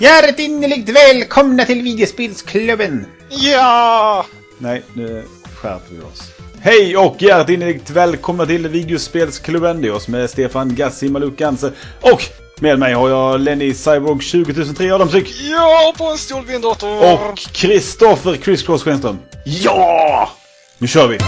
Hjärtinnerligt välkomna till videospelsklubben. Ja! Nej, nu skärper vi oss. Hej och hjärtinnerligt välkomna till videospelsklubben. Det är oss med Stefan Gassi Malukanse. Och med mig har jag Lenny Cyborg 20003 Adamsyk. Ja, på en stålvindator. Och Kristoffer Chris Cross Schenström. Ja! Nu kör vi!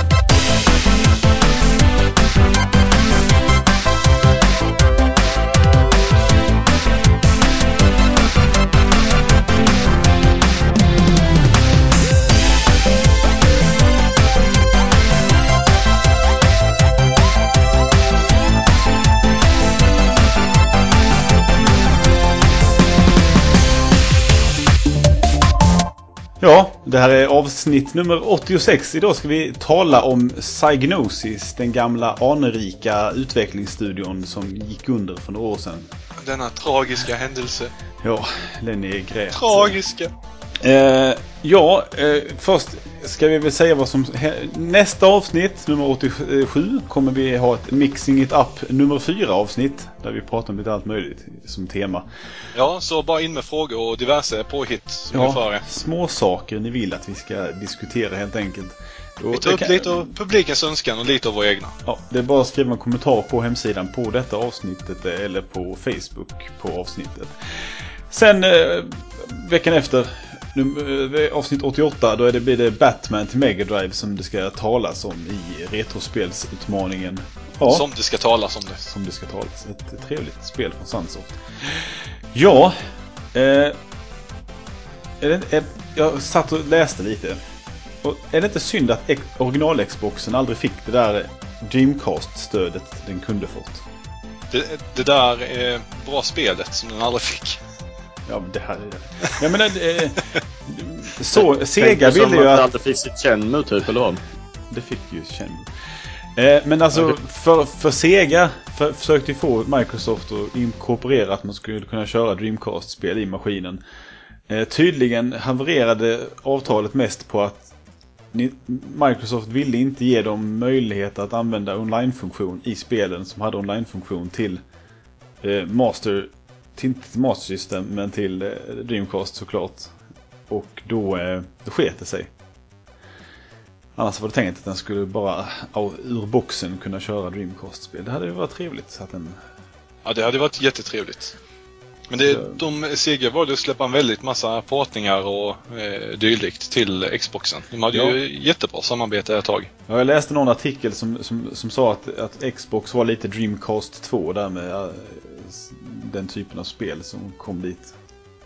Ja, det här är avsnitt nummer 86. Idag ska vi tala om Psygnosis, den gamla anrika utvecklingsstudion som gick under för några år sedan. Denna tragiska händelse. Ja, Lenny grät. Tragiska. Först ska vi väl säga vad som... Nästa avsnitt, nummer 87, kommer vi ha ett Mixing It Up nummer 4 avsnitt. Där vi pratar om lite allt möjligt som tema. Ja, så bara in med frågor och diverse påhitt som ja, är före. Små saker ni vill att vi ska diskutera helt enkelt. Vi tar upp lite av publikens önskan och lite av våra egna. Ja, det är bara att skriva en kommentar på hemsidan på detta avsnittet eller på Facebook på avsnittet. Sen veckan efter, avsnitt 88, då blir det Batman till Mega Drive som det ska talas om i retrospelsutmaningen. Ja, som det ska talas om det. Som det ska talas. Ett trevligt spel från Sunsoft. Ja, jag satt och läste lite. Och är det inte synd att original-Xboxen aldrig fick det där Dreamcast-stödet den kunde fått? Det där är bra spelet som den aldrig fick. Ja, men det här är det. Jag menar, så Sega ville ju att... det aldrig fick sitt Shenmue typ, eller vad? Det fick ju Shenmue. Men alltså, för Sega försökte ju få Microsoft att inkorporera att man skulle kunna köra Dreamcast-spel i maskinen. Tydligen havererade avtalet mest på att Microsoft ville inte ge dem möjlighet att använda online-funktion i spelen som hade online-funktion till inte till Master System men till Dreamcast såklart. Och då sket det sig. Annars var det tänkt att den skulle bara ur boxen kunna köra Dreamcast-spel. Det hade ju varit trevligt så att den... Ja, det hade varit jättetrevligt. Men Sega valde att släppa en väldigt massa portningar och dylikt till Xboxen. De hade ju jättebra samarbete ett tag. Ja, jag läste någon artikel som sa att Xbox var lite Dreamcast 2 där med den typen av spel som kom dit.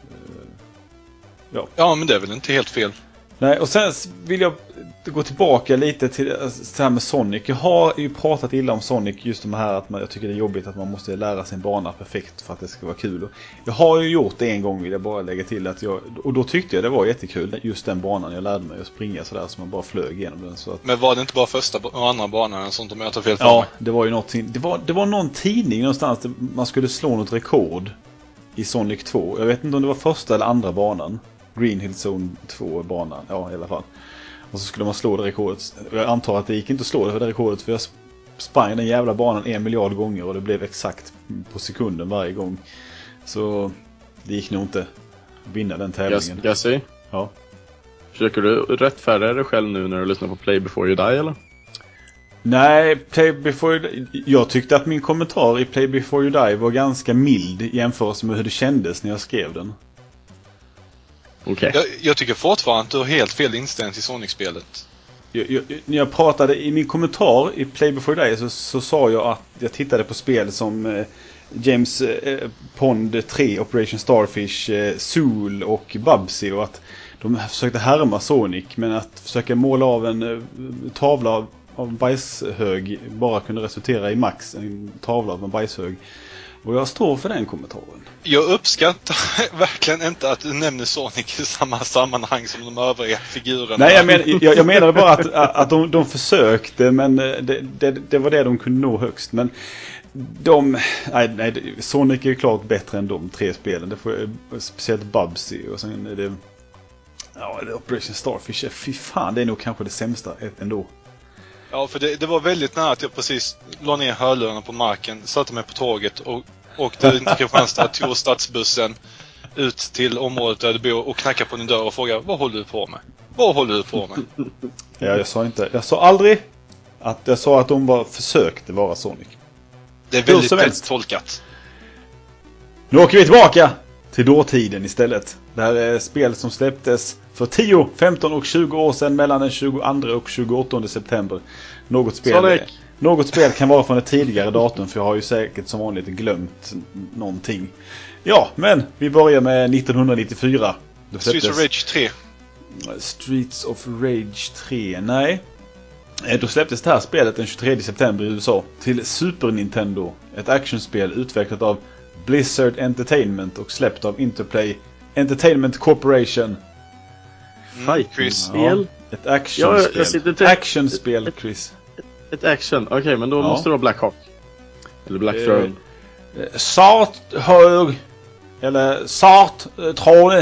Ja, men det är väl inte helt fel. Nej, och sen vill jag gå tillbaka lite till det här med Sonic. Jag har ju pratat illa om Sonic, just det här att jag tycker det är jobbigt att man måste lära sin bana perfekt för att det ska vara kul. Jag har ju gjort det en gång, vill jag bara lägga till och då tyckte jag det var jättekul, just den banan. Jag lärde mig att springa sådär så man bara flög igenom den. Så att... Men var det inte bara första och andra banan sånt om jag tar fel för mig? Ja, det var ju någonting. Det var någon tidning någonstans där man skulle slå något rekord i Sonic 2. Jag vet inte om det var första eller andra banan. Green Hill Zone 2-banan, ja i alla fall. Och så skulle man slå det rekordet. Jag antar att det gick inte att slå det rekordet för jag sprang den jävla banan 1 miljard gånger och det blev exakt på sekunden varje gång. Så det gick nog inte att vinna den tävlingen. Gassi? Ja. Försöker du rättfärdiga dig själv nu när du lyssnar på Play Before You Die, eller? Nej, jag tyckte att min kommentar i Play Before You Die var ganska mild i jämförelse med hur det kändes när jag skrev den. Okay. Jag tycker fortfarande att du har helt fel inställning till Sonic-spelet. När jag pratade i min kommentar i Play Before Die så sa jag att jag tittade på spel som James Pond 3, Operation Starfish, Zool och Bubsy och att de försökte härma Sonic, men att försöka måla av en tavla av bajshög bara kunde resultera i max en tavla av en bajshög. Och jag står för den kommentaren. Jag uppskattar verkligen inte att du nämner Sonic i samma sammanhang som de övriga figurerna. Nej, jag menade bara att de försökte, men det var det de kunde nå högst. Men Sonic är ju klart bättre än de 3 spelen. Det får speciellt Bubsy och sen är det Operation Starfish. Fy fan, det är nog kanske det sämsta ändå. Ja, för det var väldigt nära att jag precis la ner hörlurarna på marken, satte mig på tåget och åkte in till Kristianstad, tog stadsbussen ut till området där du bor och knackar på din dörr och frågar vad håller du på med? Vad håller du på med? Ja, jag sa aldrig att jag sa att de bara försökte vara Sonic. Det är väldigt lätt tolkat. Nu åker vi tillbaka till dåtiden istället. Det här är spel som släpptes för 10, 15 och 20 år sedan mellan den 22 och 28 september. Något spel kan vara från ett tidigare datum, för jag har ju säkert som vanligt glömt någonting. Ja, men vi börjar med 1994. Streets of Rage 3. Streets of Rage 3, nej. Då släpptes det här spelet den 23 september i USA till Super Nintendo. Ett actionspel utvecklat av Blizzard Entertainment och släppt av Interplay Entertainment Corporation. Fighting-spel? Ja, ett actionspel. Actionspel, Chris. Ett action, okej, men då måste det vara Black Hawk. Eller Black Throne. Sarthög. Eller Sarttrone.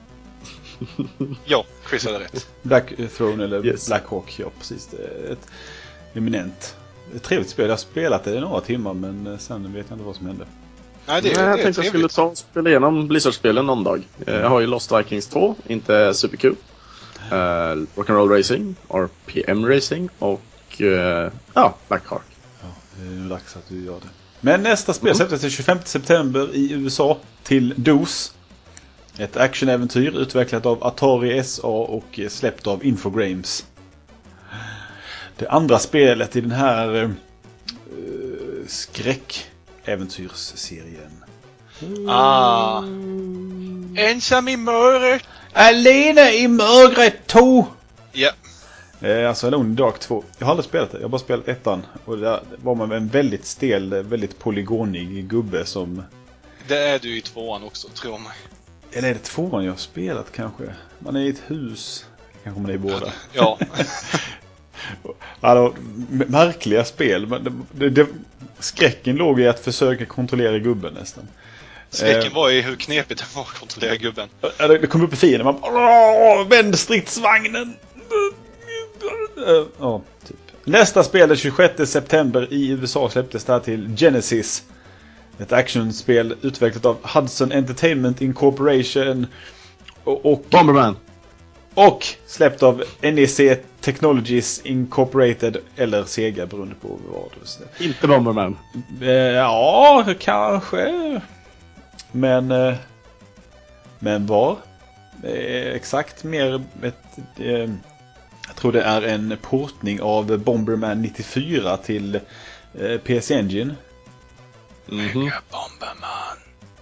Ja, Chris hade rätt. Black Throne eller Black Hawk, ja precis. Det är ett eminent. Ett trevligt spel. Jag har spelat det i några timmar, men sen vet jag inte vad som hände. Nej, jag tänkte jag skulle ta och spela igenom Blizzard-spelen någon dag. Jag har ju Lost Vikings 2, inte superkul. Rock'n'Roll Racing, RPM Racing och Black Hawk. Ja, det är dags att du gör det. Men nästa spel släpptes den 25 september i USA till DOS. Ett actionäventyr utvecklat av Atari SA och släppt av Infogrames. Det andra spelet i den här skräckäventyrsserien. Ensam i mörkret. Alene i mörkret 2. Ja. Alltså Alone in Dark 2. Jag har aldrig spelat det. Jag har bara spelat ettan. Och där var man en väldigt stel, väldigt polygonig gubbe som... Det är du i tvåan också, tror mig. Eller är det tvåan jag har spelat kanske? Man är i ett hus. Kanske man är i båda. Ja. Alltså, märkliga spel. Men skräcken låg i att försöka kontrollera gubben nästan. Skräcken var i hur knepigt det var att kontrollera gubben. Det kom upp i fienden. Man bara, vänd stridsvagnen. Ja, typ. Nästa spel den 26 september i USA släpptes det här till Genesis. Ett actionspel utvecklat av Hudson Entertainment Incorporation och Bomberman. Och släppt av NEC Technologies Incorporated eller Sega, beroende på vad du säger. Inte Bomberman. Ja, kanske. Men var? Exakt mer jag tror det är en portning av Bomberman 94 till PC Engine. Mega Bomberman.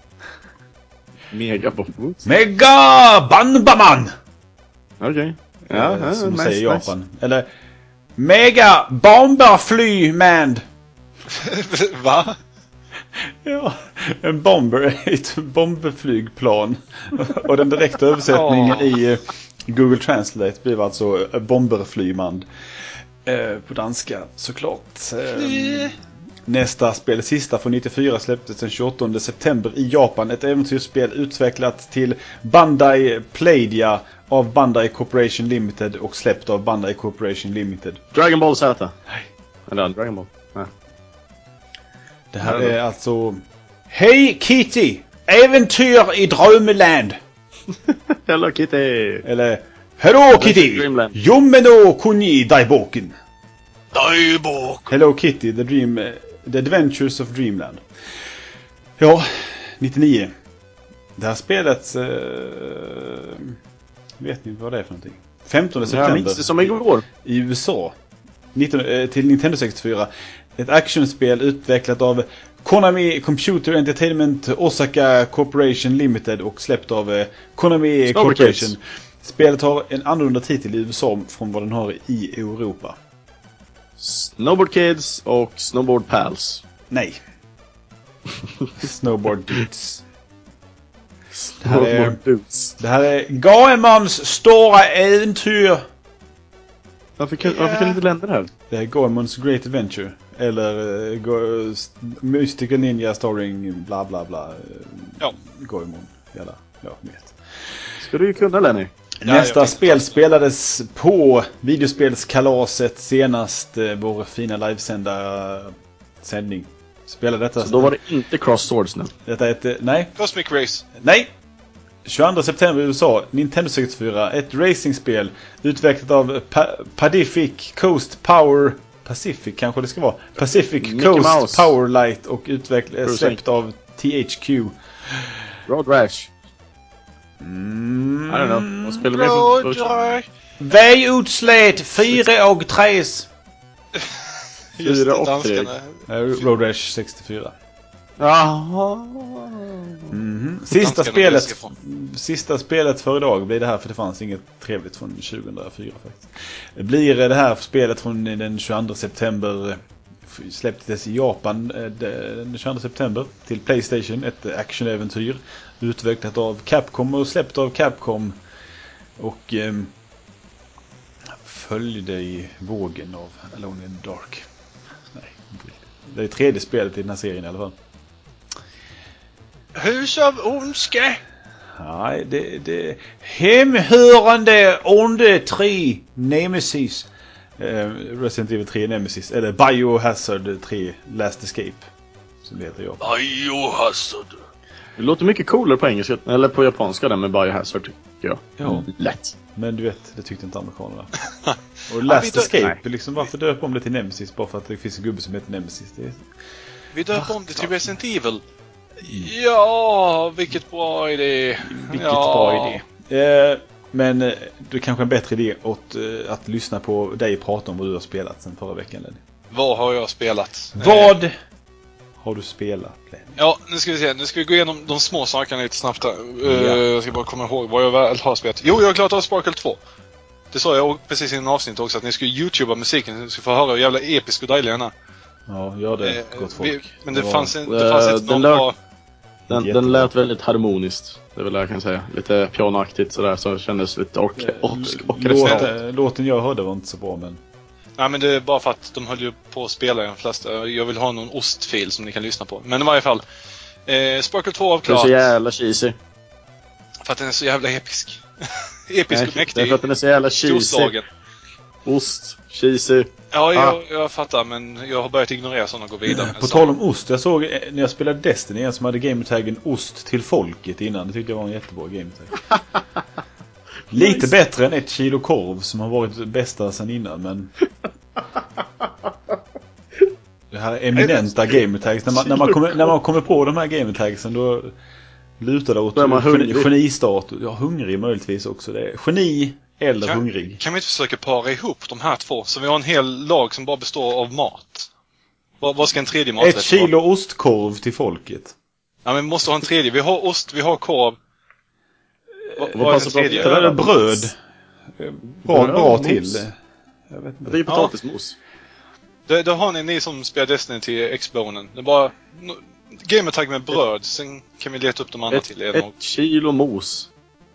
Mega Bomberman. Okej. Ja, som nice, säger Japan. Eller Mega Bomberflygman. Va? Ja, en bomber, ett bomberflygplan. Och den direkta översättningen i Google Translate blir alltså bomberflygman. På danska såklart. Nästa spel, sista från 94, släpptes den 28 september i Japan. Ett äventyrsspel utvecklat till Bandai Playdia av Bandai Corporation Limited och släppt av Bandai Corporation Limited. Dragon Ball Z. Nej. Eller Dragon Ball. Nej. Det här är alltså Hej Kitty! Äventyr i Drömmeland! Hello Kitty! Eller Hello Kitty! Yomeno Kuni Daiboken! Hello Kitty, The Adventures of Dreamland. Ja, 99. Det här spelet... vet ni vad det är för någonting? 15 september. Jag minns det som igår. I USA. Till Nintendo 64. Ett actionspel utvecklat av Konami Computer Entertainment Osaka Corporation Limited och släppt av Konami Corporation. Spelet har en annorlunda titel i USA från vad den har i Europa. Snowboard Kids och Snowboard Pals. Nej. Snowboard Dudes. Det här är Goemons stora äventyr. Varför kan du inte lämna det här? Det är Goemons Great Adventure. Eller Mystical Ninja starring bla bla bla. Ja. Goemon. Ja, vet. Ska du ju kunna, Lenny. Nästa spel spelades på videospelskalaset senast, vår fina livesända sändning. Spelade detta. Så då var det inte Cross Swords nu. Detta är ett nej. Cosmic Race. Nej. 22 september i USA, Nintendo 64, ett racingspel utvecklat av Pacific Coast Power Pacific kanske det ska vara. Pacific Mickey Coast Mouse. Powerlight och släppt av THQ. Road Rash. I don't know. Vad spelar Road med Rash. Vägutslätt 4 och 3. Just 4 det, och danskarna. Road Rash 64. Jaha. Sista spelet för idag blir det här, för det fanns inget trevligt från 2004 faktiskt. Blir det här spelet från den 22 september, släpptes i Japan den 22 september till PlayStation, ett actionäventyr utvecklat av Capcom och släppt av Capcom och följde i vågen av Alone in the Dark. Nej, det är tredje spelet i den här serien i alla fall. Hus av ondska. Nej, det hemhörande onde 3 Nemesis. Resident Evil 3 Nemesis. Eller Biohazard 3 Last Escape. Som det heter jag. Biohazard. Det låter mycket coolare på engelska. Eller på japanska där med Biohazard tycker jag. Ja. Lätt. Men du vet, det tyckte inte amerikanerna. Och Last Escape, liksom, varför döpa om det till Nemesis? Bara för att det finns en gubbe som heter Nemesis. Vi döper om det till Resident Evil. Ja, vilket bra idé. Bra idé. Men du kanske en bättre idé åt att lyssna på dig prata om vad du har spelat sen förra veckan, Lenny. Vad har jag spelat? Vad har du spelat, Lenny? Ja, nu ska vi se. Nu ska vi gå igenom de små sakerna lite snabbt här. Jag ska bara komma ihåg vad jag väl har spelat. Jo, jag har klarat av Sparkle 2. Det sa jag precis i en avsnitt också, att ni skulle YouTubea musiken så ni skulle få höra hur jävla episk och dejlig den är. Ja, gör det, gott folk. Men det fanns inte någon bra... Den lät väldigt harmoniskt. Det är väl det jag kan säga. Lite pianoaktigt sådär, så det kändes lite låten jag hörde var inte så bra, men... Nej, men det är bara för att de höll ju på att spela i de flesta. Jag vill ha någon ostfil som ni kan lyssna på. Men i varje fall, Sparkle 2 av klart. Det är så jävla cheesy. För att den är så jävla episk. Episk och mäktig. Det är för att den är så jävla cheesy. Storslagen. Ost, cheesy. Ja, jag fattar, men jag har börjat ignorera sådana och gå vidare. På tal om ost, jag såg när jag spelade Destiny en som hade gamertaggen ost till folket innan. Det tyckte jag var en jättebra gamertag. Lite bättre än 1 kilo korv som har varit bästa sedan innan, men... Det här är eminenta gamertags. När man kommer på de här gamertagsen, då lutar det åt genistart. Ja, hungrig möjligtvis också. Det är geni eller hungrig. Kan vi inte försöka para ihop de här två så vi har en hel lag som bara består av mat? Vad ska en tredje maträtt vara? 1 kilo ostkorv till folket. Ja, men vi måste ha en tredje. Vi har ost, vi har korv. Vad är den tredje? Det är bröd. Bra till. Jag vet inte. Det är potatismos. Då har ni som spelar Destiny till Xbonen. Det är bara gamertag med bröd. Sen kan vi leta upp de andra till er. 1 kilo mos.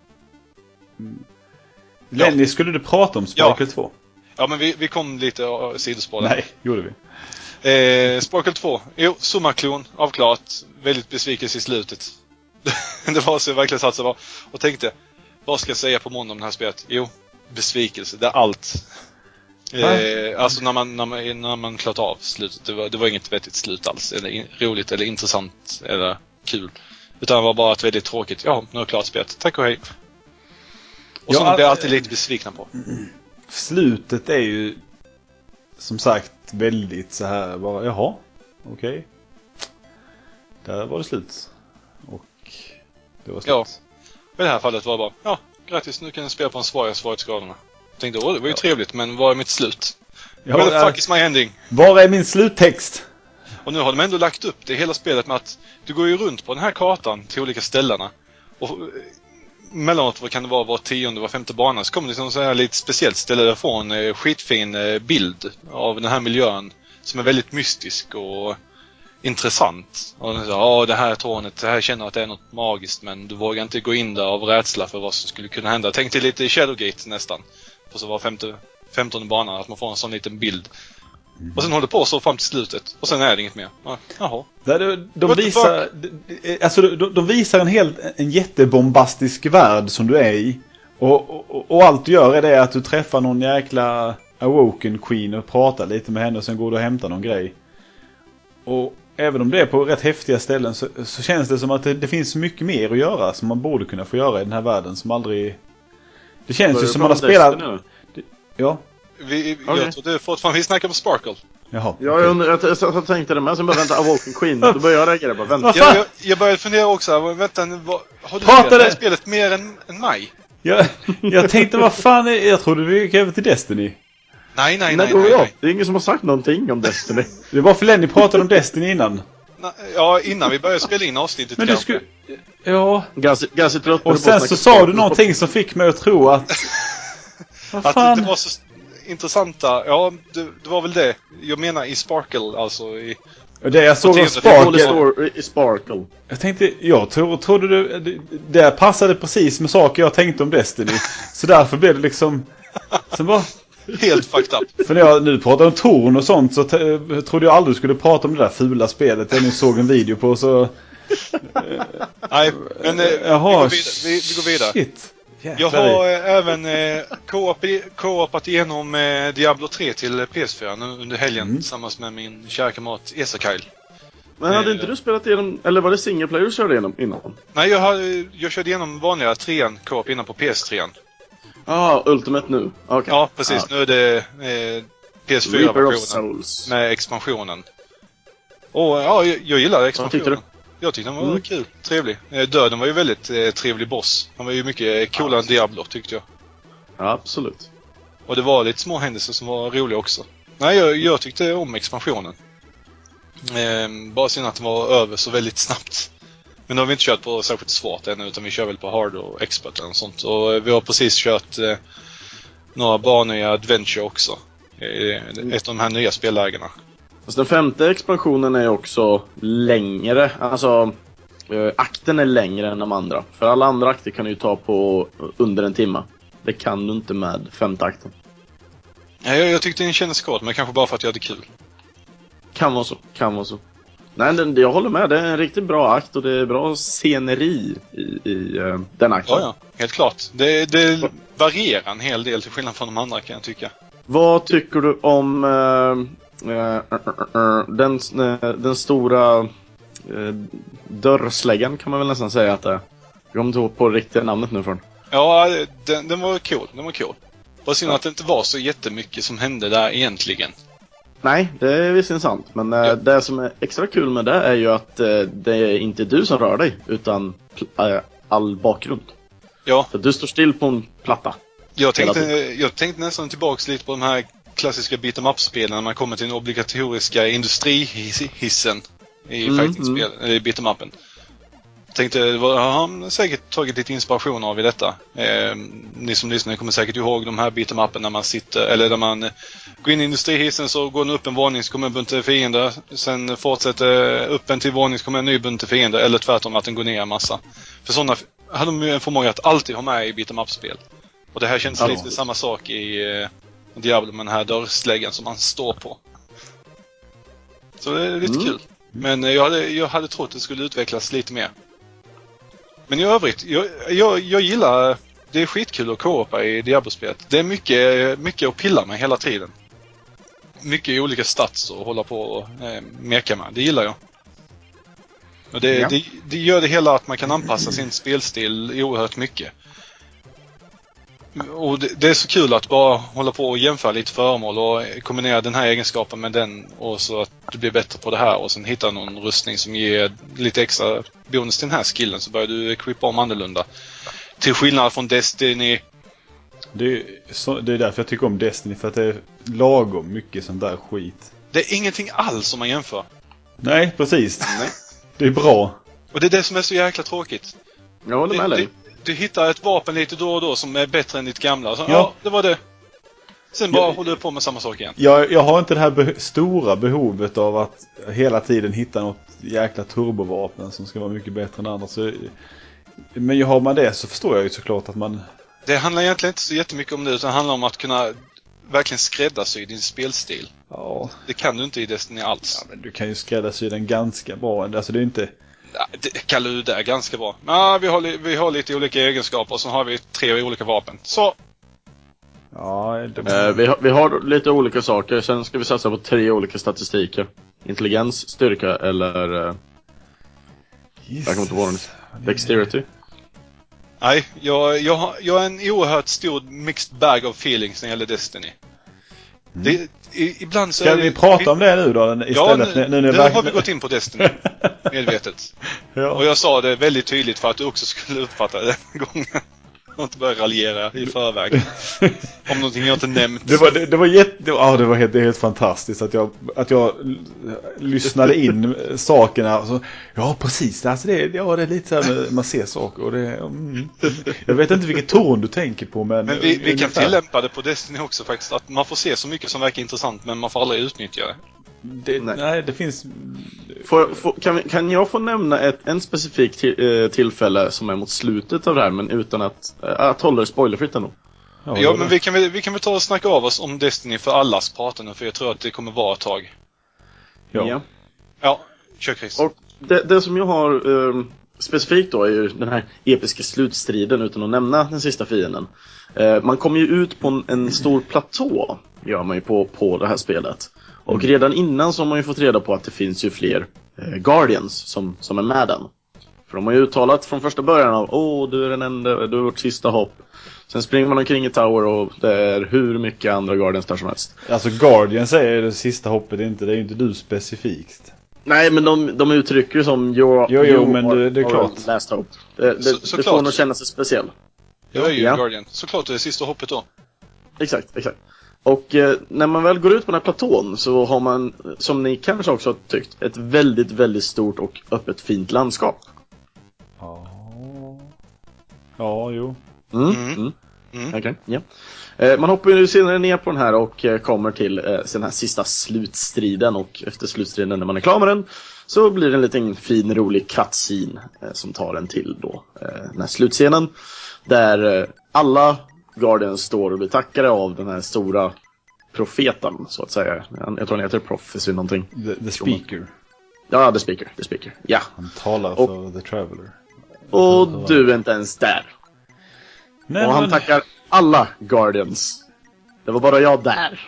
Lenny, skulle du prata om Sparkle 2? Ja, men vi kom lite sidospår där. Nej, gjorde vi. Sparkle 2. Jo, Summaklon, avklarat. Väldigt besvikelse i slutet. Det var så jag verkligen satt så och tänkte, vad ska jag säga på måndag om det här spelet? Jo, besvikelse. Det är allt. Alltså när man klarat av slutet. Det var inget vettigt slut alls. Eller roligt eller intressant eller kul. Utan det var bara ett väldigt tråkigt. Ja, nu har jag klarat spelet. Tack och hej. Och så blir jag alltid lite besvikna på. Slutet är ju som sagt väldigt så här bara, jaha, okej. Där var det slut. Och det var slut. Ja, i det här fallet var det bara, ja, grattis, nu kan jag spela på en svårighetsgraderna. Jag tänkte, det var ju trevligt, men vad är mitt slut? Where the fuck is my ending? Var är min sluttext? Och nu har de ändå lagt upp det hela spelet med att du går ju runt på den här kartan till olika ställena. Och mellanåt, vad kan det vara, var 10:e, var 5:e bana, så kommer det så här lite speciellt ställe därifrån, en skitfin bild av den här miljön som är väldigt mystisk och intressant. Och ja, det här tornet, det här känner att det är något magiskt, men du vågar inte gå in där av rädsla för vad som skulle kunna hända. Tänk dig lite i Shadowgate nästan. Och så var 15:e banan, att man får en sån liten bild. Och sen håller på så fram till slutet. Och sen är det inget mer. Jaha. De visar en jättebombastisk värld som du är i. Och allt du gör är det att du träffar någon jäkla Awoken Queen och pratar lite med henne och sen går du och hämtar någon grej. även om det är på rätt häftiga ställen så känns det som att det finns mycket mer att göra som man borde kunna få göra i den här världen som aldrig... Det känns ju som man har spelat... Ja. Jag trodde fortfarande vi snackar på Sparkle. Jaha. Ja, jag tänkte det med. Sen bara vänta, Awoken Queen. Då börjar jag reagera på vänta. Jag började fundera också. Vänta, har du spelat det här spelet mer än mig? Jag tänkte, vad fan jag trodde vi gick över till Destiny. Nej. Det är ingen som har sagt någonting om Destiny. Det var för Lenny pratade om Destiny innan. Ja, innan vi började spela in avsnittet. Men du skulle... Ja. Gassi trött. Och sen så sa du någonting som fick mig att tro att... Att det var så intressanta... Ja, det var väl det. Jag menar i Sparkle, alltså i... Det jag såg av Sparkle. Jag tänkte, trodde du... Det passade precis med saker jag tänkte om Destiny. Så därför blev det liksom... Sen bara... Helt fucked up. För när jag nu pratade om torn och sånt så trodde jag aldrig skulle prata om det där fula spelet jag nu såg en video på så... Nej, men vi går vidare. Shit. Jag har även co-opat igenom Diablo 3 till PS4 under helgen tillsammans med min kära kamrat Esakail. Men hade inte du spelat igenom, eller var det single player du körde igenom innan? Nej, jag körde igenom vanliga 3an co-op innan på PS3. Ultimate nu. Okay. Ja, precis. Nu är det PS4-versionen med expansionen. Och ja, jag gillar expansionen. Jag tyckte den var kul, trevlig. Döden var ju väldigt trevlig boss. Han var ju mycket coolare än Diablo, tyckte jag. Ja, absolut. Och det var lite små händelser som var roliga också. Nej, jag tyckte om expansionen. Bara synd att den var över så väldigt snabbt. Men nu har vi inte kört på särskilt svårt ännu, utan vi kör väl på hard och expert eller sånt. Och vi har precis kört några banor i Adventure också. Ett av de här nya spellägena. Alltså den femte expansionen är också längre. Alltså akten är längre än de andra. För alla andra akter kan du ju ta på under en timme. Det kan du inte med femte akten. Ja, jag tyckte den kändes kort, men kanske bara för att jag hade kul. Kan vara så. Nej, jag håller med. Det är en riktigt bra akt och det är bra sceneri i den akten. Ja, helt klart. Det varierar en hel del till skillnad från de andra, kan jag tycka. Vad tycker du om den stora dörrsläggan kan man väl nästan säga att det är. Jag kommer inte ihåg på det riktiga namnet nu för den. Ja, den var cool. Bara synd att det inte var så jättemycket som hände där egentligen. Nej, det är visserligen sant. Men det som är extra kul med det är ju att det är inte du som rör dig, utan all bakgrund. Ja. Så du står still på en platta. Jag tänkte nästan tillbaks lite på de här klassiska beat 'em up-spelen när man kommer till den obligatoriska industrihissen i fighting-spel, eller beat 'em upen. Tänkte, har han säkert tagit lite inspiration av i detta. Ni som lyssnar kommer säkert ihåg de här beat 'em upen när man sitter, eller när man går in i industrihissen så går den upp en våning så kommer en bunt fiender. Sen fortsätter upp en till våning så kommer en ny bunt fiender, eller tvärtom att den går ner en massa. För sådana hade de ju en förmåga att alltid ha med i beat 'em up-spel. Och det här känns lite samma sak i Diablo med den här dörrsläggan som man står på. Så det är lite kul. Men jag hade trott att det skulle utvecklas lite mer. Men i övrigt, jag gillar... Det är skitkul att co-opa i Diablo-spelet. Det är mycket att pilla med hela tiden. Mycket olika stats att hålla på och meka med. Det gillar jag. Och det gör det hela att man kan anpassa sin spelstil oerhört mycket. Och det är så kul att bara hålla på och jämföra lite föremål och kombinera den här egenskapen med den och så att du blir bättre på det här och sen hitta någon rustning som ger lite extra bonus till den här skillen så börjar du equippa om annorlunda. Till skillnad från Destiny. Det är därför jag tycker om Destiny, för att det är lagom mycket sånt där skit. Det är ingenting alls om man jämför. Nej, precis. Nej. Det är bra. Och det är det som är så jäkla tråkigt. Jag håller med dig. Du hittar ett vapen lite då och då som är bättre än ditt gamla. Så, ja, det var det. Sen bara håller du på med samma sak igen. Jag har inte det här stora behovet av att hela tiden hitta något jäkla turbovapen som ska vara mycket bättre än andra. Så, men har man det så förstår jag ju såklart att man... Det handlar egentligen inte så jättemycket om det, utan det handlar om att kunna verkligen skräddarsy din spelstil. Ja. Det kan du inte i Destiny alls. Ja, men du kan ju skräddarsy den ganska bra. Alltså det är inte... Ja, det kallar du det ganska bra. Ja, vi har lite olika egenskaper och så har vi 3 olika vapen. Så. Ja, vi har lite olika saker. Sen ska vi satsa på 3 olika statistiker. intelligens, styrka eller jag kommer inte ihåg den. Dexterity. Nej, jag är en oerhört stor mixed bag of feelings när det gäller Destiny. Ibland så ska vi prata om det nu då? Istället, ja, nu har vi gått in på Destiny. Medvetet. Ja. Och jag sa det väldigt tydligt för att du också skulle uppfatta det den gången. Och inte börja raljera i förväg. Om någonting jag inte nämnt. Det var helt fantastiskt att jag lyssnade in sakerna och så, ja precis, alltså det är lite så här, man ser saker och det jag vet inte vilken ton du tänker på, men vi kan tillämpa det på Destiny också faktiskt, att man får se så mycket som verkar intressant men man får aldrig utnyttja det. Nej, det finns. Kan jag få nämna en specifik tillfälle som är mot slutet av det här, men utan att hålla det spoilerfritt ändå? Ja, men vi kan väl ta och snacka av oss om Destiny för allas parter nu, för jag tror att det kommer vara ett tag. Ja, kör Chris. Och det som jag har specifikt då är ju den här episka slutstriden, utan att nämna den sista fienden. Man kommer ju ut på en stor platå, gör man ju på det här spelet. Och redan innan så har man ju fått reda på att det finns ju fler Guardians som är med den. För de har ju uttalat från första början av du är den enda, du är vårt sista hopp. Sen springer man omkring i Tower och det är hur mycket andra Guardians där som helst. Alltså Guardians är det sista hoppet, det är ju inte du specifikt. Nej, men de uttrycker ju som Jo, men det är klart. Last hope. Det får nog känna sig speciell. Jag är ju Guardian. Såklart det är sista hoppet då. Exakt. Och när man väl går ut på den här platån så har man, som ni kanske också har tyckt, ett väldigt, väldigt stort och öppet fint landskap. Ja, jo. Okay, ja. Man hoppar ju senare ner på den här och kommer till den här sista slutstriden. Och efter slutstriden, när man är klar med den, så blir det en liten fin, rolig cutscene som tar en till då den här slutscenen. Där alla Guardians står och blir tackade av den här stora profeten, så att säga. Jag tror han heter Prophecy någonting. The Speaker. Ja, The Speaker. Ja. Han talar för The Traveler. Och du är inte ens där. Nej, och han tackar alla Guardians. Det var bara jag där.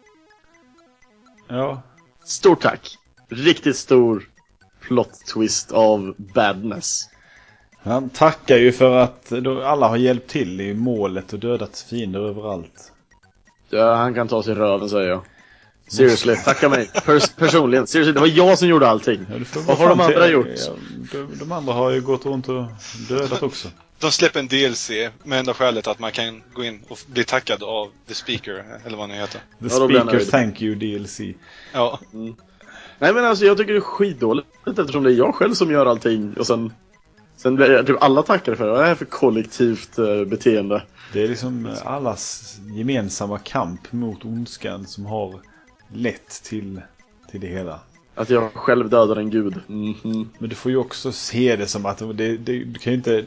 Ja. Stort tack. Riktigt stor plot twist av badness. Han tackar ju för att alla har hjälpt till i målet och dödat fiender överallt. Ja, han kan ta sig röven, säger jag. Seriously, tacka mig. Personligen. Seriously, det var jag som gjorde allting. Ja, vad har de andra gjort? Ja, de andra har ju gått runt och dödat också. De släpper en DLC med enda skälet att man kan gå in och bli tackad av The Speaker, eller vad det heter. The Speaker Thank You DLC. Ja. Nej, men alltså jag tycker det är skitdåligt eftersom det är jag själv som gör allting. Och sen blir typ alla tackade för det. Vad är det för kollektivt beteende? Det är liksom allas gemensamma kamp mot ondskan som har lett till det hela. Att jag själv dödar en gud. Men du får ju också se det som att du kan ju inte...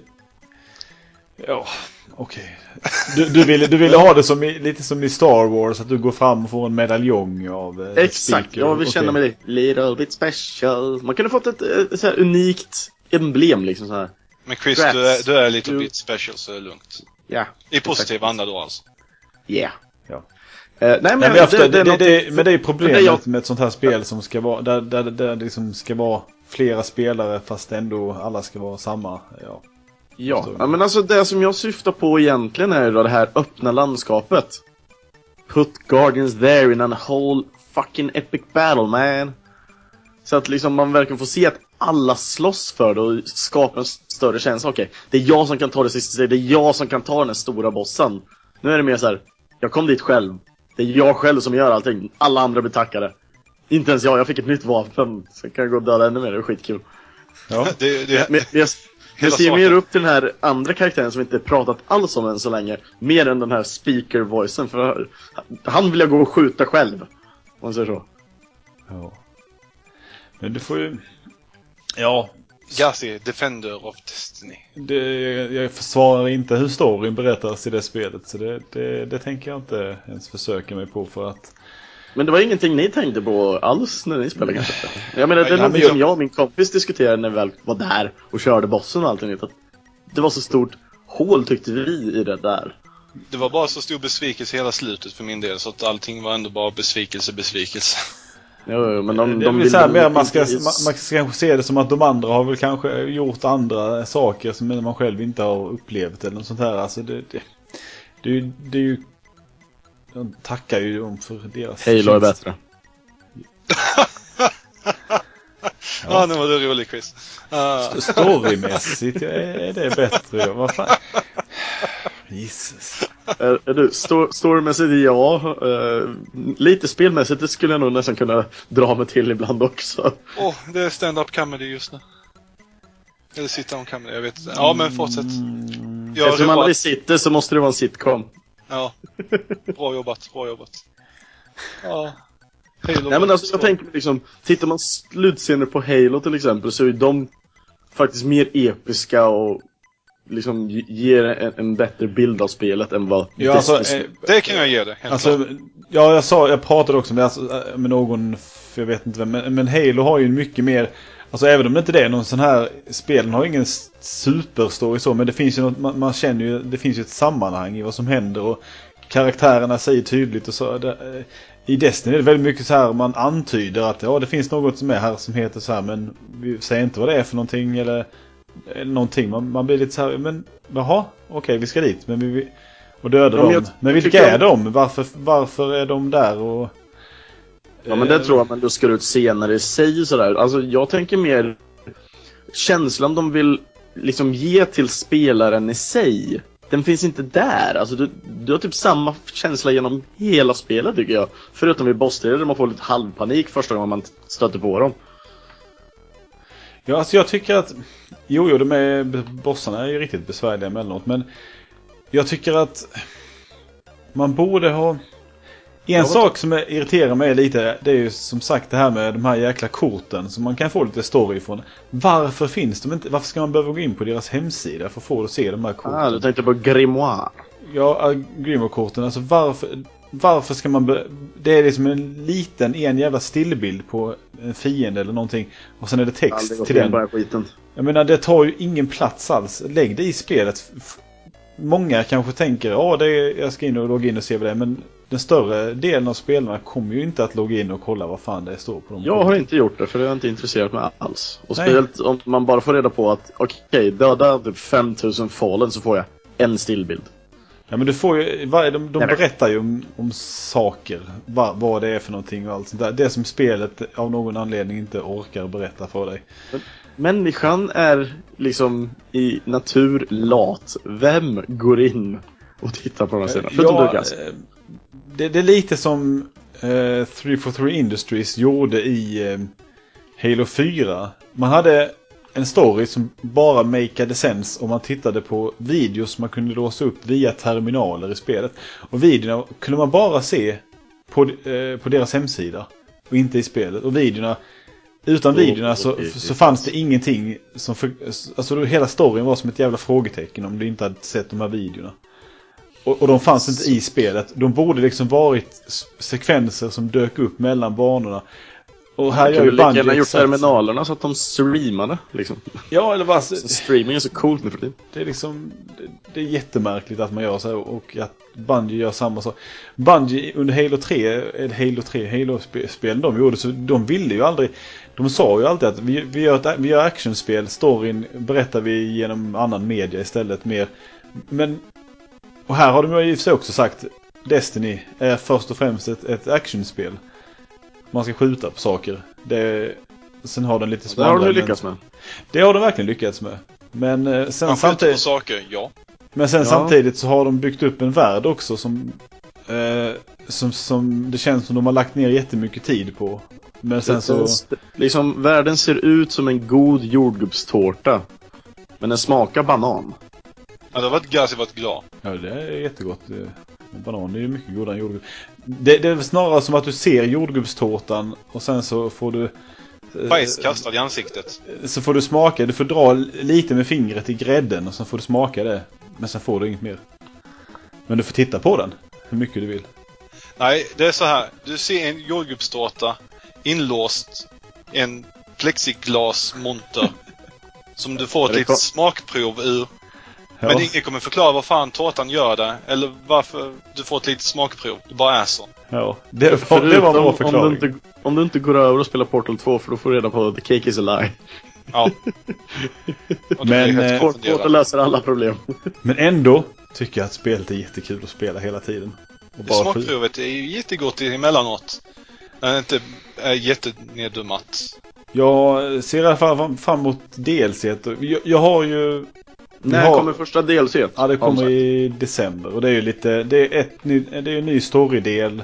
Ja, okej. Du ville ha det som lite som i Star Wars, att du går fram och får en medaljong av exakt, Speaker. Jag vill känna mig little bit special. Man kunde fått ett så här unikt emblem liksom så här. Men Chris, du är lite bit special, så är det lugnt. Ja. I positiv anda då alltså. Yeah. Ja. Nej, men men det är problemet med ett sånt här spel som ska vara där det liksom ska vara flera spelare fast ändå alla ska vara samma. Ja, men alltså det som jag syftar på egentligen är då det här öppna landskapet. Put Guardians there in a whole fucking epic battle, man. Så att liksom man verkligen får se att alla slåss för det och skapa en större känsla. Okej, det är jag som kan ta det sista, det är jag som kan ta den här stora bossen. Nu är det mer så här, jag kom dit själv. Det är jag själv som gör allting. Alla andra blir tackade. Inte ens jag fick ett nytt vapen. Så kan jag gå och döda ännu mer, det är skitkul. Ja. Jag ser mer upp till den här andra karaktären som inte pratat alls om än så länge. Mer än den här speaker-voicen. För han vill jag gå och skjuta själv. Om man säger så. Ja. Men du får ju... Ja. Gassi, Defender of Destiny. Jag försvarar inte hur storyn berättas i det spelet. Så det tänker jag inte ens försöka mig på för att... Men det var ingenting ni tänkte på alls när ni spelade kanske? Jag menar, det är något som jag och min kompis diskuterade när vi väl var där och körde bossen och allting. Det var så stort hål tyckte vi i det där. Det var bara så stor besvikelse hela slutet för min del, så att allting var ändå bara besvikelse. Jo, men det vill säga mer man ska kanske se det som att de andra har väl kanske gjort andra saker som man själv inte har upplevt eller något sånt här. Alltså det är ju de tackar ju dem för deras Halo är bättre. Ja, nu var det roligt, Chris. Storymässigt är det bättre. Vad fan? Jesus. Storymässigt ja. Lite spelmässigt det skulle jag nog nästan kunna dra mig till ibland också. Det är stand-up comedy just nu. Eller sit-down comedy, jag vet inte. Ja, men fortsätt. Eftersom alla vi sitter så måste det vara en sitcom. Ja, bra jobbat. Ja. Nej, men alltså jag tänker liksom, tittar man slutscener på Halo till exempel så är de faktiskt mer episka och liksom ger en bättre bild av spelet än vad det kan jag ge det. Alltså, jag pratade också med någon, för jag vet inte vem, men Halo har ju en mycket mer, alltså även om det inte är någon sån här, spelen har ingen superstory så, men det finns ju något, man känner ju, det finns ju ett sammanhang i vad som händer och karaktärerna säger tydligt och så. I Destiny är det väldigt mycket så här man antyder att det finns något som är här som heter så här, men vi säger inte vad det är för någonting eller någonting. Man blir lite så här, men jaha, okej, vi ska dit, men vi och döda dem. Men vilka är de? Varför är de där? Och ja, men det tror jag man då ska ut senare i sig sådär. Alltså jag tänker mer känslan de vill liksom ge till spelaren i sig. Den finns inte där. Alltså du har typ samma känsla genom hela spelet tycker jag. Förutom vid bossstrider där man får lite halvpanik första gången man stöter på dem. Ja, alltså jag tycker att de är, bossarna är ju riktigt besvärliga emellanåt, men jag tycker att man borde ha sak som irriterar mig lite, det är ju som sagt det här med de här jäkla korten som man kan få lite story ifrån. Varför finns de inte? Varför ska man behöva gå in på deras hemsida för att få att se de här korten? Du tänkte på Grimoire. Ja, Grimoire-korten, alltså varför ska man det är liksom en jävla stillbild på en fiende eller någonting och sen är det text till den. Jag menar, det tar ju ingen plats alls. Lägg det i spelet. Många kanske tänker, jag ska in och logga in och se vad det är, men den större delen av spelarna kommer ju inte att logga in och kolla vad fan det står på dem. Jag har inte gjort det, för det är jag inte intresserat mig alls. Och speciellt om man bara får reda på att döda typ 5000 fallen så får jag en stillbild. Ja, men du får ju, de berättar ju om saker, vad det är för någonting och allt sånt där. Det som spelet av någon anledning inte orkar berätta för dig. Människan är liksom i natur lat. Vem går in och tittar på den här scenen? Det är lite som 343 Industries gjorde i Halo 4. Man hade en story som bara makeade sense om man tittade på videos man kunde låsa upp via terminaler i spelet. Och videorna kunde man bara se på deras hemsida och inte i spelet. Och videorna, utan videorna så fanns det ingenting som alltså hela storyn var som ett jävla frågetecken om du inte hade sett de här videorna. Och de fanns inte i spelet. De borde liksom varit sekvenser som dök upp mellan banorna. Och här gör ju Bungie exakt. Gjort terminalerna så att de streamade liksom. Ja, eller vad så streaming är så coolt nu för tiden. Det är liksom det är jättemärkligt att man gör så och att Bungie gör samma sak. Bungie under Halo-spelen de gjorde, så de ville ju aldrig, de sa ju alltid att vi gör actionspel, storyn berättar vi genom annan media istället mer. Men och här har de ju i sig också sagt Destiny är först och främst ett actionspel. Man ska skjuta på saker. Sen har den lite smått. Det har de lyckats med. Det har de verkligen lyckats med. Men sen samtidigt på saker, ja. Men sen samtidigt så har de byggt upp en värld också som det känns som de har lagt ner jättemycket tid på. Men sen så liksom världen ser ut som en god jordgubbstårta. Men den smakar banan. Ja, det har varit gas, jag varit glad. Ja, det är jättegott. Banan är ju mycket godare än jordgubb. Det är snarare som att du ser jordgubbstårtan och sen så får du bajs kastad i ansiktet. Så får du smaka, du får dra lite med fingret i grädden och sen får du smaka det. Men sen får du inget mer. Men du får titta på den hur mycket du vill. Nej, det är så här. Du ser en jordgubbstårta inlåst en plexiglasmonter som du får ett litet smakprov ur. Ja. Men ingen kommer förklara vad fan tårtan gör det. Eller varför du får ett litet smakprov. Det bara är så. Ja, det var en bra förklaring. Om du inte går över och spelar Portal 2, för då får du reda på the cake is a lie. Ja. Men Portal löser alla problem. Men ändå tycker jag att spelet är jättekul att spela hela tiden. Och bara smakprovet är ju jättegott emellanåt. När det inte är jättenedummat. Jag ser i alla fall fram emot DLC. Jag har ju... När kommer första DLC? Ja, det kommer i december. Och det är ju lite... Det är en ny storydel.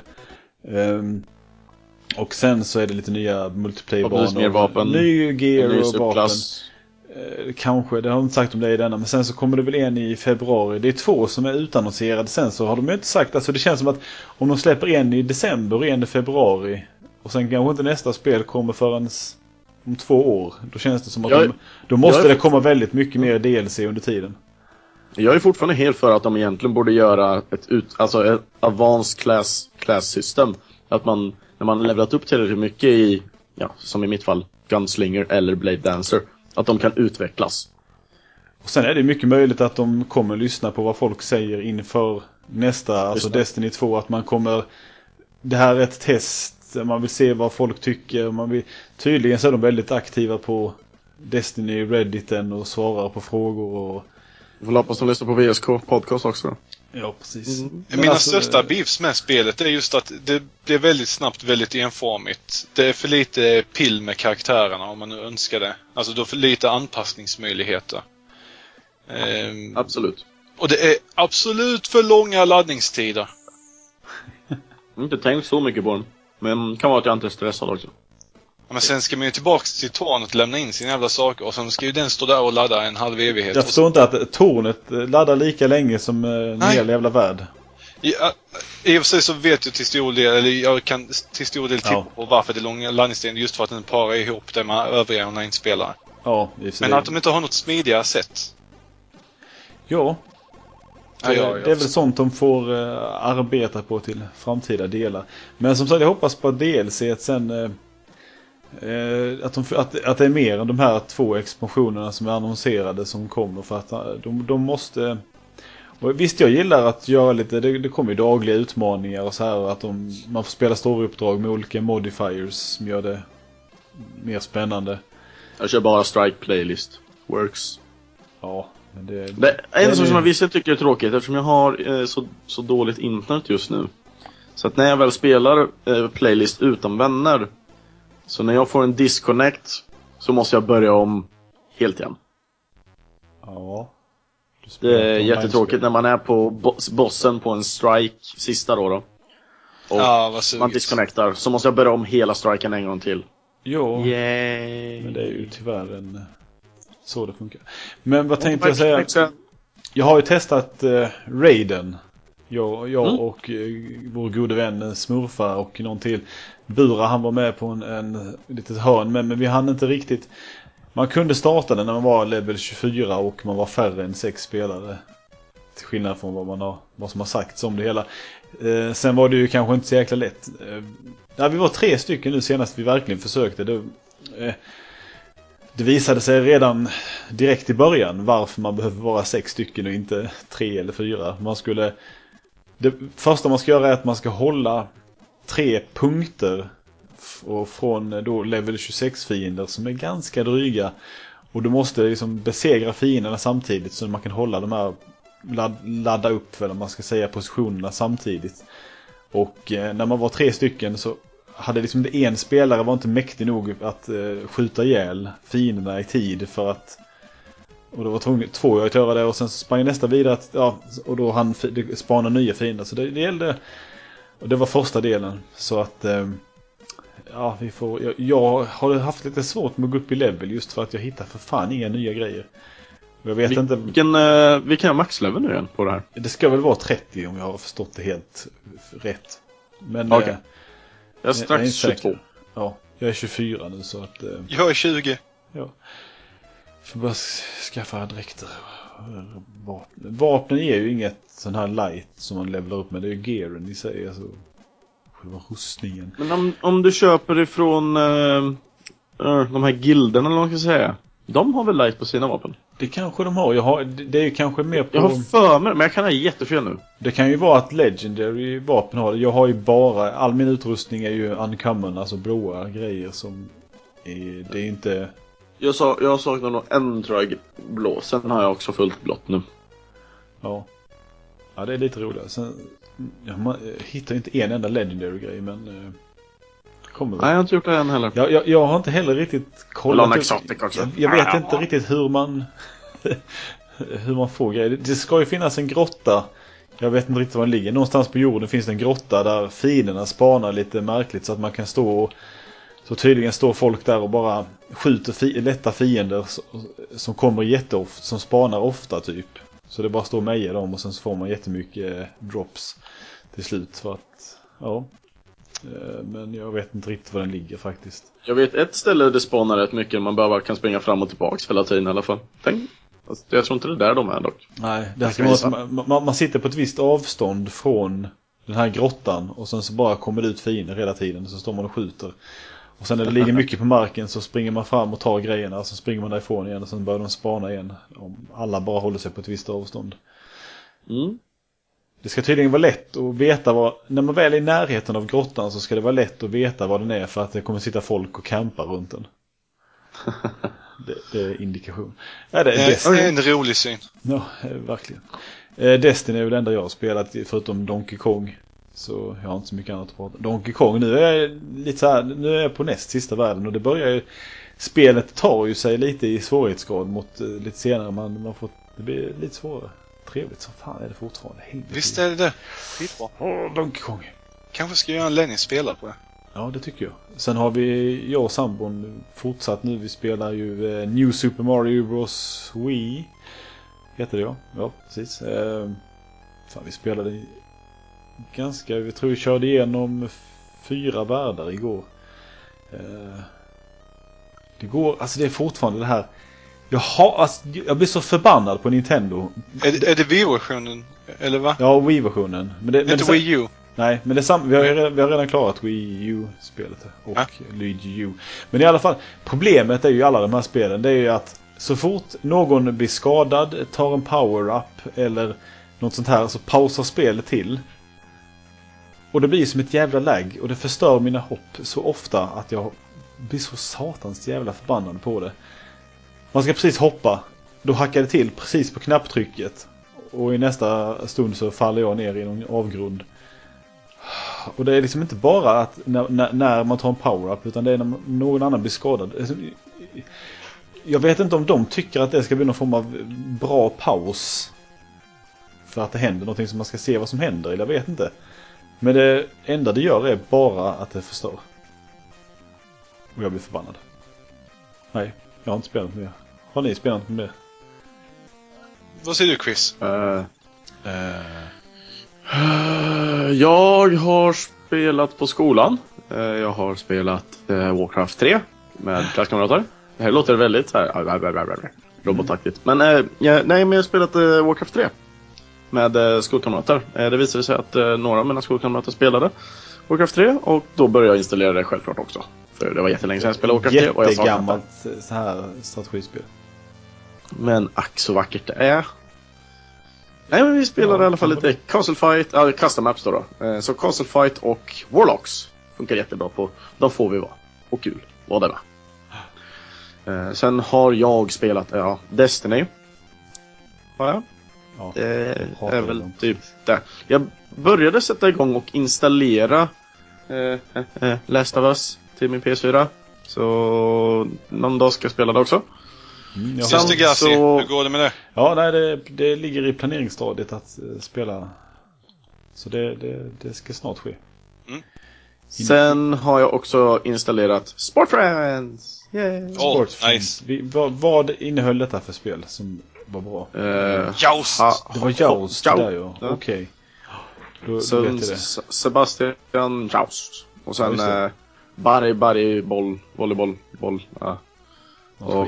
Och sen så är det lite nya multiplayer-banor. Ny gear och vapen. Kanske, det har de inte sagt om det i denna. Men sen så kommer det väl en i februari. Det är 2 som är utannonserade. Sen så har de ju inte sagt... Alltså det känns som att om de släpper en i december och en i februari. Och sen kanske inte nästa spel kommer förrän om 2 år. Då känns det som att då måste det komma väldigt mycket mer DLC under tiden. Jag är fortfarande helt för att de egentligen borde göra ett advanced class system. Att man, när man levlat upp tillräckligt mycket i, som i mitt fall, Gunslinger eller Blade Dancer, att de kan utvecklas. Och sen är det mycket möjligt att de kommer lyssna på vad folk säger inför nästa, alltså Destiny 2, att man kommer... Det här är ett test, man vill se vad folk tycker, tydligen så är de väldigt aktiva på Destiny Redditen och svarar på frågor och... Vi får hoppas de lyssnar på VSK podcast också då. Ja, precis. Mina största beefs med spelet är just att det blir väldigt snabbt väldigt enformigt. Det är för lite pill med karaktärerna om man nu önskar det. Alltså då för lite anpassningsmöjligheter. Absolut. Och det är absolut för långa laddningstider. Jag har inte tänkt så mycket på den. Men kan vara att jag inte är stressad också. Ja, men sen ska man ju tillbaka till tornet och lämna in sina jävla saker. Och sen ska ju den stå där och ladda en halv evighet. Jag förstår inte att tornet laddar lika länge som en hel jävla värld. Ja, i och för sig så vet jag till stor del, eller jag kan till stor del tippa på varför det är långa laddningstider. Just för att den parar ihop det med övriga online-spelare. Ja, men att de inte har något smidigare sätt. Ja. Det är väl sånt de får arbeta på till framtida delar. Men som sagt, jag hoppas på att DLC sen att det är mer än de här 2 expansionerna som är annonserade som kommer, för att de måste... Och visst, jag gillar att göra lite, det kommer ju dagliga utmaningar och så här, att man får spela storyuppdrag med olika modifiers som gör det mer spännande. Jag kör bara strike playlist. Works. Ja. Det är en sak som jag visst tycker är tråkigt, eftersom jag har så dåligt internet just nu. Så att när jag väl spelar playlist utan vänner, så när jag får en disconnect så måste jag börja om helt igen. Ja. Det är jättetråkigt när man är på bossen på en strike sista då. Och man disconnectar, så måste jag börja om hela striken en gång till. Jo. Men det är ju tyvärr så det funkar. Men vad tänkte jag säga? Jag har ju testat Raiden. Jag och vår gode vän Smurfa och någon till. Bura, han var med på en litet hörn. Men vi hann inte riktigt. Man kunde starta den när man var level 24 och man var färre än 6 spelare. Till skillnad från vad som har sagts om det hela. Sen var det ju kanske inte så jäkla lätt. Vi var 3 stycken nu senast vi verkligen försökte. Det visade sig redan direkt i början varför man behöver vara 6 stycken och inte 3 eller 4. Det första man ska göra är att man ska hålla 3 punkter från då level 26 fiender som är ganska dryga. Och du måste liksom besegra fienderna samtidigt så man kan hålla de här ladda upp, eller man ska säga, positionerna samtidigt. Och när man var 3 stycken så hade liksom en spelare var inte mäktig nog att skjuta ihjäl fienderna i tid, för att, och då var tvunget 2 att göra det, och sen så sprang nästa vidare och då han spana nya fiender, så det gällde, och det var första delen, så att jag har haft lite svårt med att gå upp i level just för att jag hittar för fan inga nya grejer. Jag vet inte vilken är maxlevel nu igen på det här? Det ska väl vara 30 om jag har förstått det helt rätt. Men okay. Jag är strax 22. Ja, jag är 24 nu, så att... Jag är 20. Ja. Får bara skaffa dräkter. Vapnen är ju inget sån här light som man levelar upp med. Det är ju gearen i sig, alltså själva rustningen. Men om du köper ifrån de här gilderna, eller vad man ska säga, de har väl light på sina vapen? Det kanske de har. Det är ju kanske mer på... Jag har för mig, men jag kan ha jättefel nu. Det kan ju vara att Legendary vapen har det. Jag har ju bara... All min utrustning är ju uncommon, alltså blåa grejer som... Det är inte... Jag saknar nog en, tror jag, blå. Sen har jag också fullt blått nu. Ja. Ja, det är lite roligt. Sen... Jag hittar inte en enda Legendary grej, men... Kommer väl. Nej, jag har inte gjort det än heller. Jag har inte heller riktigt kollat. Jag vet inte riktigt hur man får grejer. Det ska ju finnas en grotta. Jag vet inte riktigt var den ligger. Någonstans på jorden finns det en grotta där fienderna spanar lite märkligt, så att man kan stå och... Så tydligen står folk där och bara skjuter lätta fiender som kommer jätteofta, som spanar ofta typ. Så det bara står meja dem och sen så får man jättemycket drops till slut för att... Ja. Men jag vet inte riktigt var den ligger faktiskt. Jag vet ett ställe det spanar rätt mycket. Man bara kan springa fram och tillbaka hela tiden i alla fall. Alltså, jag tror inte det är där de är dock. Nej, det ska man sitter på ett visst avstånd från den här grottan. Och sen så bara kommer det ut fiender hela tiden. Så står man och skjuter. Och sen när det ligger mycket på marken så springer man fram och tar grejerna. Och så springer man därifrån igen och sen börjar de spana igen. Om alla bara håller sig på ett visst avstånd. Mm. Det ska tydligen vara lätt att veta vad... När man väl är i närheten av grottan så ska det vara lätt att veta vad den är, för att det kommer sitta folk och campa runt den. Det är indikation. Ja, det är en rolig syn. Ja, verkligen. Destiny är väl det enda jag har spelat förutom Donkey Kong. Så jag har inte så mycket annat att prata om. Donkey Kong, nu är jag lite så här, nu är jag på näst sista världen och det börjar ju... Spelet tar ju sig lite i svårighetsgrad mot lite senare. Man får, det blir lite svårare. Trevligt som fan är det fortfarande. Visst är det. Skitbra. Donkey Kong. Kanske ska göra en Lenny spela på det. Ja, det tycker jag. Sen har jag och sambon fortsatt nu. Vi spelar ju New Super Mario Bros. Wii. Heter det, ja. Ja, precis. Fan, vi spelade ganska... Vi tror vi körde igenom 4 världar igår. Det går... Alltså det är fortfarande det här... Jag blir så förbannad på Nintendo. Är det Wii-versionen? Eller va? Ja, Wii-versionen. Inte Wii U? Nej, men det är vi har redan klarat Wii U-spelet och Luigi U. Men i alla fall, problemet är ju i alla de här spelen, det är ju att så fort någon blir skadad, tar en power-up eller något sånt här, så pausar spelet till. Och det blir som ett jävla lag och det förstör mina hopp så ofta att jag blir så satans jävla förbannad på det. Man ska precis hoppa, då hackar det till precis på knapptrycket. Och i nästa stund så faller jag ner i någon avgrund. Och det är liksom inte bara att när man tar en power-up, utan det är när någon annan blir skadad. Jag vet inte om de tycker att det ska bli någon form av bra paus. För att det händer någonting som man ska se vad som händer, eller jag vet inte. Men det enda det gör är bara att det förstör. Och jag blir förbannad. Nej, jag har inte spelat mer. Har ni spelat mer? Vad säger du, Chris? Jag har spelat på skolan. Jag har spelat Warcraft 3 med klasskamrater. Det här låter väldigt så här robotaktigt. Men jag har spelat Warcraft 3 med skolkamrater. Det visade sig att några av mina skolkamrater spelade Warcraft 3 och då började jag installera det självklart också. För det var jättelänge sedan jag spelade Warcraft 3 och jag saknade det. Så här strategispel. Men ack så vackert det är. Nej, men vi spelade i alla fall lite Castle Fight, Custom Maps då. Så Castle Fight och Warlocks funkar jättebra på. De får vi vara. Och kul, var det med. Sen har jag spelat Destiny. Ja. Det är väl typ det. Jag började sätta igång och installera Last of Us till min PS4. Så någon dag ska jag spela det också. Syster Gassi, hur går det med det? Ja, nej, det ligger i planeringsstadiet att spela. Så det ska snart ske. Sen har jag också installerat Sportfriends. Nice. Vad innehöll detta för spel som var bra? Joust! Det var Joust där, ja. Okej. Då vet jag det. Sebastian Joust. Och sen Barry volleyboll. Ja. Och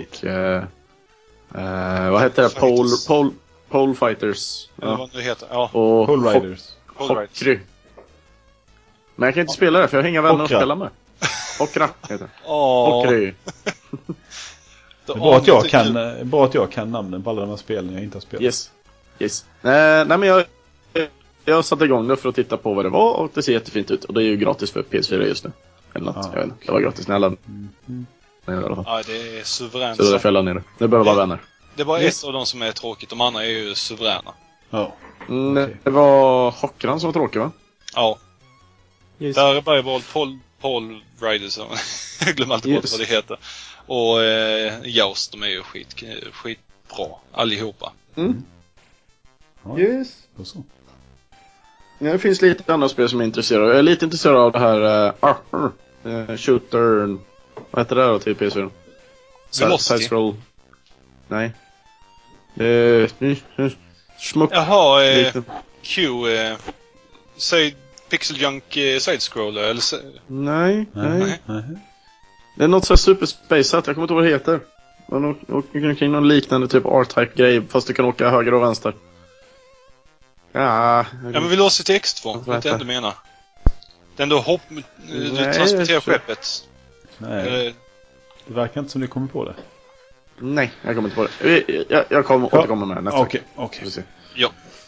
vad heter det? Pole Fighters. Eller vad det heter. Ja. Och Pole Riders. Hockey. Men jag kan inte spela det för jag har inga vänner att spela med. Hockra heter det. Hockey. Det är bra att jag kan namnen på alla de här spelen jag inte har spelat. Yes. Nej men jag satte igång det för att titta på vad det var och det ser jättefint ut. Och det är ju gratis för PS4 just nu. Eller något, jag vet inte. Det var gratis när alla... Ja, det är suveränt. Så det är därför jag laddade ner det. Det behöver vara vänner. Det är bara ett av dem som är tråkigt. De andra är ju suveräna. Ja. Okay. Det var Hockran som var tråkig, va? Ja. Yes. Där är bara Paul Riders. Jag glömmer alltid bort vad det heter. Och Jaust, de är ju skitbra. Allihopa. Ja, yes. Och så. Ja, det finns lite andra spel som är intresserade. Jag är lite intresserad av det här Shooter... Vad heter det då till PS4? Side-scroll. Nej. Smuck. Jaha, Q... Pixel Junk Side-scroller, eller... Nej. Det är något så här super space att jag kommer inte ihåg vad det heter. Man åker kring någon liknande typ R-Type-grej, fast du kan åka höger och vänster. Ja, men vi låser till X2, det är det jag inte menar. Den då du transporterar skeppet. Nej. Det verkar inte som du kommer på det. Nej, jag kommer inte på det. Jag kommer återkomma med det nästa Okej. Ja.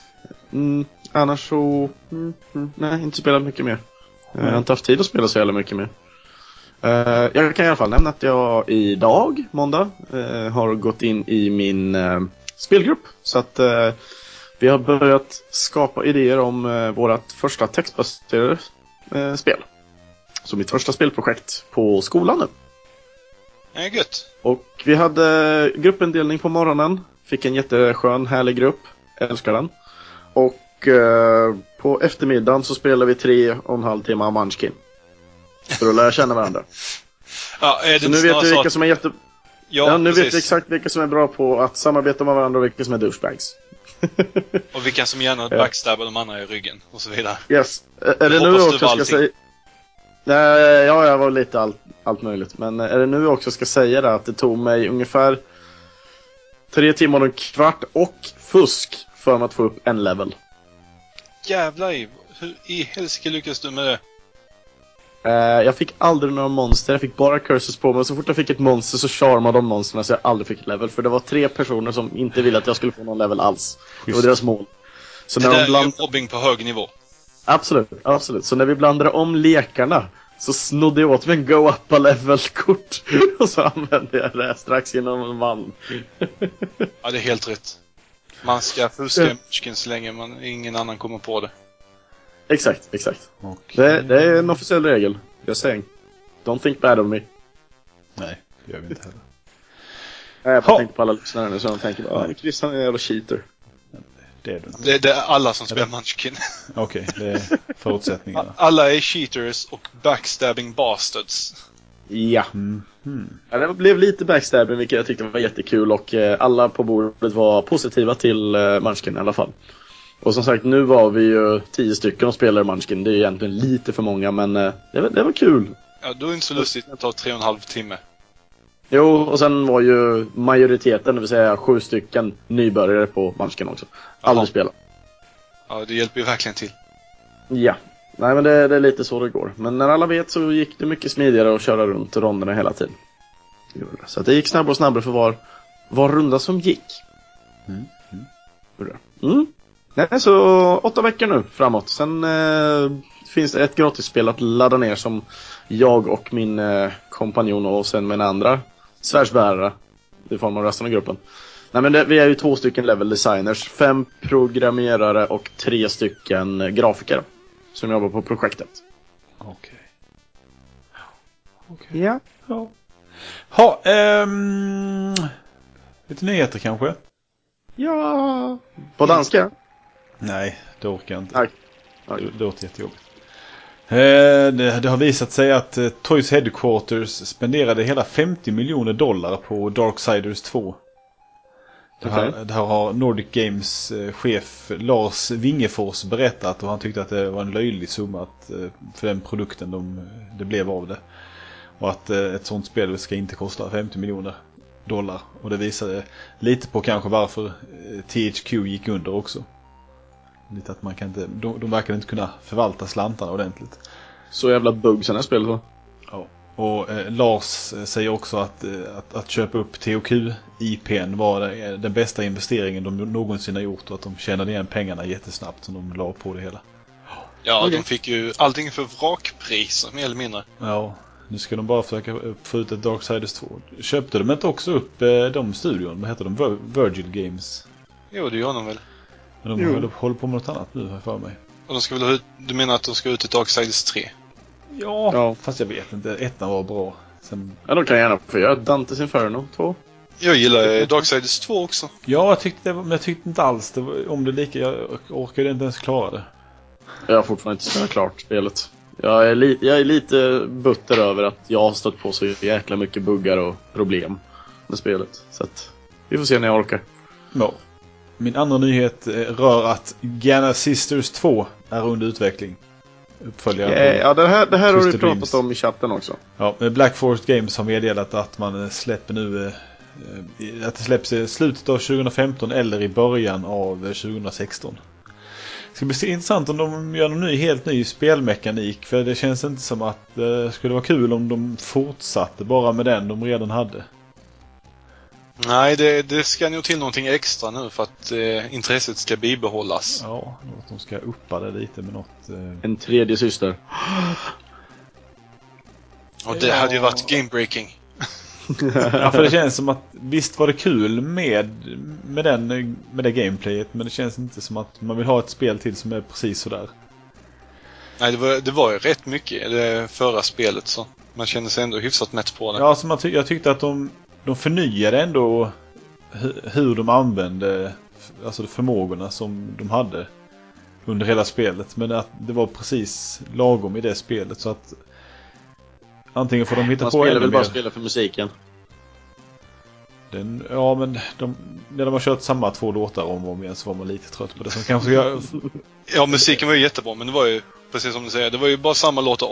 Annars så... nej, inte spelat mycket mer. Jag har inte haft tid att spela så jävla mycket mer. Jag kan i alla fall nämna att jag idag, måndag, har gått in i min spelgrupp. Så att vi har börjat skapa idéer om vårt första textbaserade spel. Så mitt första spelprojekt på skolan nu. Det är gött. Och vi hade gruppendelning på morgonen. Fick en jätteskön, härlig grupp. Älskar den. Och på eftermiddagen så spelade vi 3,5 timmar Munchkin. För att lära känna varandra. Ja, så nu vet vi vilka som är nu precis. vet vi exakt vilka som är bra på att samarbeta med varandra och vilka som är douchebags. Och vilka som gärna backstabbar de andra i ryggen och så vidare. Yes. Är det nu jag också ska säga... Nej, jag var lite allt möjligt. Men är det nu jag också ska säga det att det tog mig ungefär 3 timmar och en kvart och fusk för att få upp en level. Jävlar, hur i helsike lyckas du med det? Jag fick aldrig några monster, jag fick bara curses på mig. Så fort jag fick ett monster så charmade de monsterna så jag aldrig fick ett level. För det var 3 personer som inte ville att jag skulle få någon level alls. Det var deras mål. Så det där är ju mobbing på hög nivå. Absolut. Så när vi blandade om lekarna så snodde jag åt mig en go-up-level-kort. Och så använde jag det strax inom en man. Ja, det är helt rätt. Man ska fuska så länge ingen annan kommer på det. Exakt. Okay. Det är en officiell regel. Jag säger don't think bad of me. Nej, det gör vi inte heller. Jag tänkte på alla lyssnare nu så de tänker Chris han är en jävla cheater. Det är alla som spelar Munchkin. Okej, det är förutsättningarna. Alla är cheaters och backstabbing bastards. Ja. Ja, det blev lite backstabbing vilket jag tyckte var jättekul. Och alla på bordet var positiva till Munchkin i alla fall. Och som sagt, nu var vi ju 10 stycken och spelade Munchkin. Det är egentligen lite för många, men det var kul. Ja, då är det inte så lustigt att ta 3,5 timme. Jo, och sen var ju majoriteten, det vill säga 7 stycken nybörjare på Munchkin också. Aldrig spela. Ja, det hjälper ju verkligen till. Ja, nej men det är lite så det går. Men när alla vet så gick det mycket smidigare att köra runt ronderna hela tiden. Så att det gick snabbare och snabbare för var runda som gick. Nej, så 8 veckor nu framåt. Sen finns det ett gratisspel att ladda ner som jag och min kompanjon och sen min andra svärdsbärare i form av resten av gruppen. Nej, men vi är ju 2 stycken level designers, 5 programmerare och 3 stycken grafiker som jobbar på projektet. Okej. Ja. Lite nyheter kanske? Ja. På danska? Nej, det orkar jag inte. Nej. Det låter jättejobbigt. Det har visat sig att Toys Headquarters spenderade hela $50 miljoner på Darksiders 2. Det här har Nordic Games chef Lars Wingefors berättat och han tyckte att det var en löjlig summa för den produkten det blev av det. Och att ett sånt spel ska inte kosta $50 miljoner. Och det visade lite på kanske varför THQ gick under också. Lite att man kan inte, de verkar inte kunna förvalta slantarna ordentligt. Så jävla bugs i det här spelet va? Ja. Och Lars säger också att köpa upp THQ-IPn var den bästa investeringen de någonsin har gjort och att de tjänade igen pengarna jättesnabbt som de la på det hela. Ja, Okej. de fick ju allting för vrakpriser, mer eller mindre. Ja, nu ska de bara försöka få ut ett Darksiders 2. Köpte de inte också upp de studion? Vad heter de? Virgil Games? Jo, det gör de väl. Men de håller på med något annat nu, här för mig. Och de ska väl ut, du menar att de ska ut till Darksiders 3? Ja, fast jag vet inte. Ettan var bra. Sen... Ja, de kan gärna få göra Dantes Inferno 2. Jag gillar Darksiders 2 också. Ja, jag tyckte inte alls det var, om det lika. Jag orkade inte ens klara det. Jag har fortfarande inte spelat klart spelet. Jag är lite butter över att jag har stött på så jäkla mycket buggar och problem med spelet. Så att vi får se när jag orkar. Ja. Min andra nyhet rör att Giana Sisters 2 är under utveckling. Uppföljare. Ja, det här har du Twisted pratat Dreams. om i chatten också. Ja, Black Forest Games har meddelat att man släpper nu att det släpps i slutet av 2015 eller i början av 2016. Det ska bli intressant om de gör en helt ny spelmekanik, för det känns inte som att det skulle vara kul om de fortsatte bara med den de redan hade. Nej, det ska nog till någonting extra nu för att intresset ska bibehållas. Ja, att de ska uppa det lite med något. En tredje syster. Och det hade ju varit game-breaking. Ja, för det känns som att visst var det kul med det gameplayet, men det känns inte som att man vill ha ett spel till som är precis sådär. Nej, det var ju rätt mycket det förra spelet, så man kände sig ändå hyfsat mätt på det. Ja, alltså jag tyckte att de förnyade ändå hur de använde alltså förmågorna som de hade under hela spelet, men att det var precis lagom i det spelet, så att antingen får de hitta Man på spelar ännu väl mer. bara spela för musiken. Ja, men när de har kört samma 2 låtar om och om igen så var man lite trött på det. Som kanske gör... Ja, musiken var ju jättebra, men det var ju precis som du säger, det var ju bara samma låtar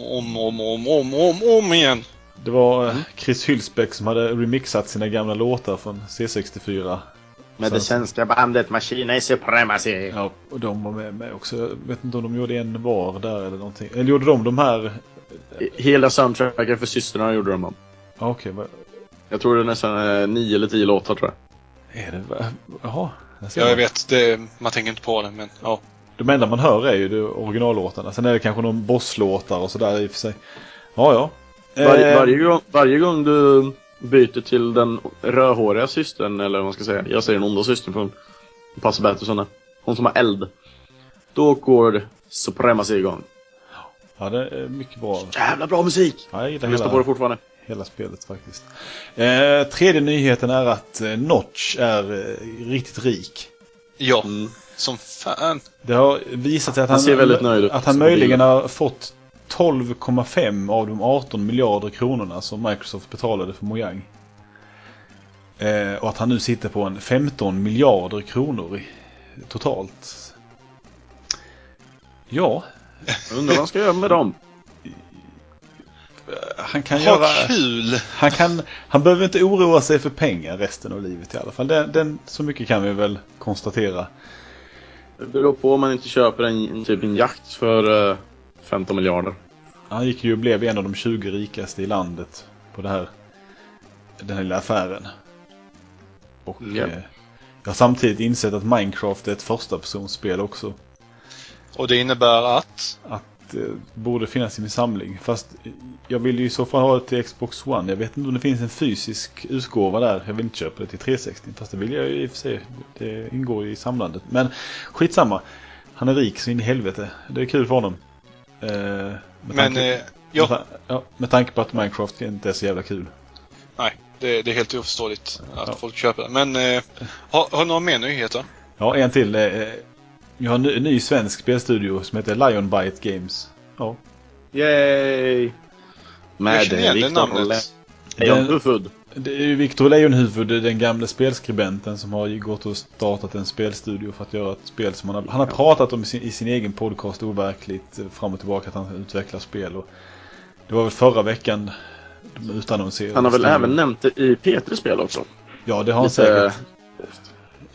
om igen. Det var Chris Hylsbeck som hade remixat sina gamla låtar från C64. Med det svenska bandet Machina Supremacy. Ja, och de var med också. Jag vet inte om de gjorde en var där eller någonting. Eller gjorde de här... Hela soundtracken för systrarna gjorde de om. Ja, okej. Jag tror det är nästan 9 eller 10 låtar, tror jag. Är det... Jaha. Ja, jag vet. Man tänker inte på det, men ja. De enda man hör är ju originallåtarna. Sen är det kanske någon bosslåtar och sådär i och för sig. Ja. Varje gång du byter till den rödhåriga systern, eller vad man ska säga, jag säger den onda systern från Passar bättre sådana. Hon som har eld. Då går Supremacy igång. Ja, det är mycket bra. Jävla bra musik! Ja, jag lyssnar på det fortfarande. Hela spelet faktiskt. Tredje nyheten är att Notch är riktigt rik. Ja, som fan. Det har visat sig att Han ser väldigt nöjd ut. Att han möjligen har fått 12,5 av de 18 miljarder kronorna som Microsoft betalade för Mojang. Och att han nu sitter på en 15 miljarder kronor totalt. Ja. Undrar vad han ska göra med dem. Han kan göra kul. Han behöver inte oroa sig för pengar resten av livet i alla fall. Så mycket kan vi väl konstatera. Det beror på om man inte köper en jakt för 15 miljarder. Han gick ju och blev en av de 20 rikaste i landet på den här lilla affären. Och jag har samtidigt insett att Minecraft är ett förstapersonsspel också. Och det innebär att det borde finnas i min samling. Fast jag vill ju i så fall ha det till Xbox One. Jag vet inte om det finns en fysisk utgåva där. Jag vill inte köpa det till 360. Fast det vill jag ju i och för sig. Det ingår ju i samlandet. Men skitsamma. Han är rik så in i helvete. Det är kul för honom. Med tanke på att Minecraft inte är så jävla kul. Nej, det är helt oförståeligt att folk köper det. Men har du några mer nyheter? Ja, en till. Vi har en ny svensk spelstudio som heter Lionbite Games. Ja. Yay! Med Victor Lejonhufvud. Det är ju Victor Lejonhufvud, den gamla spelskribenten som har gått och startat en spelstudio för att göra ett spel som han har pratat om i sin egen podcast overkligt fram och tillbaka att han utvecklar spel. Och det var väl förra veckan de utannonserade. Han har väl även nämnt det i P3-spel också. Ja, det har han säkert.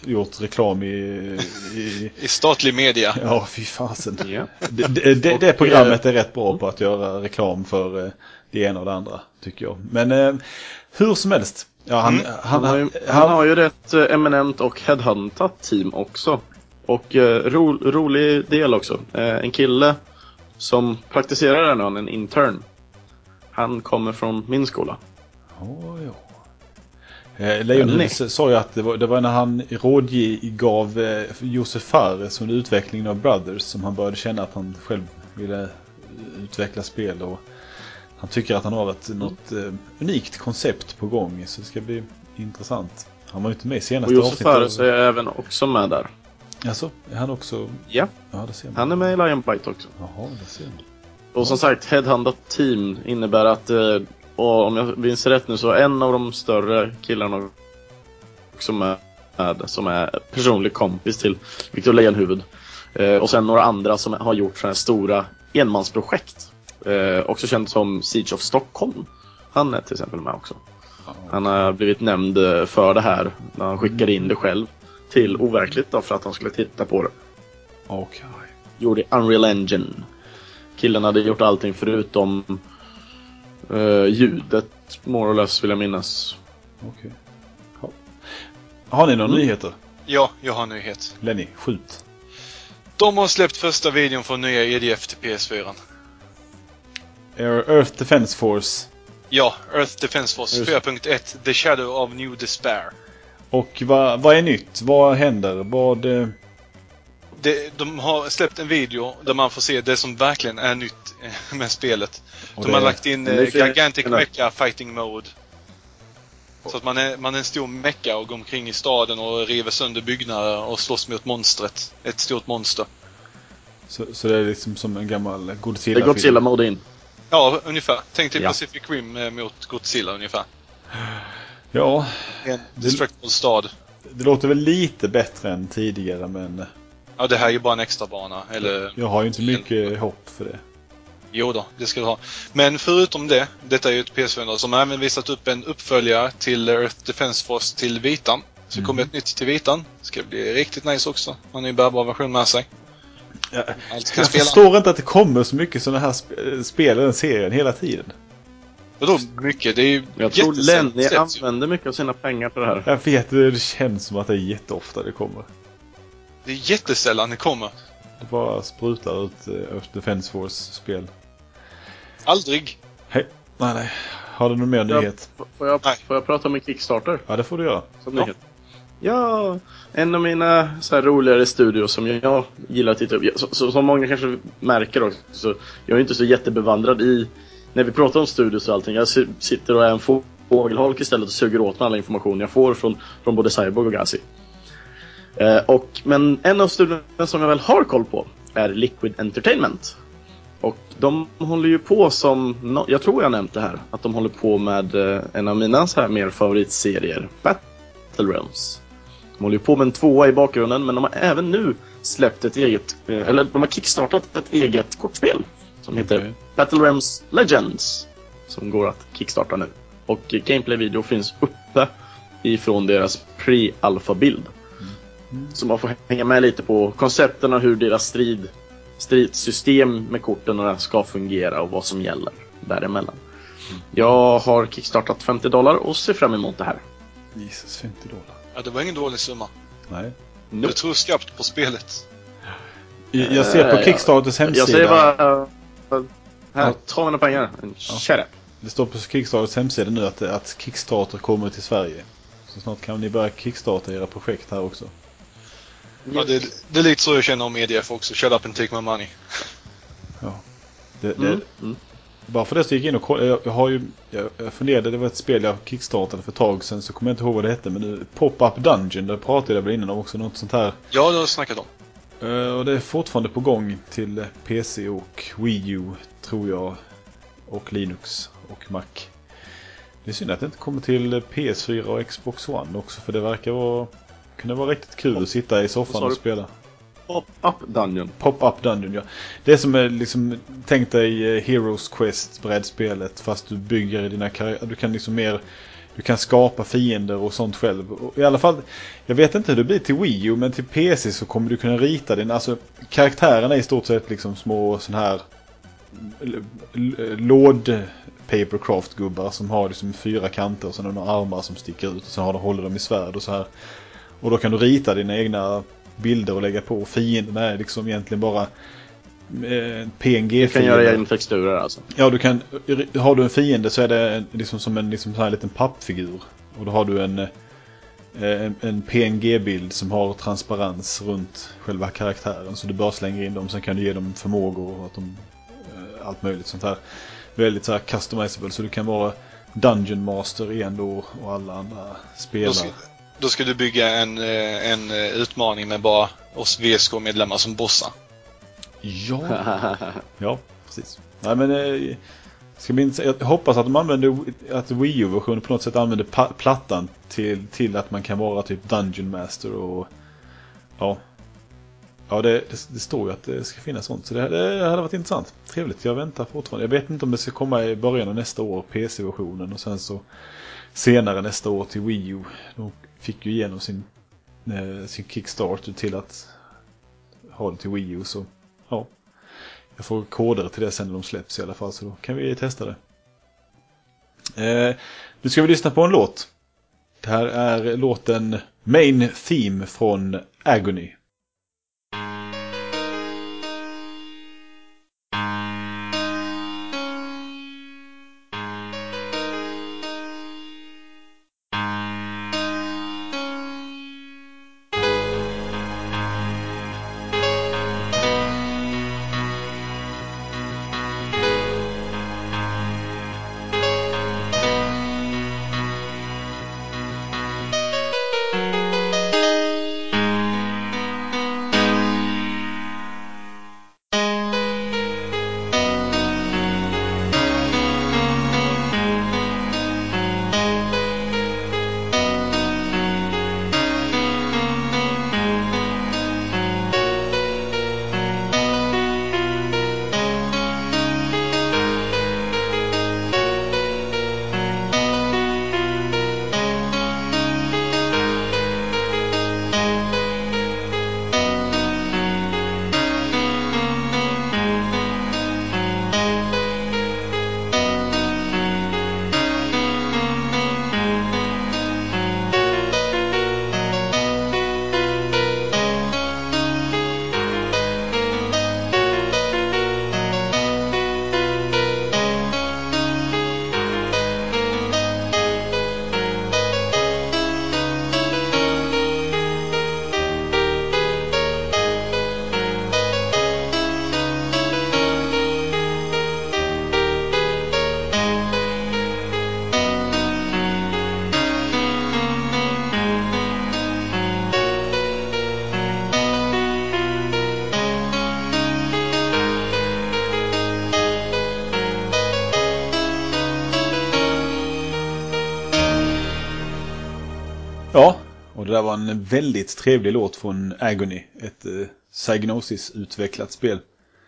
gjort reklam i statlig media. Ja, fy fasen. Ja. Det programmet är rätt bra på att göra reklam för det ena och det andra, tycker jag. Men hur som helst. Ja, han har ju rätt eminent och headhuntat team också. Och rolig del också. En kille som praktiserar där nu, en intern. Han kommer från min skola. Ja. Lejonhuvud sa ju att det var när han rådgav Josef Fares under utvecklingen av Brothers som han började känna att han själv ville utveckla spel, och han tycker att han har något unikt koncept på gång, så det ska bli intressant. Han var ju inte med i senaste avsnittet. Och Josef Fares är även också med där. Alltså, är han också? Ja, det ser man. Han är med i Lion Bite också. Jaha, det ser man. Och som sagt, headhuntat team innebär att och om jag minns rätt nu, så en av de större killarna som är personlig kompis till Victor Lejonhuvud, och sen några andra som har gjort sådana här stora enmansprojekt, också känt som Siege of Stockholm. Han är till exempel med också. Han har blivit nämnd för det här när han skickade in det själv till Overkligt då, för att han skulle titta på det. Okej. Gjorde Unreal Engine. Killen hade gjort allting förutom ljudet, more or less, vill jag minnas. Okej. Ja. Har ni några nyheter? Ja, jag har en nyhet. Lenny, skjut. De har släppt första videon från nya EDF till PS4. Earth Defense Force. Ja, Earth Defense Force 4.1 The Shadow of New Despair. Och vad är nytt? Vad händer? De har släppt en video där man får se det som verkligen är nytt med spelet. De har lagt in Gigantic Mecha Fighting Mode. Så att man är en stor mecha och går omkring i staden och river sönder byggnader och slåss mot monstret. Ett stort monster. Så det är liksom som en gammal Godzilla. Det är Godzilla-mode in. Ja, ungefär. Tänk till Pacific Rim mot Godzilla ungefär. Ja. En destructible stad. Det låter väl lite bättre än tidigare, men... Ja, det här är ju bara en extra bana. Eller... Jag har ju inte mycket hopp för det. Jo då, det ska du ha. Men förutom det, detta är ju ett PS4 som har även visat upp en uppföljare till Earth Defense Force till Vitan. Så kommer ett nytt till Vitan. Det ska bli riktigt nice också. Man har ju bärbar version med sig. Jag förstår inte att det kommer så mycket sådana här spel i den serien hela tiden. Vadå mycket? Det är ju jag tror Lenny använder mycket av sina pengar på det här. Jag vet, det känns som att det är jätteofta det kommer. Det är jättesällan det kommer. Det bara sprutlar ut Earth Defense Force-spel. Aldrig. Hej. Nej. Har du någon mer nyhet? Får jag prata om en Kickstarter? Ja, det får du göra. Ja, en av mina så här roligare studios som jag gillar att titta upp. Som många kanske märker också, så jag är inte så jättebevandrad i när vi pratar om studios och allting. Jag sitter och är en fågelholk istället och suger åt med all information jag får från både Cyborg och Gazi. Men en av studierna som jag väl har koll på är Liquid Entertainment. Och de håller ju på som, jag tror jag nämnt det här, att de håller på med en av mina så här mer favoritserier, Battle Realms. De håller ju på med en 2 i bakgrunden, men de har även nu släppt ett eget, eller de har kickstartat ett eget kortspel som heter Battle Realms Legends, som går att kickstarta nu. Och gameplay-video finns uppe ifrån deras pre-alpha-bild. Så man får hänga med lite på koncepten och hur deras stridssystem med korten ska fungera och vad som gäller däremellan. Jag har kickstartat $50 och ser fram emot det här. Jesus, $50. Ja, det var ingen dålig summa. Nej. Du tror skarpt på spelet. Jag ser på Kickstarters hemsida. Jag säger bara här, ta mina pengar. Shut up. Det står på Kickstarters hemsida nu att Kickstarter kommer till Sverige. Så snart kan ni börja kickstarta era projekt här också. Ja, det är lite så jag känner om EDF också. Shut up and take my money. Ja. Bara för det så gick jag in och kollade. Jag funderade, det var ett spel jag kickstartade för ett tag sedan, så kommer jag inte ihåg vad det hette, men nu Pop-Up Dungeon, där pratade jag väl innan om också, något sånt här. Ja, det har jag snackat om. Och det är fortfarande på gång till PC och Wii U, tror jag, och Linux och Mac. Det är synd att det inte kommer till PS4 och Xbox One också, för det verkar kunna vara riktigt kul att sitta i soffan och spela. Pop-Up Dungeon. Pop-Up Dungeon, ja. Det är som är liksom, tänk dig Heroes Quest brädspelet, fast du bygger i dina karaktärer. Du kan liksom mer du kan skapa fiender och sånt själv. Och i alla fall, jag vet inte hur det blir till Wii U, men till PC så kommer du kunna rita din, alltså karaktärerna är i stort sett liksom små sån här låd papercraft-gubbar som har liksom 4 kanter och sen några armar som sticker ut och sen håller de i svärd och så här. Och då kan du rita dina egna bilder och lägga på. Fienderna är liksom egentligen bara PNG-fiender. Du kan göra egna texturer alltså. Ja, du kan, har du en fiende så är det liksom som en liksom så här liten pappfigur. Och då har du en PNG-bild som har transparens runt själva karaktären. Så du bara slänger in dem, sen kan du ge dem förmågor och att de, allt möjligt sånt här. Väldigt så här customizable, så du kan vara Dungeon Master igen då och alla andra spelare. Då ska du bygga en utmaning med bara oss VSK-medlemmar som bossar. Ja, ja, precis. Nej, men jag hoppas att de använder att Wii U-versionen på något sätt använder plattan till att man kan vara typ Dungeon Master och ja, det står ju att det ska finnas sånt. Så det hade varit intressant. Trevligt, jag väntar fortfarande. Jag vet inte om det ska komma i början av nästa år, PC-versionen, och sen så senare nästa år till Wii U. De fick ju igenom sin Kickstarter till att ha det till Wii U, så ja. Jag får koder till det sen när de släpps i alla fall, så då kan vi testa det. Nu ska vi lyssna på en låt. Det här är låten Main Theme från Agony. Ja, och det där var en väldigt trevlig låt från Agony, ett Psygnosis-utvecklat spel.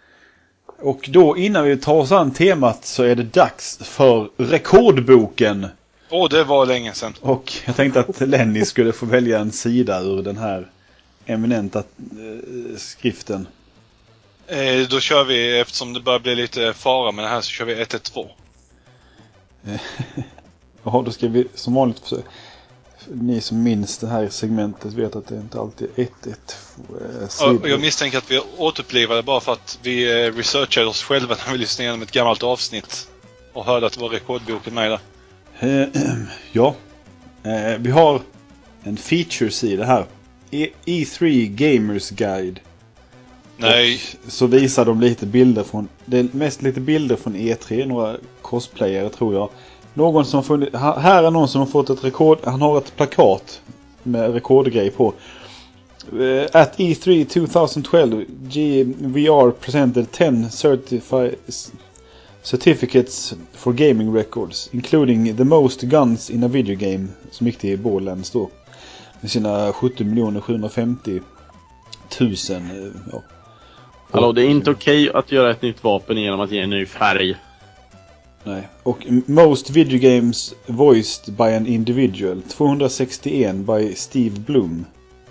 Och då innan vi tar oss an temat så är det dags för rekordboken. Det var länge sedan. Och jag tänkte att Lenny skulle få välja en sida ur den här eminenta skriften. Då kör vi, eftersom det börjar bli lite fara med det här, så kör vi 112. Ja, då ska vi som vanligt försöka. Ni som minns det här segmentet vet att det inte alltid är 1-1. Jag misstänker att vi återupplivade bara för att vi researchade oss själva när vi lyssnade igenom ett gammalt avsnitt och hörde att det var rekordboken med där. Ja, vi har en feature-sida här. E3 Gamers Guide. Nej. Och så visar de lite bilder från, det är mest lite bilder från E3, några cosplayare tror jag. Någon som funnit, här är någon som har fått ett rekord, han har ett plakat med rekordgrej på. At E3 2012, GVR presented 10 certificates for gaming records, including the most guns in a video game, som gick till Borderlands då, med sina 70 750 000. Ja. Hallå, det är inte okej att göra ett nytt vapen genom att ge en ny färg. Nej. Och most video games voiced by an individual. 261 by Steve Blum.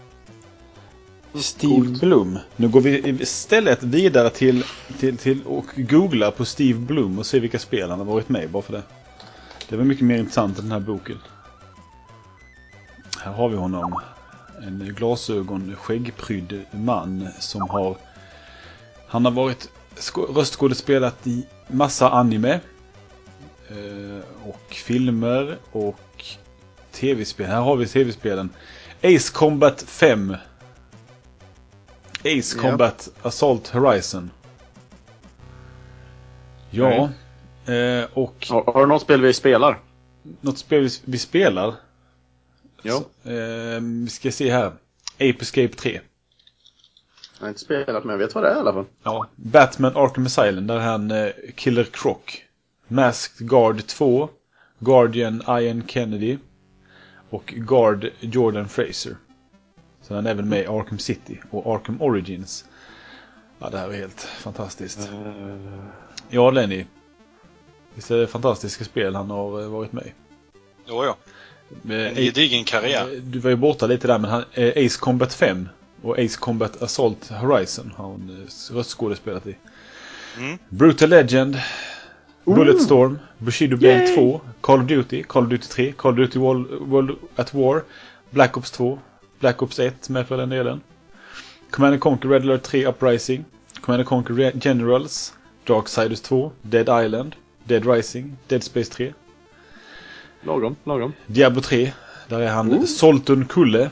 Steve Blum. Nu går vi istället vidare till och googla på Steve Blum och se vilka spel han har varit med i bara för det. Det var mycket mer intressant än den här boken. Här har vi honom. En glasögon, skäggprydd man som han har varit röstskådespelat i massa anime och filmer och tv-spel. Här har vi tv-spelen. Ace Combat 5. Ace Combat Assault Horizon. Ja. Och Har du något spel vi spelar? något spel vi spelar? Ja. Vi ska se här. Ape Escape 3. Jag har inte spelat, men jag vet vad det är i alla fall. Ja. Batman Arkham Asylum, där han Killer Croc. Masked Guard 2. Guardian Ian Kennedy. Och Guard Jordan Fraser. Så han är även med i Arkham City och Arkham Origins. Ja, det här är helt fantastiskt. Ja, Lenny. Visst är det fantastiska spel han har varit med i? Jo. En gedigen karriär. Du var ju borta lite där, men Ace Combat 5 och Ace Combat Assault Horizon har han röstskådespelat i. Brutal Legend, Bulletstorm, Bushido Blade 2, Call of Duty 3, Call of Duty World at War, Black Ops 2, Black Ops 1 med för den delen. Command & Conquer Red Alert 3 Uprising, Command & Conquer Generals, Darksiders 2, Dead Island, Dead Rising, Dead Space 3. Lagom. Diablo 3, där är han Soltun Kulle.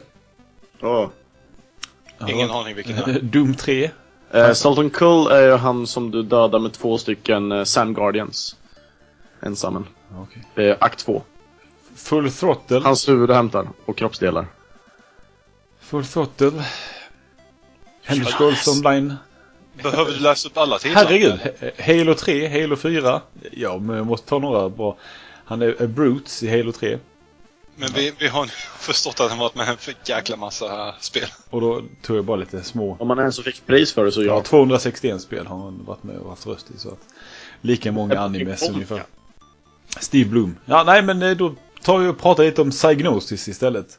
Ingen aning vilken är. Doom 3. Sultan Kull är ju han som du dödar med 2 stycken Sand Guardians. Ensammen. Okay. Akt 2. Full Throttle. Hans huvud hämtar och kroppsdelar. Full Throttle. Elder Scrolls Online. Behöver du läsa upp alla titlar? Herregud. Halo 3, Halo 4. Ja, men jag måste ta några bra. Han är Brutes i Halo 3. Men vi har förstått att han varit med för jäkla massa spel. Och då tog jag bara lite små. Om man ens fick pris för det så ja. 261 spel har han varit med och haft röst i. Så att lika många animes ungefär. Steve Blum. Ja, nej, men då tar vi och pratar lite om Psygnosis istället.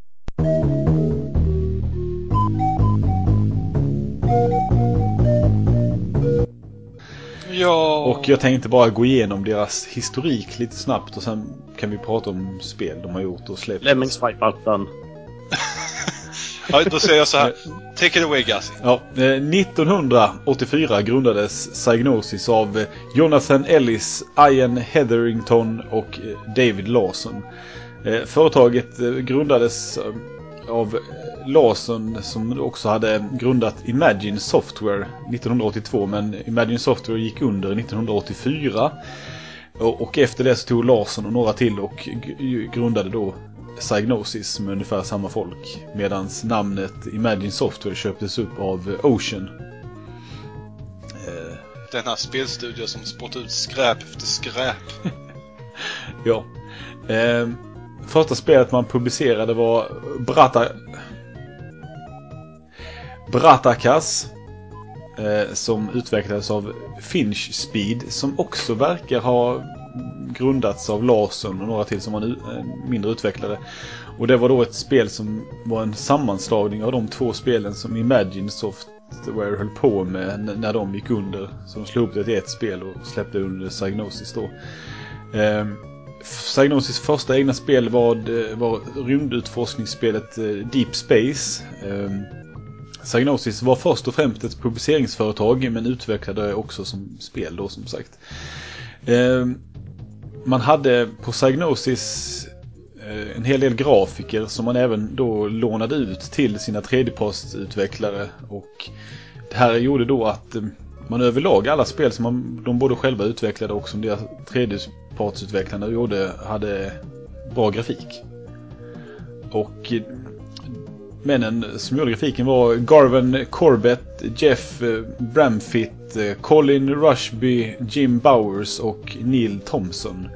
Ja. Och jag tänkte bara gå igenom deras historik lite snabbt och sen kan vi prata om spel de har gjort och släppt. Lemmings-swipe-button. Ja, då säger jag så här. Take it away, Gassi. Ja, 1984 grundades Psygnosis av Jonathan Ellis, Ian Hetherington och David Lawson. Företaget grundades av Lawson som också hade grundat Imagine Software 1982, men Imagine Software gick under 1984 och efter det så tog Lawson och några till och grundade då Psygnosis med ungefär samma folk, medan namnet Imagine Software köptes upp av Ocean. Denna spelstudio som spottar ut skräp efter skräp. Ja. Första spelet man publicerade var Bratakas som utvecklades av Finch Speed, som också verkar ha grundats av Larson och några till som var mindre utvecklare. Och det var då ett spel som var en sammanslagning av de 2 spelen som Imagine Software höll på med när de gick under. Så de slog upp det till ett spel och släppte under Psygnosis då. Psygnosis första egna spel var rymdutforskningsspelet Deep Space. Psygnosis var först och främst ett publiceringsföretag, men utvecklade också som spel då, som sagt. Man hade på Psygnosis en hel del grafiker som man även då lånade ut till sina tredjepartsutvecklare, och det här gjorde då att man överlag alla spel som de både själva utvecklade och som deras tredjepartsutvecklarna hade bra grafik. Och männen som gjorde grafiken var Garvin Corbett, Jeff Bramfitt, Colin Rushby, Jim Bowers och Neil Thompson.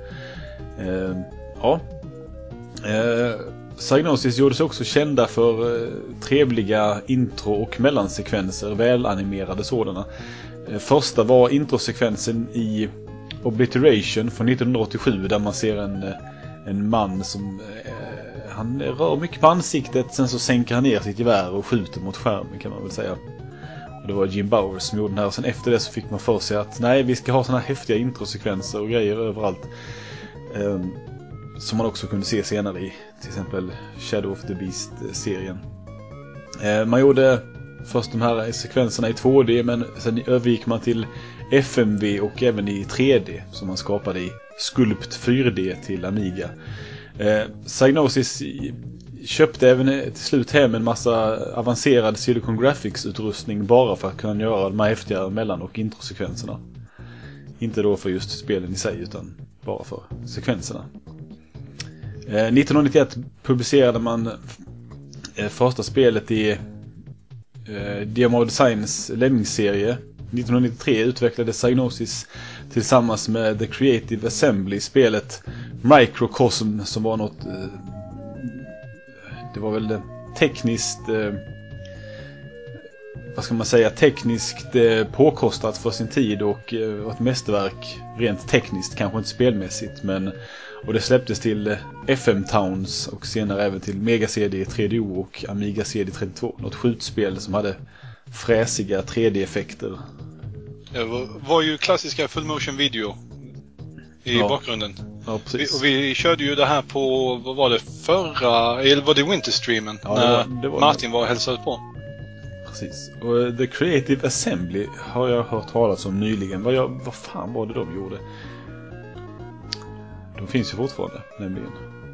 Psygnosis gjorde sig också kända för trevliga intro- och mellansekvenser, välanimerade sådana. Första var introsekvensen i Obliteration från 1987 där man ser en man som han rör mycket på ansiktet, sen så sänker han ner sitt gevär och skjuter mot skärmen, kan man väl säga. Och det var Jim Bowers som gjorde den här, och sen efter det så fick man för sig att nej, vi ska ha såna här häftiga introsekvenser och grejer överallt. Som man också kunde se senare i till exempel Shadow of the Beast-serien. Man gjorde först de här sekvenserna i 2D, men sen övergick man till FMV och även i 3D som man skapade i Sculpt 4D till Amiga. Psygnosis köpte även till slut hem en massa avancerad Silicon Graphics-utrustning bara för att kunna göra de här häftiga mellan- och introsekvenserna. Inte då för just spelen i sig, utan bara för sekvenserna. 1991 publicerade man första spelet i DMO Designs Lemmings-serie. 1993 utvecklade Psygnosis tillsammans med The Creative Assembly spelet Microcosm, som var något det var väl tekniskt vad ska man säga, tekniskt påkostat för sin tid och ett mästerverk rent tekniskt, kanske inte spelmässigt, men och det släpptes till FM Towns och senare även till Mega CD 3DO och Amiga CD 32, något skjutspel som hade fräsiga 3D-effekter. Det var ju klassiska full motion video i bakgrunden. Ja, precis. Vi körde ju det här på, vad var det, eller var det Winterstreamen? Ja, när det var Martin var och hälsade på. Precis. Och The Creative Assembly har jag hört talas om nyligen. Vad fan var det de gjorde? De finns ju fortfarande, nämligen.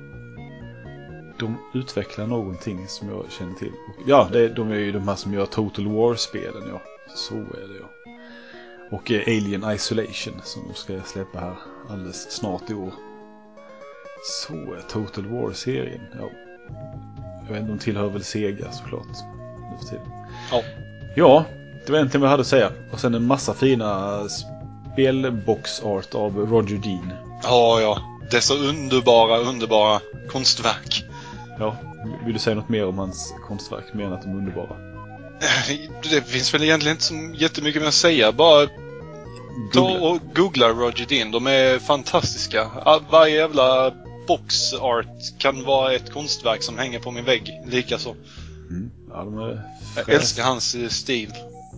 De utvecklar någonting som jag känner till. Ja, de är ju de här som gör Total War-spelen, ja. Så är det, ja. Och Alien Isolation som de ska släppa här alldeles snart i år. Så är Total War-serien, ja. Jag vet inte, de tillhör väl Sega såklart. Nu för tiden. Ja. Ja, det var egentligen vad jag hade att säga. Och sen en massa fina spelboxart av Roger Dean. Ja. Dessa underbara konstverk. Ja, vill du säga något mer om hans konstverk, mer än att de är underbara? Det finns väl egentligen inte så jättemycket mer att säga. Bara ta och googla Roger Dean. De är fantastiska. Varje jävla boxart kan vara ett konstverk som hänger på min vägg. Likaså. Ja, de är jag älskar hans stil.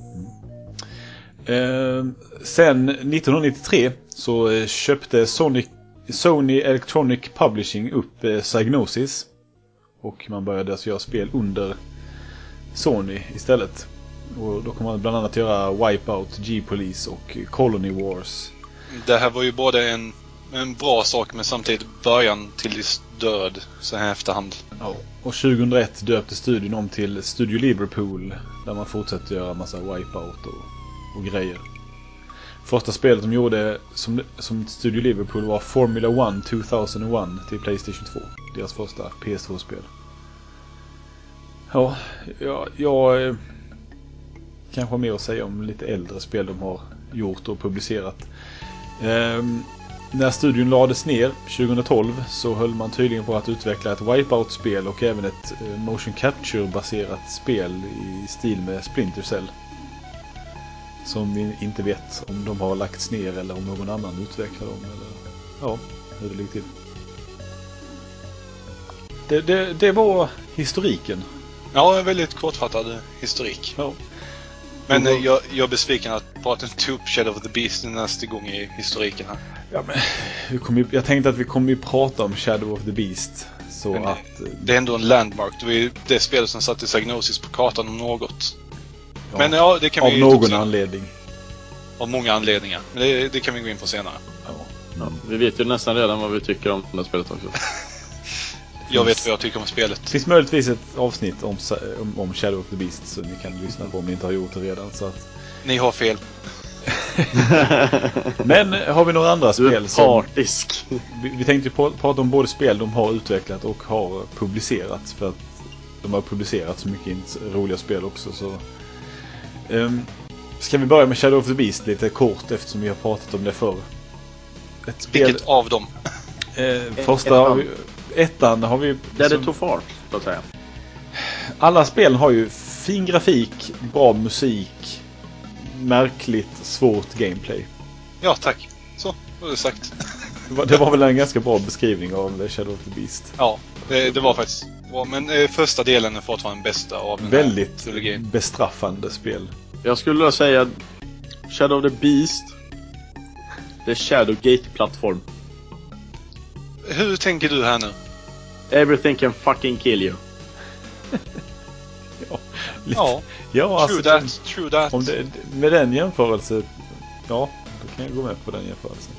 Sen 1993 så köpte Sony Electronic Publishing upp Psygnosis. Och man började alltså göra spel under Sony istället. Och då kommer man bland annat göra Wipeout, G-Police och Colony Wars. Det här var ju både en bra sak, men samtidigt början till död så här efterhand. Ja. Och 2001 döpte studion om till Studio Liverpool, där man fortsätter göra massa Wipeout och grejer. Första spelet de gjorde som Studio Liverpool var Formula 1 2001 till PlayStation 2. Deras första PS2-spel. Ja, jag kanske har mer att säga om lite äldre spel de har gjort och publicerat. När studion lades ner 2012 så höll man tydligen på att utveckla ett Wipeout-spel och även ett motion capture-baserat spel i stil med Splinter Cell. Som vi inte vet om de har lagts ner eller om någon annan utvecklar dem, eller hur det ligger till. Det var historiken. Ja, en väldigt kortfattad historik. Ja. Men jag är besviken att prata inte upp Shadow of the Beast nästa gång i historiken här. Ja, men jag tänkte att vi kommer ju prata om Shadow of the Beast. Så men att det är ändå en landmark. Det var ju det spelet som satte Psygnosis på kartan om något. Ja, men det kan av vi någon anledning. Av många anledningar. Men det kan vi gå in på senare. Ja, vi vet ju nästan redan vad vi tycker om det här spelet också. Jag vet vad jag tycker om spelet. Det finns möjligtvis ett avsnitt om Shadow of the Beast som ni kan lyssna på om ni inte har gjort det redan. Så att... Ni har fel. Men har vi några andra spel som... partisk. Vi tänkte prata om både spel de har utvecklat och har publicerat. För att de har publicerat så mycket roliga spel också. Så... ska vi börja med Shadow of the Beast lite kort eftersom vi har pratat om det förr. Ett spel... Vilket av dem? Första... Ettan har vi... Där det tog fart, så att säga. Alla spel har ju fin grafik, bra musik, märkligt, svårt gameplay. Ja, tack. Så. Vad är det sagt? Det var väl en ganska bra beskrivning av Shadow of the Beast. Ja, det var faktiskt bra. Men första delen är fortfarande den bästa av den väldigt här trilogin. Bestraffande spel. Jag skulle säga Shadow of the Beast. Det är Shadowgate-plattform. Hur tänker du här nu? Everything can fucking kill you. Ja, True that. Om med den jämförelsen, ja, då kan jag gå med på den jämförelsen.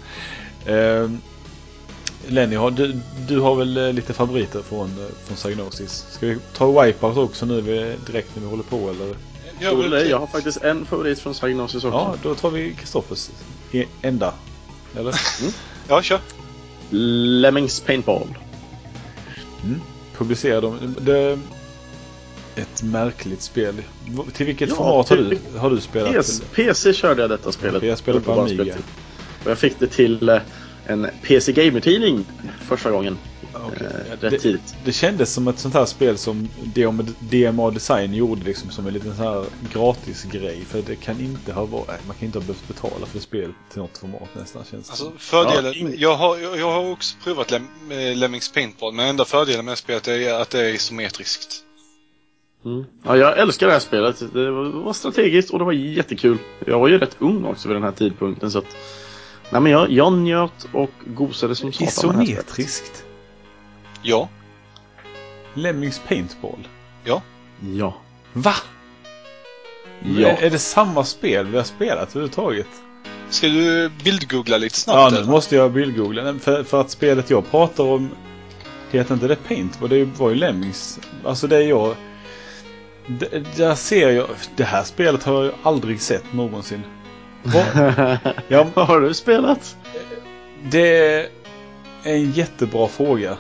Lenny, du har väl lite favoriter från Psygnosis? Ska vi ta Wipeout också nu direkt när vi håller på, eller? Jag har faktiskt en favorit från Psygnosis också. Ja, då tar vi Kristoffers enda, eller? Ja, kör. Lemmings Paintball. Publicerar de ett märkligt spel. Till vilket format har du spelat? PC körde jag detta spelet. Jag spelade på Amiga. Och jag fick det till en PC Gamer-tidning första gången. Rätt tidigt. Det kändes som ett sånt här spel som DMA Design gjorde liksom, som en liten sån här gratis grej. För det kan inte ha varit, man kan inte ha behövt betala för spel till något format nästan, känns alltså fördelen, jag har också provat Lemmings Paintball, men enda fördelen med spelet är att det är isometriskt. Ja, jag älskar det här spelet. Det var strategiskt och det var jättekul. Jag var ju rätt ung också vid den här tidpunkten, så att nej, men jag njöt och gosade som satan. Isometriskt? Ja. Lemmings Paintball? Ja. Va? Ja. Är det samma spel vi har spelat överhuvudtaget? Ska du bildgoogla lite snabbt? Ja, nu måste jag bildgoogla. För att spelet jag pratar om heter inte det Paintball, det var ju Lemmings. Alltså det är jag... Där ser jag... Det här spelet har jag ju aldrig sett någonsin. Vad har du spelat? Det är en jättebra fråga.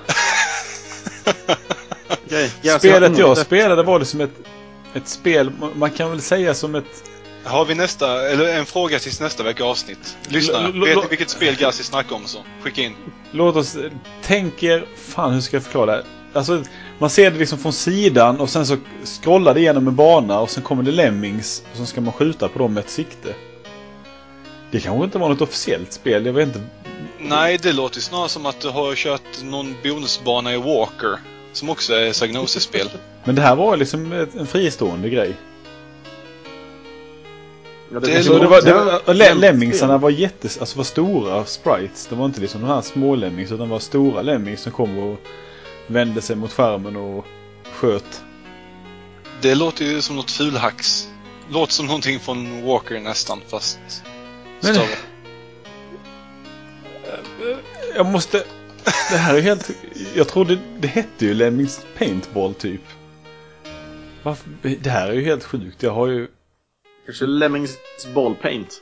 Okay. Spelet jag spelade var det som ett spel, man kan väl säga som ett... Har vi en fråga till nästa vecka avsnitt? Lyssna, vet ni vilket spel Gassi snackar om, så skicka in. Låt oss tänka, fan hur ska jag förklara det? Alltså, man ser det liksom från sidan och sen så scrollar det igenom en bana och sen kommer det lemmings och så ska man skjuta på dem med ett sikte. Det kanske inte var något officiellt spel, jag vet inte. Nej, det låter ju snarare som att du har kört någon bonusbana i Walker, som också är Psygnosis-spel. Men det här var liksom en fristående grej. Ja, lemmingsarna var var stora sprites. Det var inte liksom de här små lemmings, utan det var stora lemmings som kom och vände sig mot skärmen och sköt. Det låter ju som något fulhacks. Låter som någonting från Walker nästan, fast större. Jag måste... Det här är helt... Jag tror det hette ju Lemmings Paintball typ. Varför? Det här är ju helt sjukt. Jag har ju... Kanske Lemmings Ball Paint.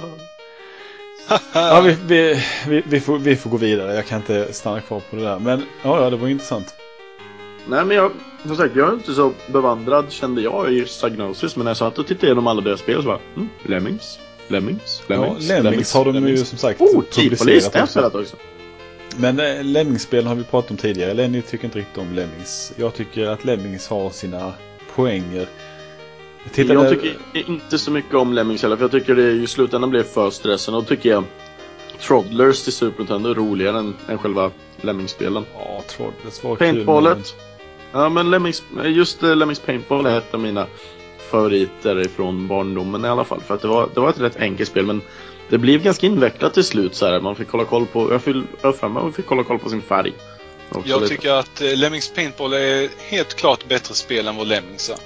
Ja, vi får gå vidare. Jag kan inte stanna kvar på det där. Men ja, det var intressant. Nej, men jag är inte så bevandrad, kände jag, i Psygnosis. Men när jag satt och tittade igenom alla deras spel så var Lemmings. Ja, Lemmings har de ju som sagt publicerat också. Men Lemmings-spelen har vi pratat om tidigare. Lenny tycker inte riktigt om Lemmings. Jag tycker att Lemmings har sina poänger. Jag tycker inte så mycket om Lemmings heller, för jag tycker det i slutändan blev för stressen. Och tycker jag Troddlers till Super Nintendo är roligare än själva Lemmings-spelen. Ja, Troddlers var Paintballet. kul. Ja, men Lemmings Paintball är ett av mina favoriter ifrån barndomen i alla fall. För att det var ett rätt enkelt spel, men det blev ganska invecklat till slut så här. Man fick kolla koll på sin färg. Jag tycker att Lemmings Paintball är helt klart bättre spel än vad Lemmings är.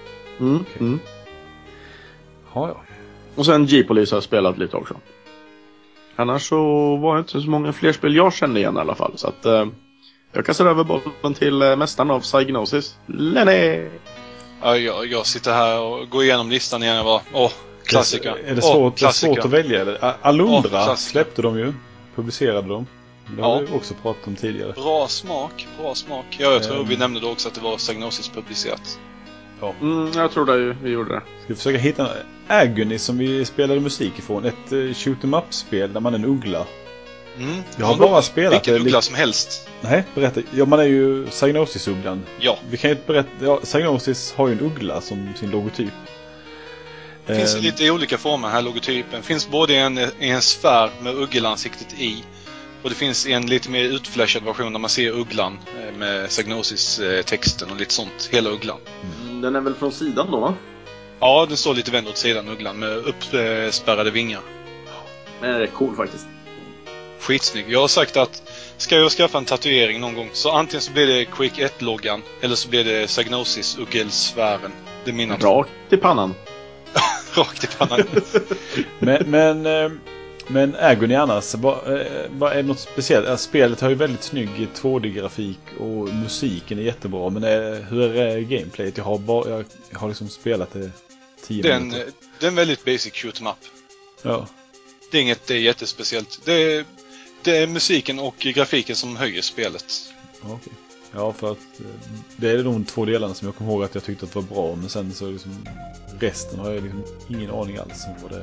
Ja. Och sen G-Police har jag spelat lite också. Annars så var det inte så många fler spel jag kände igen i alla fall. Så att jag kastar över bollen till mästaren av Psygnosis, Lenny. Ja, jag sitter här och går igenom listan igen och bara, klassiker. Är det svårt att välja? Eller? Alundra släppte de ju. Publicerade de. Det har vi också pratat om tidigare. Bra smak. Jag tror vi nämnde då också att det var Psygnosis publicerat. Ja. Jag tror det vi gjorde det. Ska vi försöka hitta Agony som vi spelade musik ifrån. Ett shoot'em up-spel där man är en uggla. Jag har bara spelat vilken uggla som helst. Nej, berätta. Ja, man är ju Psygnosis-ugglan. Ja. Vi kan ju inte berätta. Ja, Psygnosis har ju en uggla som sin logotyp. Det finns i lite olika former här, logotypen. Finns både i en sfär med uggelansiktet i. Och det finns en lite mer utflashad version där man ser ugglan med Psygnosis-texten och lite sånt. Hela ugglan. Den är väl från sidan då, va? Ja, den står lite vänd åt sidan, ugglan, med uppspärrade vingar. Den är rätt cool faktiskt. Skitsnygg. Jag har sagt att ska jag skaffa en tatuering någon gång, så antingen så blir det Quick 1-loggan eller så blir det Psygnosis-uggelsfären. Det är mina Rakt i pannan. Rakt i pannan. Men Agony annars, vad är det något speciellt? Spelet har ju väldigt snygg 2D-grafik och musiken är jättebra. Men hur är gameplayet? Jag har liksom spelat det 10 minuter. Det är en väldigt basic shoot 'em up. Ja. Det är inget jättespeciellt. Det är musiken och grafiken som höjer spelet. Okej. Ja, för att det är de 2 delarna som jag kommer ihåg att jag tyckte att var bra. Men sen så liksom, resten har jag liksom ingen aning alls om vad det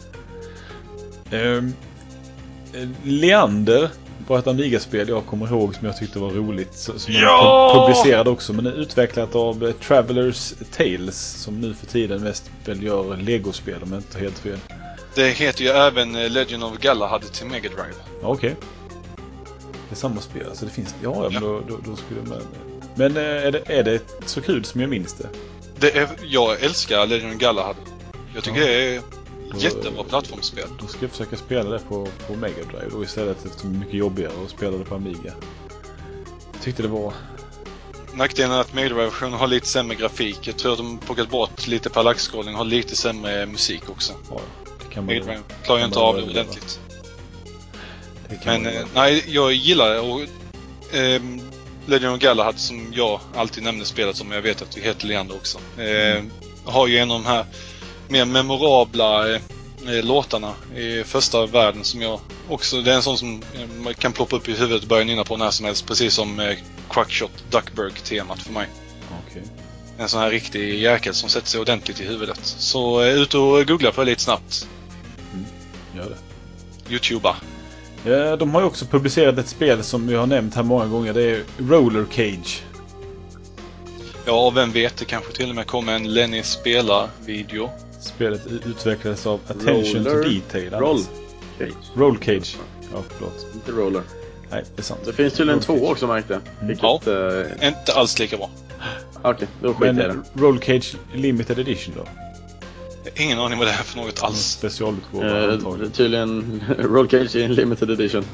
är. Leander var ett Amiga-spel jag kommer ihåg som jag tyckte var roligt. Som jag publicerade också. Men är utvecklat av Travelers Tales, som nu för tiden mest väl gör Lego-spel om jag inte helt fel. Det heter ju även Legend of Galahad till Mega Drive. Okej. Det är samma spel, alltså det finns. Ja, men då skulle man. Men är det så kul som jag minns det? Jag älskar Legend of Galahad. Jag tycker det är jättebra plattformsspel. Då ska jag försöka spela det på Mega Drive då istället, eftersom det är mycket jobbigare att spela det på Amiga. Jag tyckte det var. Nackdelen är att Mega Drive-versionen har lite sämre grafik. Jag tror att de plockat bort lite parallax-scrolling, har lite sämre musik också. Ja, det kan man. Mega Drive klarar ju inte av det ordentligt. Men nej, jag gillar det. Och Legend of Galahad, som jag alltid nämner spelet som, jag vet att det heter Leander också, har ju en av de här mer memorabla låtarna i första världen som jag också, det är en sån som man kan ploppa upp i huvudet och börja nynna på när som helst, precis som Quackshot Duckburg-temat för mig. Okay. En sån här riktig jäkel som sätter sig ordentligt i huvudet. Så ut och googla på lite snabbt. Gör det. YouTuber. De har ju också publicerat ett spel som vi har nämnt här många gånger. Det är Roller Cage. Ja, vem vet, det kanske till och med kommer en Lenny spelar-video. Spelet utvecklades av Attention to Detail. Roll Cage. Ja, förlåt. Inte Roller. Nej, det är sant. Det finns tydligen 2 också, märkte jag. Ja, inte alls lika bra. Okej, då skiter jag i det. Roll Cage Limited Edition då? Ingen aning vad det är för något alls. Specialutgåva. Tydligen Roll Cage in Limited Edition.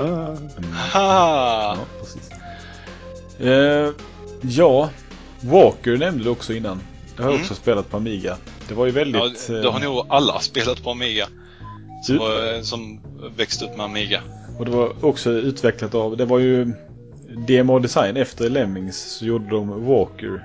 Ja, precis. Ja, Walker nämnde du också innan. Det har jag också spelat på Amiga. Det var ju väldigt. Ja, det har nog alla spelat på Amiga. Som växte upp med Amiga. Och det var också utvecklat av. Det var ju demo-design efter Lemmings, så gjorde de Walker.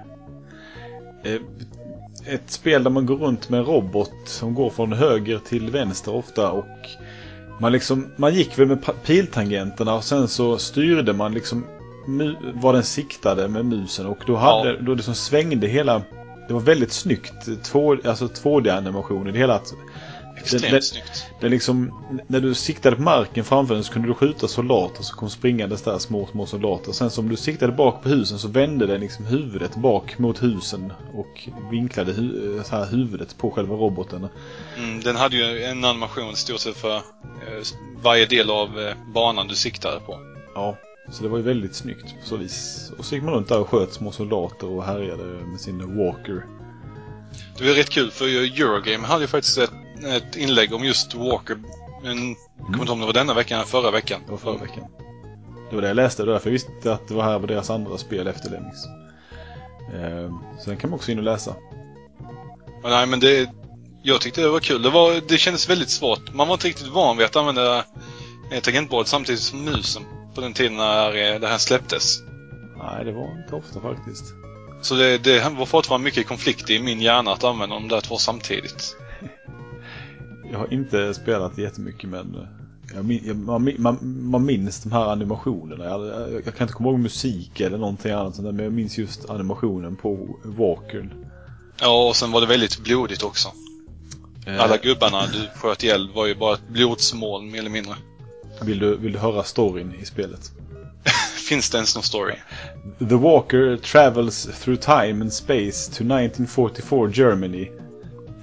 Ett spel där man går runt med en robot som går från höger till vänster ofta, och man gick väl med piltangenterna och sen så styrde man liksom vad den siktade med musen, och då det som svängde hela. Det var väldigt snyggt 2D-animation i det hela. Extremt snyggt. Det liksom, när du siktade på marken framför den så kunde du skjuta soldater som kom springandes där, små soldater. Sen som du siktade bak på husen så vände den liksom huvudet bak mot husen och vinklade så här huvudet på själva roboten. Den hade ju en animation i stort sett för varje del av banan du siktade på. Ja, så det var ju väldigt snyggt på så vis. Och så gick man runt där och sköt små soldater och härjade med sin Walker. Det var rätt kul, för Eurogame hade ju faktiskt ett inlägg om just Walker. Men jag kommer inte ihåg om det var denna veckan eller förra veckan. Det var förra veckan. Det var det jag läste, därför jag visste att det var deras andra spel efter Lemmings. Så den kan man också in och läsa. Men nej, men jag tyckte det var kul. Det kändes väldigt svårt. Man var inte riktigt van vid att använda tangentbordet samtidigt som musen på den tiden när det här släpptes. Nej, det var inte ofta faktiskt. Så det var fortfarande mycket konflikt i min hjärna att använda de där 2 samtidigt. Jag har inte spelat jättemycket, men man minns de här animationerna. Jag kan inte komma ihåg musik eller någonting annat, men jag minns just animationen på Walker. Ja, och sen var det väldigt blodigt också. Alla gubbarna du sköt ihjäl var ju bara ett blodsmål, mer eller mindre. Vill du höra storyn i spelet? Finns det ens någon story? The Walker travels through time and space to 1944 Germany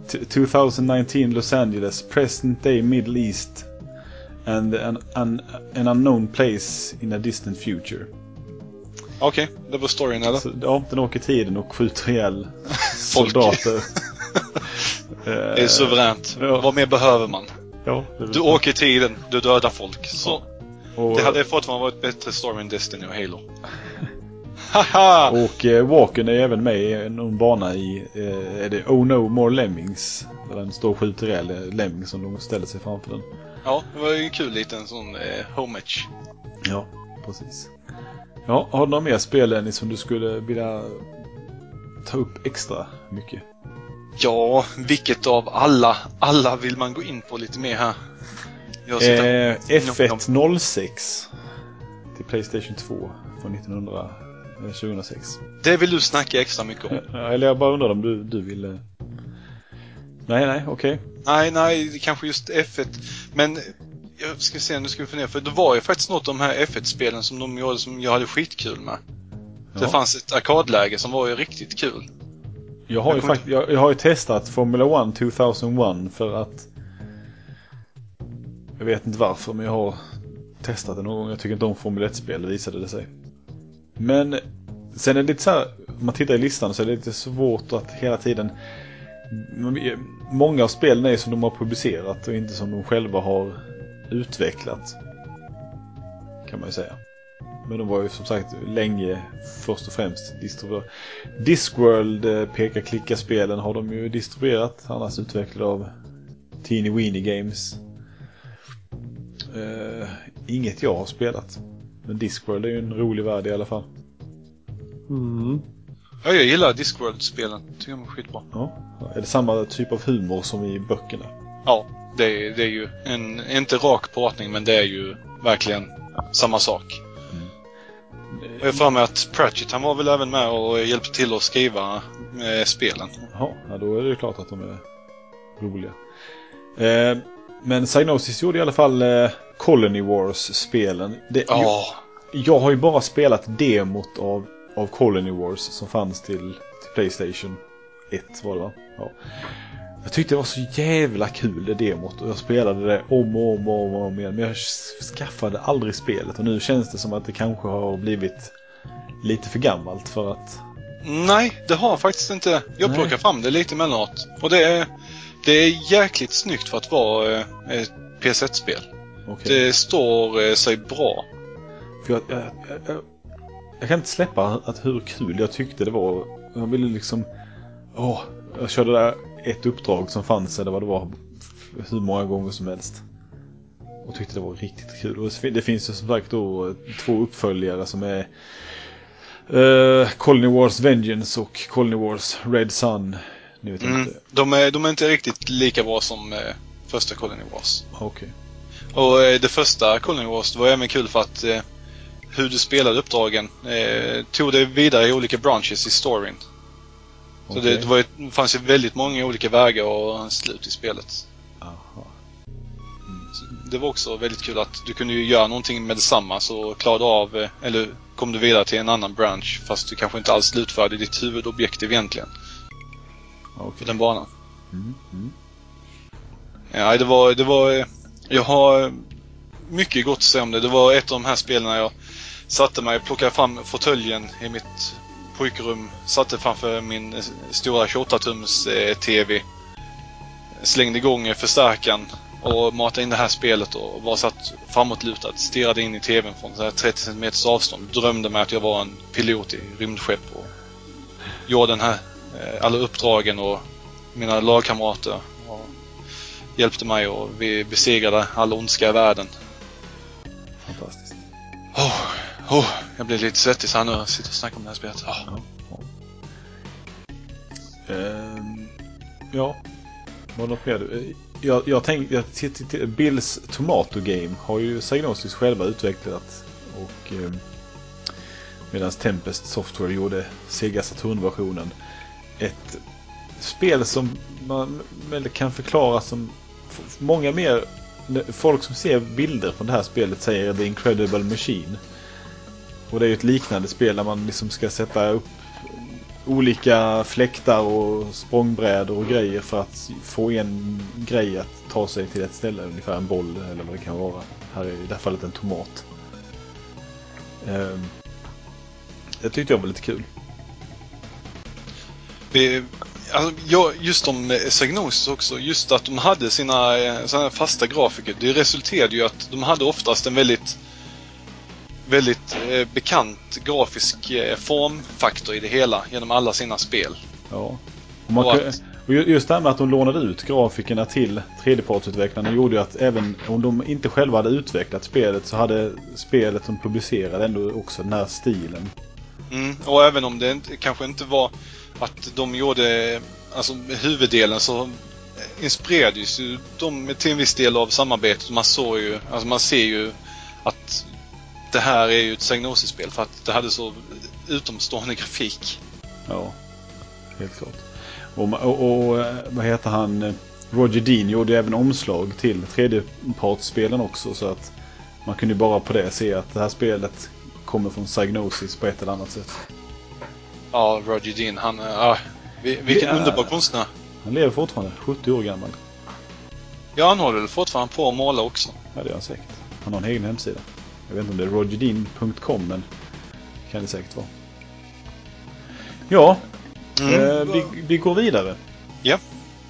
2019 Los Angeles, present day Middle East and an unknown place in a distant future. Okej, det var storyn eller? Så, ja, den åker tiden och skjuter ihjäl soldater. Det är suveränt. Ja. Vad mer behöver man? Ja, du åker i tiden, du dödar folk. Så. Och, det hade fortfarande varit bättre story än Destiny och Halo. Haha! Och Walken är även med i någon bana i är det Oh No More Lemmings, där den står och skjuter ihjäl lemming som de ställer sig framför den. Ja, det var ju en kul liten sån homage. Ja, precis. Ja, har du några mer spel än som du skulle vilja ta upp extra mycket? Ja, vilket av alla vill man gå in på lite mer här? F1 06 till PlayStation 2 från 2006. Det vill du snacka extra mycket om. Eller jag bara undrar om du vill... Nej, okej. Nej, kanske just F1. Men jag ska se, nu ska vi fundera. För det var ju faktiskt något av de här F1-spelen som de gjorde som jag hade skitkul med. Ja. Det fanns ett arkadläge som var ju riktigt kul. Jag har ju testat Formula 1 2001 för att... Jag vet inte varför, men jag har testat det någon gång. Jag tycker inte om Formel 1-spel, visade det sig. Men sen är det lite så här, om man tittar i listan så är det lite svårt att hela tiden... Många av spelen är som de har publicerat och inte som de själva har utvecklat, kan man ju säga. Men de var ju som sagt länge först och främst distribuerade. Discworld peka-klicka-spelen har de ju distribuerat, annars utvecklade av Teeny Weeny Games. Inget jag har spelat. Men Discworld är ju en rolig värld i alla fall. Ja, jag gillar Discworld-spelen. Tycker jag är skitbra. Ja. Är det samma typ av humor som i böckerna? Ja, det är ju inte rak pratning, men det är ju verkligen samma sak. Jag får med att Pratchett, han var väl även med och hjälpte till att skriva spelen. Ja, då är det ju klart att de är roliga. Men Psygnosis gjorde i alla fall Colony Wars-spelen. Jag har ju bara spelat demot av Colony Wars som fanns till PlayStation 1 var det, va? Ja. Jag tyckte det var så jävla kul det demot och jag spelade det om och om igen, men jag skaffade aldrig spelet och nu känns det som att det kanske har blivit lite för gammalt för att... Nej, det har faktiskt inte. Jag plockar fram det lite emellanåt och det är jäkligt snyggt för att vara ett PS1-spel. Okay. Det står sig bra. För jag kan inte släppa att hur kul jag tyckte det var. Jag ville liksom... jag körde där ett uppdrag som fanns där det var hur många gånger som helst. Och tyckte det var riktigt kul. Och det finns ju som sagt då 2 uppföljare som är Colony Wars Vengeance och Colony Wars Red Sun. Ni vet inte. De är inte riktigt lika bra som första Colony Wars. Okej. Och det första Colony Wars var även kul för att hur du spelade uppdragen tog det vidare i olika branches i storyn. Så det fanns ju väldigt många olika vägar och slut i spelet. Aha. Det var också väldigt kul att du kunde ju göra någonting med detsamma, så klarade av, eller kom du vidare till en annan branch fast du kanske inte alls slutförde ditt huvudobjektiv egentligen. För den banan. Ja, det var jag har mycket gott att säga om det. Det var ett av de här spelen jag satte mig, plockade fram fåtöljen i mitt pojkrum, satte framför min stora 28-tums TV, slängde igång förstärkaren och matade in det här spelet och var satt framåtlutad, stirrade in i TVn från så här 30 cm avstånd, drömde mig att jag var en pilot i rymdskepp och gjorde den här alla uppdragen och mina lagkamrater och hjälpte mig och vi besegrade all ondska i världen. Fantastiskt. Jag blir lite svettig så här nu och sitter och snackar om det här spelet. Vad något mer? Jag tänkte Bills Tomato Game har ju Psygnosis själva utvecklat och medan Tempest Software gjorde Sega Saturn-versionen. Ett spel som man väl kan förklara som många mer folk som ser bilder från det här spelet säger The Incredible Machine. Och det är ju ett liknande spel där man liksom ska sätta upp olika fläktar och språngbrädor och grejer för att få en grej att ta sig till ett ställe, ungefär en boll eller vad det kan vara. Här är i det här fallet en tomat. Det tyckte jag var lite kul. Just om Psygnosis också, just att de hade sina såna fasta grafiker, det resulterade ju att de hade oftast en väldigt bekant grafisk formfaktor i det hela genom alla sina spel. Ja. Och just det här med att de lånade ut grafikerna till 3D-partsutvecklarna gjorde ju att även om de inte själva hade utvecklat spelet så hade spelet som publicerade ändå också den här stilen. Och även om det kanske inte var att de gjorde huvuddelen, så inspirerades ju de till en viss del av samarbetet. Man ser ju att det här är ju ett Psygnosis-spel för att det hade så utomstående grafik. Ja, helt klart. Och vad heter han? Roger Dean gjorde även omslag till 3D-partsspelen också, så att man kunde bara på det se att det här spelet kommer från Psygnosis på ett eller annat sätt. Ja, Roger Dean, vilken underbar konstnär. Han lever fortfarande, 70 år gammal. Ja, han håller fortfarande på att måla också. Ja, det är han säkert. Han har en egen hemsida. Jag vet inte om det är rogerdean.com, men kan det säkert vara. Ja, vi går vidare. Ja.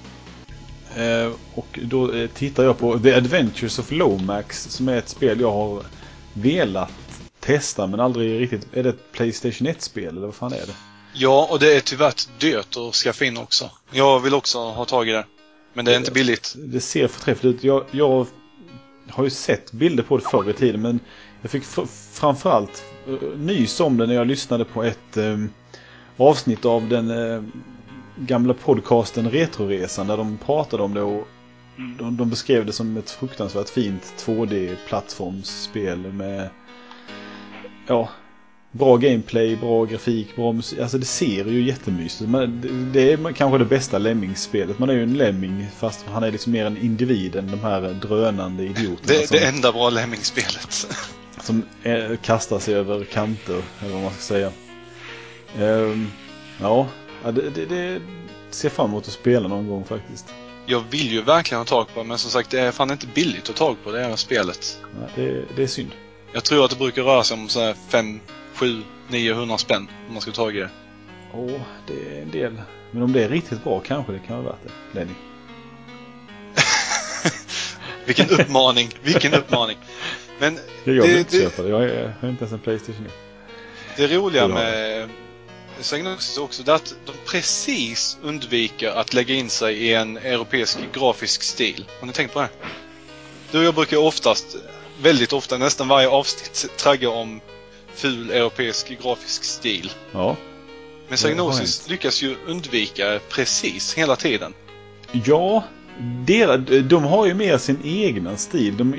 Och då tittar jag på The Adventures of Lomax, som är ett spel jag har velat testa men aldrig riktigt. Är det ett PlayStation 1-spel eller vad fan är det? Ja, och det är tyvärr dyrt att skaffa in också. Jag vill också ha tag i det. Men det är inte billigt. Det ser förträffligt ut. Jag har ju sett bilder på det förr i tiden, men jag fick framförallt nys om det när jag lyssnade på ett avsnitt av den gamla podcasten Retroresan, där de pratade om det och de beskrev det som ett fruktansvärt fint 2D-plattformsspel med bra gameplay, bra grafik, bra musik. Alltså det ser ju jättemysigt. Det är kanske det bästa Lemmings-spelet. Man är ju en lemming fast han är liksom mer en individ än de här drönande idioterna. Det enda bra Lemmings-spelet. Som kastar sig över kanter, eller vad man ska säga. Det ser fram emot att spela någon gång faktiskt. Jag vill ju verkligen ha tag på det, men som sagt det är fan inte billigt att ta tag på det här spelet. Nej, det är synd. Jag tror att det brukar röra sig om så här 5, 7, 900 spänn om man ska ta tag i det. Det är en del. Men om det är riktigt bra kanske det kan vara värt det, Lenny. Vilken uppmaning. Men jag vill inte köpa det. Jag har inte ens en PlayStation. Det roliga med Psygnosis också är att de precis undviker att lägga in sig i en europeisk grafisk stil. Har ni tänkt på det? Jag brukar väldigt ofta, nästan varje avsnitt tragga om ful europeisk grafisk stil. Ja. Men Psygnosis lyckas ju undvika precis hela tiden. Ja, de har ju mer sin egna stil.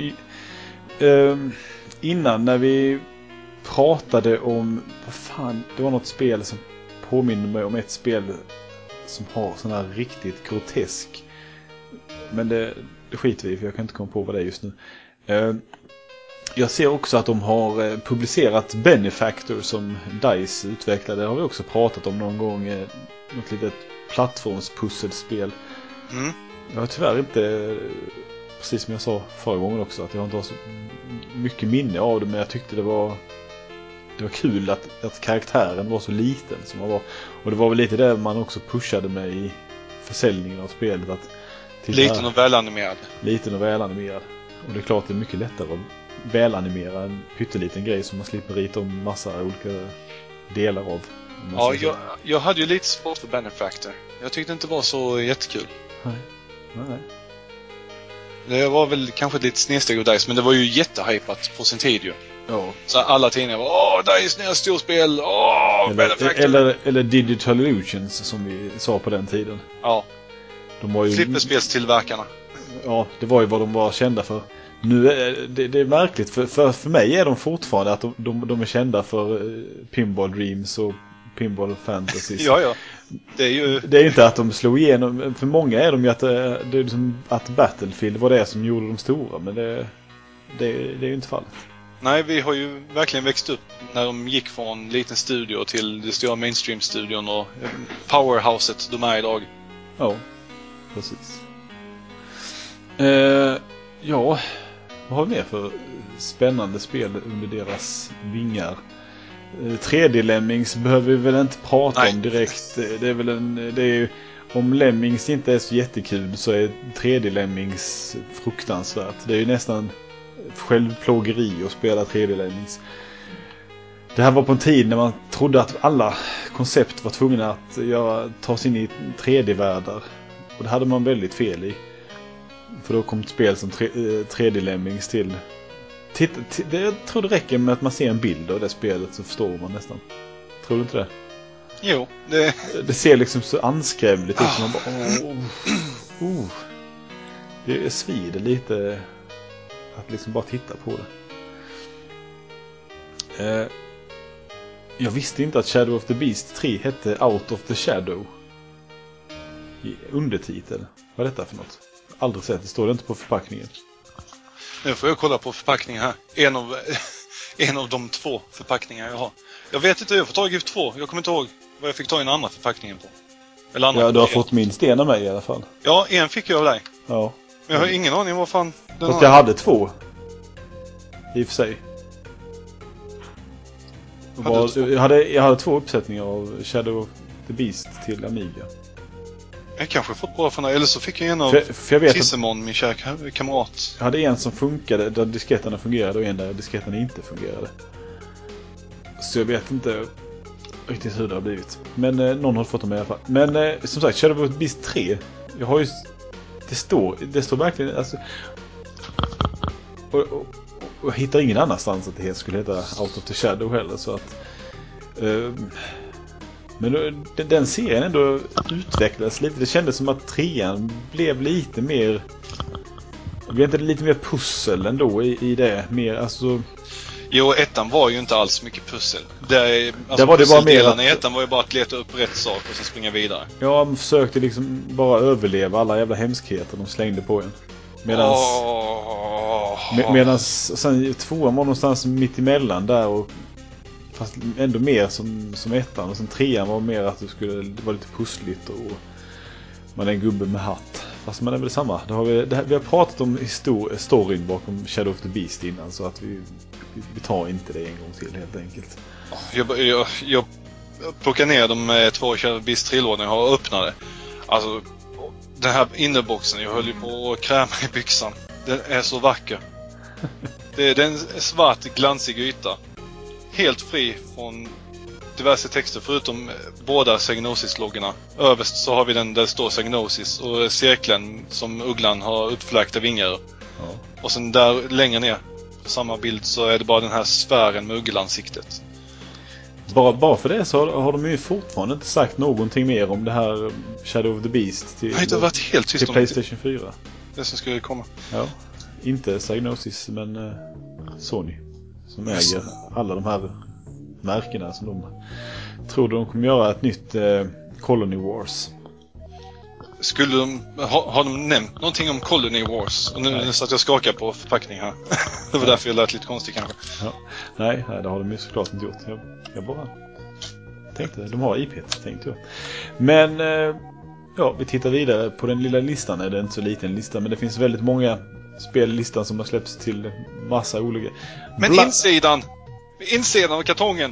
Innan när vi pratade om det var något spel som påminner mig om ett spel som har sån här riktigt grotesk, men det skiter vi, för jag kan inte komma på vad det är just nu. Jag ser också att de har publicerat Benefactor som DICE utvecklade. Det har vi också pratat om någon gång. Något litet plattformspusselspel. Jag har tyvärr inte, precis som jag sa förra gången också, att jag inte har så mycket minne av det, men jag tyckte det var kul att karaktären var så liten som man var. Och det var väl lite där man också pushade med i försäljningen av spelet. Liten och välanimerad. Liten och välanimerad. Och det är klart det är mycket lättare att välanimera en pytteliten grej som man slipper rita om massa olika delar av. Ja, jag hade ju lite svårt för Benefactor. Jag tyckte inte det var så jättekul. Nej. Det var väl kanske lite snedsteg av DICE, men det var ju jättehypat på sin tid ju. Ja. Så alla tidningar var DICE nya storspel, Benefactor. Eller Digital Illusions som vi sa på den tiden. Ja. De var ju flipperspelstillverkarna. Ja, det var ju vad de var kända för. Nu är det är märkligt, för mig är de fortfarande att de är kända för Pinball Dreams och Pinball Fantasies. Ja. Det är ju inte att de slog igenom. För många är de ju att det är liksom att Battlefield var det som gjorde de stora, men det är ju inte fallet. Nej, vi har ju verkligen växt upp när de gick från liten studio till det stora mainstream-studion och powerhouset de är idag. Ja, precis. Ja, vad har vi mer för spännande spel under deras vingar? 3D Lemmings behöver vi väl inte prata om direkt. Det är väl om Lemmings inte är så jättekul så är 3D Lemmings fruktansvärt. Det är ju nästan självplågeri att spela 3D Lemmings. Det här var på en tid när man trodde att alla koncept var tvungna att ta sig in i 3D-världar. Och det hade man väldigt fel i. För då kom ett spel som 3D Lemmings till. Jag tror det räcker med att man ser en bild av det spelet så förstår man nästan. Tror du inte det? Jo, det ser liksom så anskrämligt ut som man bara det svider lite att liksom bara titta på det. Jag visste inte att Shadow of the Beast 3 hette Out of the Shadow i undertitel. Vad är detta för något? Aldrig sett, det står det inte på förpackningen. Nu får jag kolla på förpackningen här. En av de 2 förpackningar jag har. Jag vet inte hur jag får tag i 2. Jag kommer inte ihåg vad jag fick ta i den andra förpackningen på. Eller andra ja, du har fått minst en av mig i alla fall. Ja, en fick jag av dig. Ja. Men jag har ingen aning vad fan den fast jag hade 2. I och för sig. Jag hade 2 uppsättningar av Shadow of the Beast till Amiga. Jag kanske fått bra från det. Eller så fick jag en av Tissemon, min kära kamrat. Jag hade en som funkade där disketterna fungerade och en där disketterna inte fungerade. Så jag vet inte riktigt hur det har blivit. Men någon har fått dem i alla fall. Men som sagt, Shadow of the Beast 3. Jag har ju... Det står verkligen... Alltså, och jag hittar ingen annanstans att det skulle heta Out of the Shadow heller. Så att... Men den serien ändå utvecklades lite. Det kändes som att 3:an blev lite mer... Blev inte det lite mer pussel ändå i det? Mer, alltså... Jo, 1:an var ju inte alls mycket pussel. Där var det bara mer att... 1:an var ju bara att leta upp rätt sak och sen springa vidare. Ja, man försökte liksom bara överleva alla jävla hemskheter de slängde på en. Medan sen 2:an var någonstans mitt emellan där och... Fast ändå mer som 1:an. Och sen 3:an var mer att det var lite pussligt och man är en gubbe med hatt. Fast man är väl samma. Vi har pratat om storyn bakom Shadow of the Beast innan. Så att vi tar inte det en gång till helt enkelt. Jag plockar ner de 2 Shadow of the Beast 3-lådorna och öppnade. Alltså, den här innerboxen, jag höll ju på att kräma i byxan. Den är så vacker. Det är en svart glansig yta. Helt fri från diverse texter förutom båda Psygnosis-loggorna. Överst så har vi den där det står Psygnosis och cirkeln som ugglan har uppfläkta vingar. Ja. Och sen där längre ner på samma bild så är det bara den här sfären med uggelansiktet. Bara för det så har de ju fortfarande inte sagt någonting mer om det här Shadow of the Beast till, det har varit helt tyst till PlayStation 4. Det som skulle komma. Ja, inte Psygnosis men Sony. Som äger alla de här märkena som de tror de kommer göra ett nytt Colony Wars. Skulle de har de nämnt någonting om Colony Wars? Och nu så att jag skakar på förpackningen här. Det var därför jag lät lite konstigt kanske. Ja. Nej, det har de ju såklart inte gjort. Jag bara tänkte, de har IP, tänkte jag. Men vi tittar vidare på den lilla listan. Det är inte så liten lista, men det finns väldigt många spellistan som har släppts till massa olika. Men insidan av kartongen.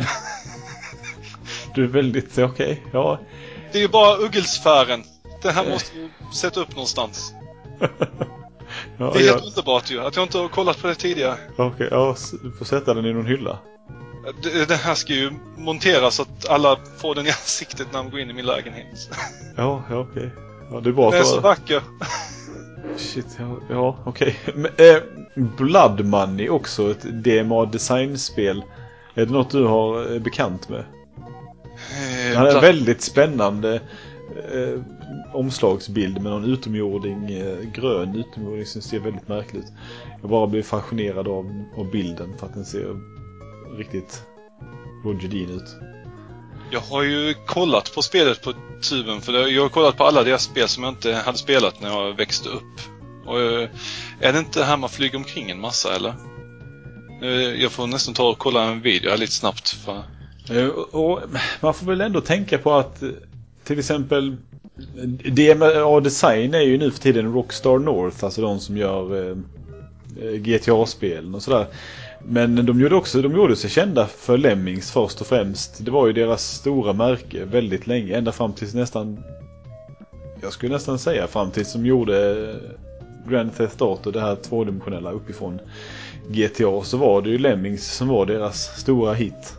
Du är väldigt okej. Ja. Det är ju bara uggelsfären. Den här måste du sätta upp någonstans. Ja, det är helt underbart ju att jag inte har kollat på det tidigare. Okej, du får sätta den i någon hylla. Den här ska ju monteras så att alla får den i ansiktet när de går in i min lägenhet. Ja, okej. Ja, det är bra. Den är så vacker. Shit, ja, okej. Blood Money också, ett DMA-designspel. Är det något du har bekant med? Det är en väldigt spännande omslagsbild med någon utomjording, grön utomjording som ser väldigt märkligt ut. Jag bara blev fascinerad av bilden för att den ser riktigt Roger Dean ut. Jag har ju kollat på spelet på tuben för jag har kollat på alla deras spel som jag inte hade spelat när jag växte upp. Och är det inte här man flyger omkring en massa eller? Jag får nästan ta och kolla en video här lite snabbt. För... Och man får väl ändå tänka på att till exempel DMA Design är ju nu för tiden Rockstar North, alltså de som gör GTA-spelen och sådär. Men de gjorde sig kända för Lemmings först och främst. Det var ju deras stora märke väldigt länge, ända fram tills nästan, jag skulle nästan säga fram tills som gjorde Grand Theft Auto, det här tvådimensionella uppifrån GTA, så var det ju Lemmings som var deras stora hit.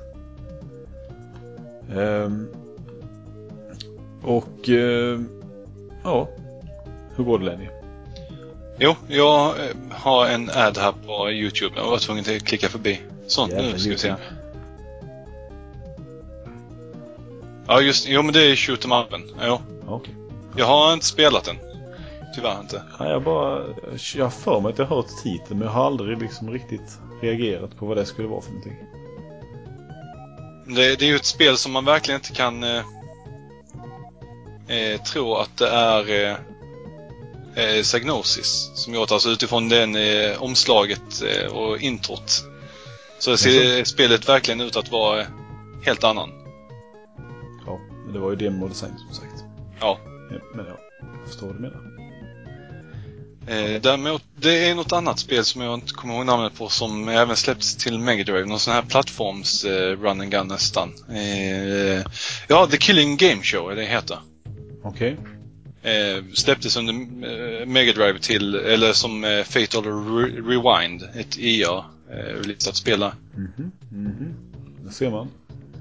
Ja, hur går det, Lenny? Jo, jag har en ad här på YouTube. Jag var tvungen att klicka förbi. Sånt, nu ska vi se. Ja, just, jo men det är Shoot 'em Up'en. Jo. Okay. Jag har inte spelat den. Tyvärr inte. Ja, jag har för mig att jag har hört titeln, men jag har aldrig liksom riktigt reagerat på vad det skulle vara för någonting. Det är ju ett spel som man verkligen inte kan tro att det är Psygnosis som gjort, alltså utifrån den omslaget och introt. Så ser spelet verkligen ut att vara helt annan. Ja, men det var ju demo design som sagt. Ja. Men jag förstår vad du menar. Däremot, det är något annat spel som jag inte kommer ihåg namnet på som även släppts till Mega Drive. Någon sån här plattforms run and gun nästan. Ja, The Killing Game Show är det heter. Okej. Släpptes under Mega Drive till, eller som Fatal Rewind, ett IA release att spela. Det ser man.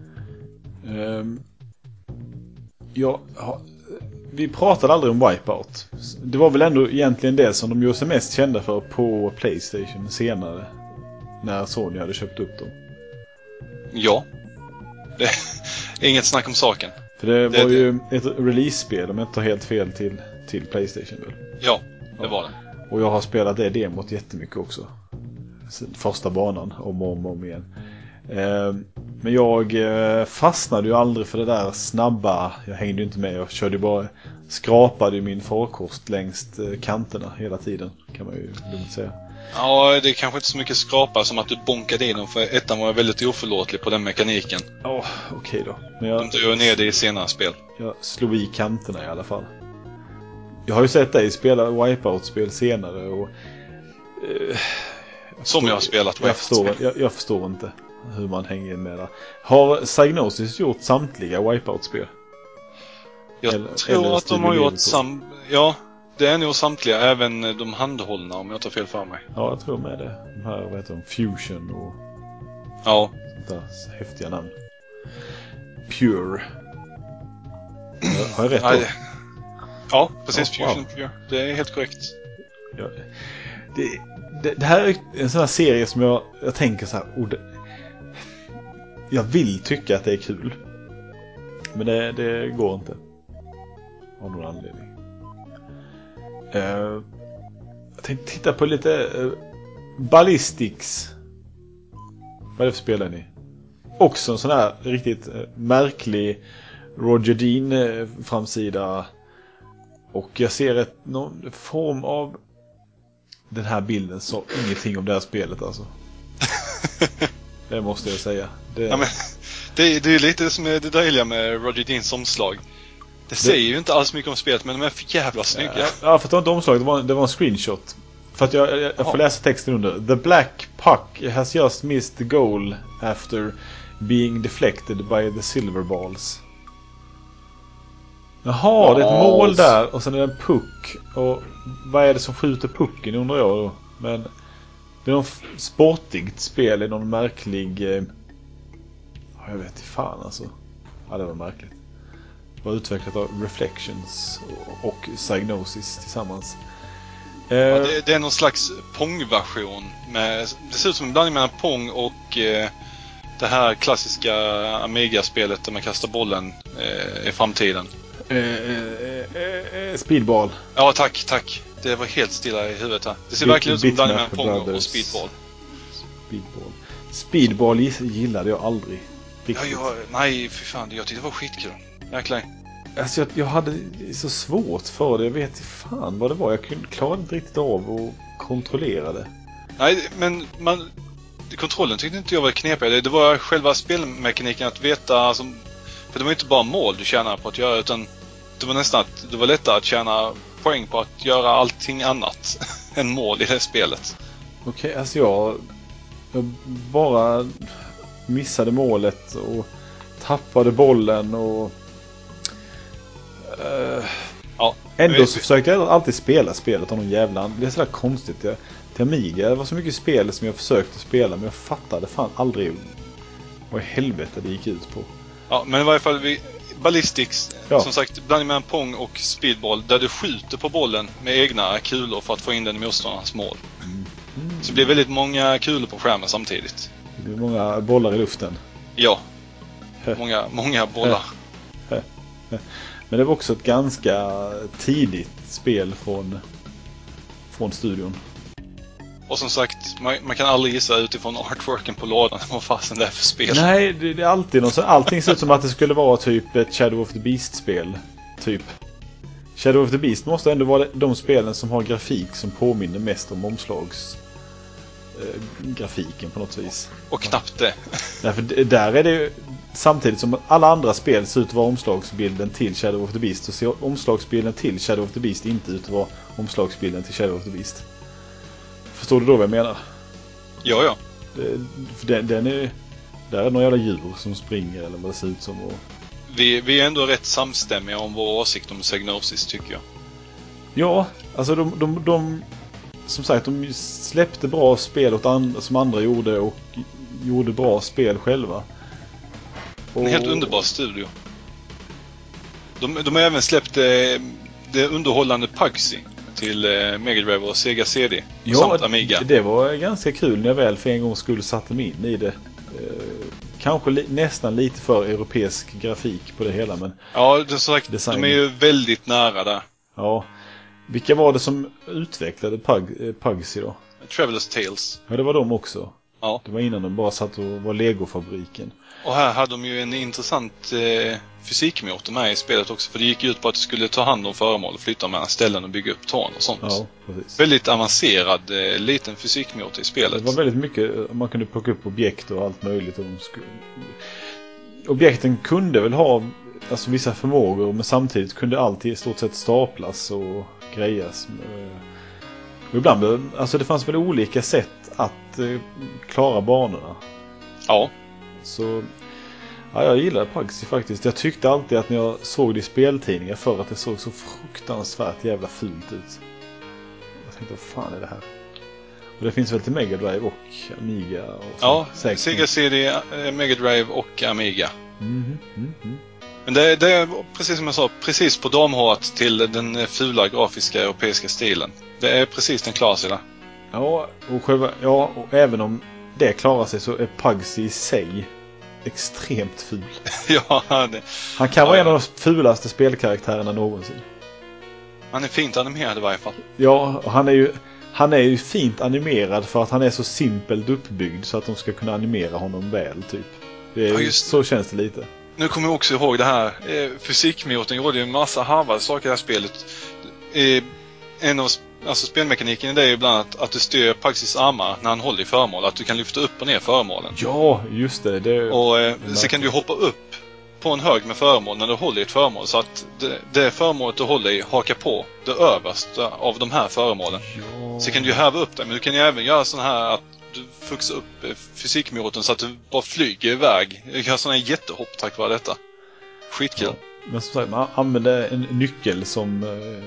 Vi pratade aldrig om Wipeout. Det var väl ändå egentligen det som de gjorde sig mest kända för på PlayStation senare, när Sony hade köpt upp dem. Ja. Det är inget snack om saken. För det var ju ett release-spel, om jag inte tar helt fel, till PlayStation väl? Ja, det var det. Och jag har spelat det demot jättemycket också. Första banan, om och om igen. Men jag fastnade ju aldrig för det där snabba. Jag hängde ju inte med. Jag körde ju bara, skrapade ju min farkost längs kanterna hela tiden, kan man ju lugnt säga. Ja, det är kanske inte så mycket skrapa som att du bonkade in dem, för ettan var väldigt oförlåtlig på den mekaniken. Ja, okej då. Men de drog ner det i senare spel. Jag slog i kanterna i alla fall. Jag har ju sett dig spela Wipeout-spel senare och som jag har spelat Wipeout-spel. Jag förstår inte hur man hänger med där. Har Psygnosis gjort samtliga Wipeout-spel? Jag tror att de har gjort ja, det är nog samtliga, även de handhållna, om jag tar fel för mig. Ja, jag tror med det. De här, vad heter de? Fusion och ja, sånt där häftiga namn. Pure. Har jag rätt då? Ja, precis. Fusion och Pure. Det är helt korrekt. Ja. Det här är en sån här serie som jag tänker så här, jag vill tycka att det är kul. Men det går inte. Av någon anledning. Jag tänkte titta på lite Ballistics. Vad är det för spel ni? Också en sån här riktigt märklig Roger Dean framsida. Och jag ser någon form av den här bilden, så ingenting om det här spelet alltså. Det måste jag säga. Ja, men, det är ju lite som är det dejliga med Roger Deans omslag. Det säger ju inte alls mycket om spelet, men de är för jävla snygga. Ja, för att det var inte omslag, det var en screenshot. För att jag får läsa texten under. The black puck has just missed the goal after being deflected by the silver balls. Jaha, det är ett mål där och sen är det en puck. Och vad är det som skjuter pucken, undrar jag då. Men det är något sportigt spel i någon märklig... jag vet inte fan alltså. Ja, det var märkligt. Det var utvecklat av Reflections och Psygnosis tillsammans. Ja, det är någon slags Pong-version. Det ser ut som en blandning mellan Pong och det här klassiska Amiga-spelet där man kastar bollen i framtiden. Speedball. Ja, tack. Det var helt stilla i huvudet här. Det ser verkligen ut som en blandning mellan Pong och Speedball. Speedball gillade jag aldrig. Nej, för fan. Jag tyckte det var skitkul. Verkligen. Alltså jag hade så svårt för det. Jag vet inte fan vad det var. Jag klarade inte riktigt av att kontrollera det. Nej, men kontrollen tyckte inte jag var knepig. Det var själva spelmekaniken att veta, alltså, för det var inte bara mål du tjänar på att göra, utan det var nästan att det var lättare att tjäna poäng på att göra allting annat än mål i det spelet. Okej, alltså jag bara missade målet och tappade bollen och Ja, ändå så försökte jag alltid spela spelet av någon jävla. Det är sådär konstigt. Till Amiga, det var så mycket spel som jag försökte spela, men jag fattade fan aldrig vad i helvete det gick ut på. Ja, men i varje fall Ballistics, som sagt, blandning mellan pong och speedball, där du skjuter på bollen med egna kulor för att få in den i motståndarnas mål. Så det blir väldigt många kulor på skärmen samtidigt. Det blir många bollar i luften. Ja, många bollar. Men det var också ett ganska tidigt spel från studion. Och som sagt, man kan aldrig gissa utifrån artworken på lådan vad fasen det är för spel. Nej, det är alltid något. Allting ser ut som att det skulle vara typ ett Shadow of the Beast-spel. Typ. Shadow of the Beast måste ändå vara de spelen som har grafik som påminner mest om omslagsgrafiken på något vis. Och knappt det. Därför där är det samtidigt som alla andra spel ser ut att vara omslagsbilden till Shadow of the Beast, så ser omslagsbilden till Shadow of the Beast inte ut att vara omslagsbilden till Shadow of the Beast. Förstår du då vad jag menar? Ja. Den är... Där är några jävla djur som springer eller vad det ser ut som. Och... Vi är ändå rätt samstämmiga om vår åsikt om Psygnosis, tycker jag. Ja, alltså de som sagt, de släppte bra spel åt som andra gjorde och gjorde bra spel själva. En helt underbar studio. De har även släppt det underhållande Pugsy till Mega Drive och Sega CD samt Amiga. Det var ganska kul när jag väl för en gång skulle satte mig in i det. Kanske nästan lite för europeisk grafik på det hela, men ja, det är sagt, de är ju väldigt nära där. Ja. Vilka var det som utvecklade Pugsy då? Traveler's Tales. Ja, det var de också. Ja. Det var innan de bara satt och var Lego-fabriken. Och här hade de ju en intressant fysikmotor med i spelet också. För det gick ut på att du skulle ta hand om föremål och flytta mellan ställen och bygga upp torn och sånt. Ja, precis. Väldigt avancerad liten fysikmotor i spelet. Det var väldigt mycket, man kunde plocka upp objekt och allt möjligt. Och objekten kunde väl ha alltså vissa förmågor, men samtidigt kunde allt i stort sett staplas och grejas. Och ibland, alltså det fanns väl olika sätt att klara banorna. Ja. Så ja, jag gillar Pugsy faktiskt. Jag tyckte alltid att när jag såg det i speltidningar för att det såg så fruktansvärt jävla fult ut. Jag tänkte, vad fan är det här? Och det finns väl till Mega Drive och Amiga och så. Ja, Sega CD, Mega Drive och Amiga. Men det är precis som jag sa, precis på damhåret till den fula grafiska europeiska stilen. Det är precis den klara sidan. Ja, och även om det klarar sig så är Pugsy i sig extremt ful. Ja, han kan vara en av de fulaste spelkaraktärerna någonsin. Han är fint animerad i varje fall. Ja, och han är ju fint animerad för att han är så simpelt uppbyggd så att de ska kunna animera honom väl, typ. Det är så känns det lite. Nu kommer jag också ihåg det här. Fysikmotorn gjorde ju en massa harvade saker i det här spelet. En av spelmekaniken det är ju bland annat att du styr Pugsys armar när han håller i föremål. Att du kan lyfta upp och ner föremålen. Ja, just det. Och så kan du hoppa upp på en hög med föremål när du håller i ett föremål. Så att det föremålet du håller i hakar på det översta av de här föremålen. Ja. Så kan du ju häva upp det. Men du kan ju även göra sån här att du fuxar upp fysikmotorn så att du bara flyger iväg. Du kan ha sådana här jättehopp tack vare detta. Skitkul. Ja. Men som sagt, man använder en nyckel som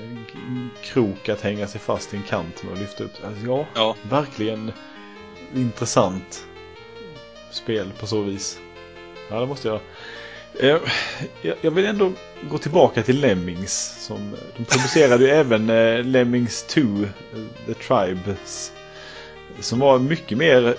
krok att hänga sig fast i en kant med att lyfta upp. Alltså, ja, verkligen intressant spel på så vis. Ja, det måste jag. Jag vill ändå gå tillbaka till Lemmings. De producerade ju även Lemmings 2, The Tribes, som var mycket mer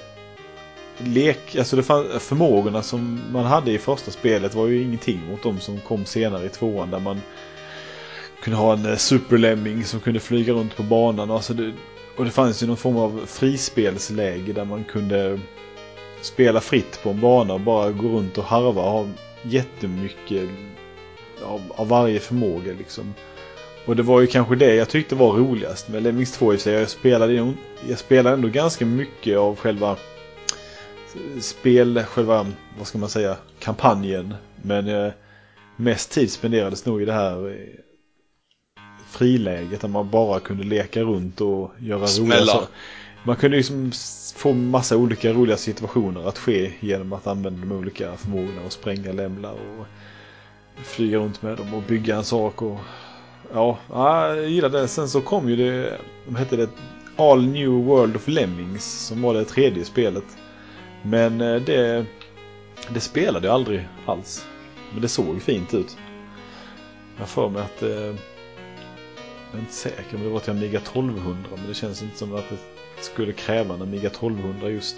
alltså det fanns förmågorna som man hade i första spelet var ju ingenting mot de som kom senare i tvåan, där man kunde ha en superlemming som kunde flyga runt på banan. Alltså och det fanns ju någon form av frispelsläge där man kunde spela fritt på en bana och bara gå runt och harva och ha jättemycket av varje förmåga liksom. Och det var ju kanske det jag tyckte var roligast med Lemmings 2 i sig. Jag spelade ändå ganska mycket av själva själva, vad ska man säga, kampanjen. Men mest tid spenderades nog i det här friläget där man bara kunde leka runt och göra roliga saker. Man kunde liksom få massa olika roliga situationer att ske genom att använda de olika förmågorna och spränga, lämla och flyga runt med dem och bygga en sak. Och ja, jag gillade det. Sen så kom ju det, de hette det All New World of Lemmings, som var det tredje spelet. Men det spelade jag aldrig alls. Men det såg fint ut. Jag får mig att jag är inte säker om det var till Amiga 1200, men det känns inte som att det skulle kräva en Amiga 1200 just.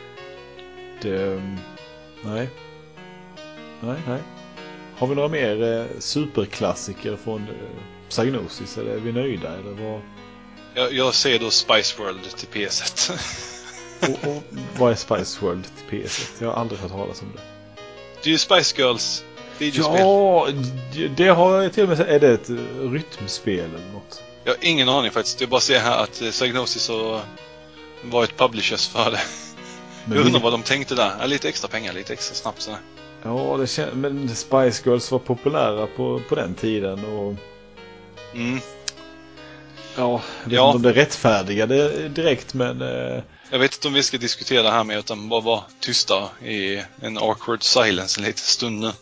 Nej. Har vi några mer superklassiker från Psygnosis, eller är vi nöjda, eller vad? Jag ser då Spice World till PS1. och vad är Spice World till PS1? Jag har aldrig hört talas om det. Det är ju Spice Girls videospel. Ja, det har jag till och med sagt. Är det ett rytmspel eller något? Jag har ingen aning faktiskt. Jag bara ser här att Psygnosis har varit publishers för det. Men jag undrar vad de tänkte där. Lite extra pengar, lite extra snabbt sådär. Ja, men Spice Girls var populära på den tiden och... Ja, jag vet inte om det rättfärdigade direkt, men... Jag vet inte om vi ska diskutera det här med, utan bara vara tysta i en awkward silence en liten stund nu.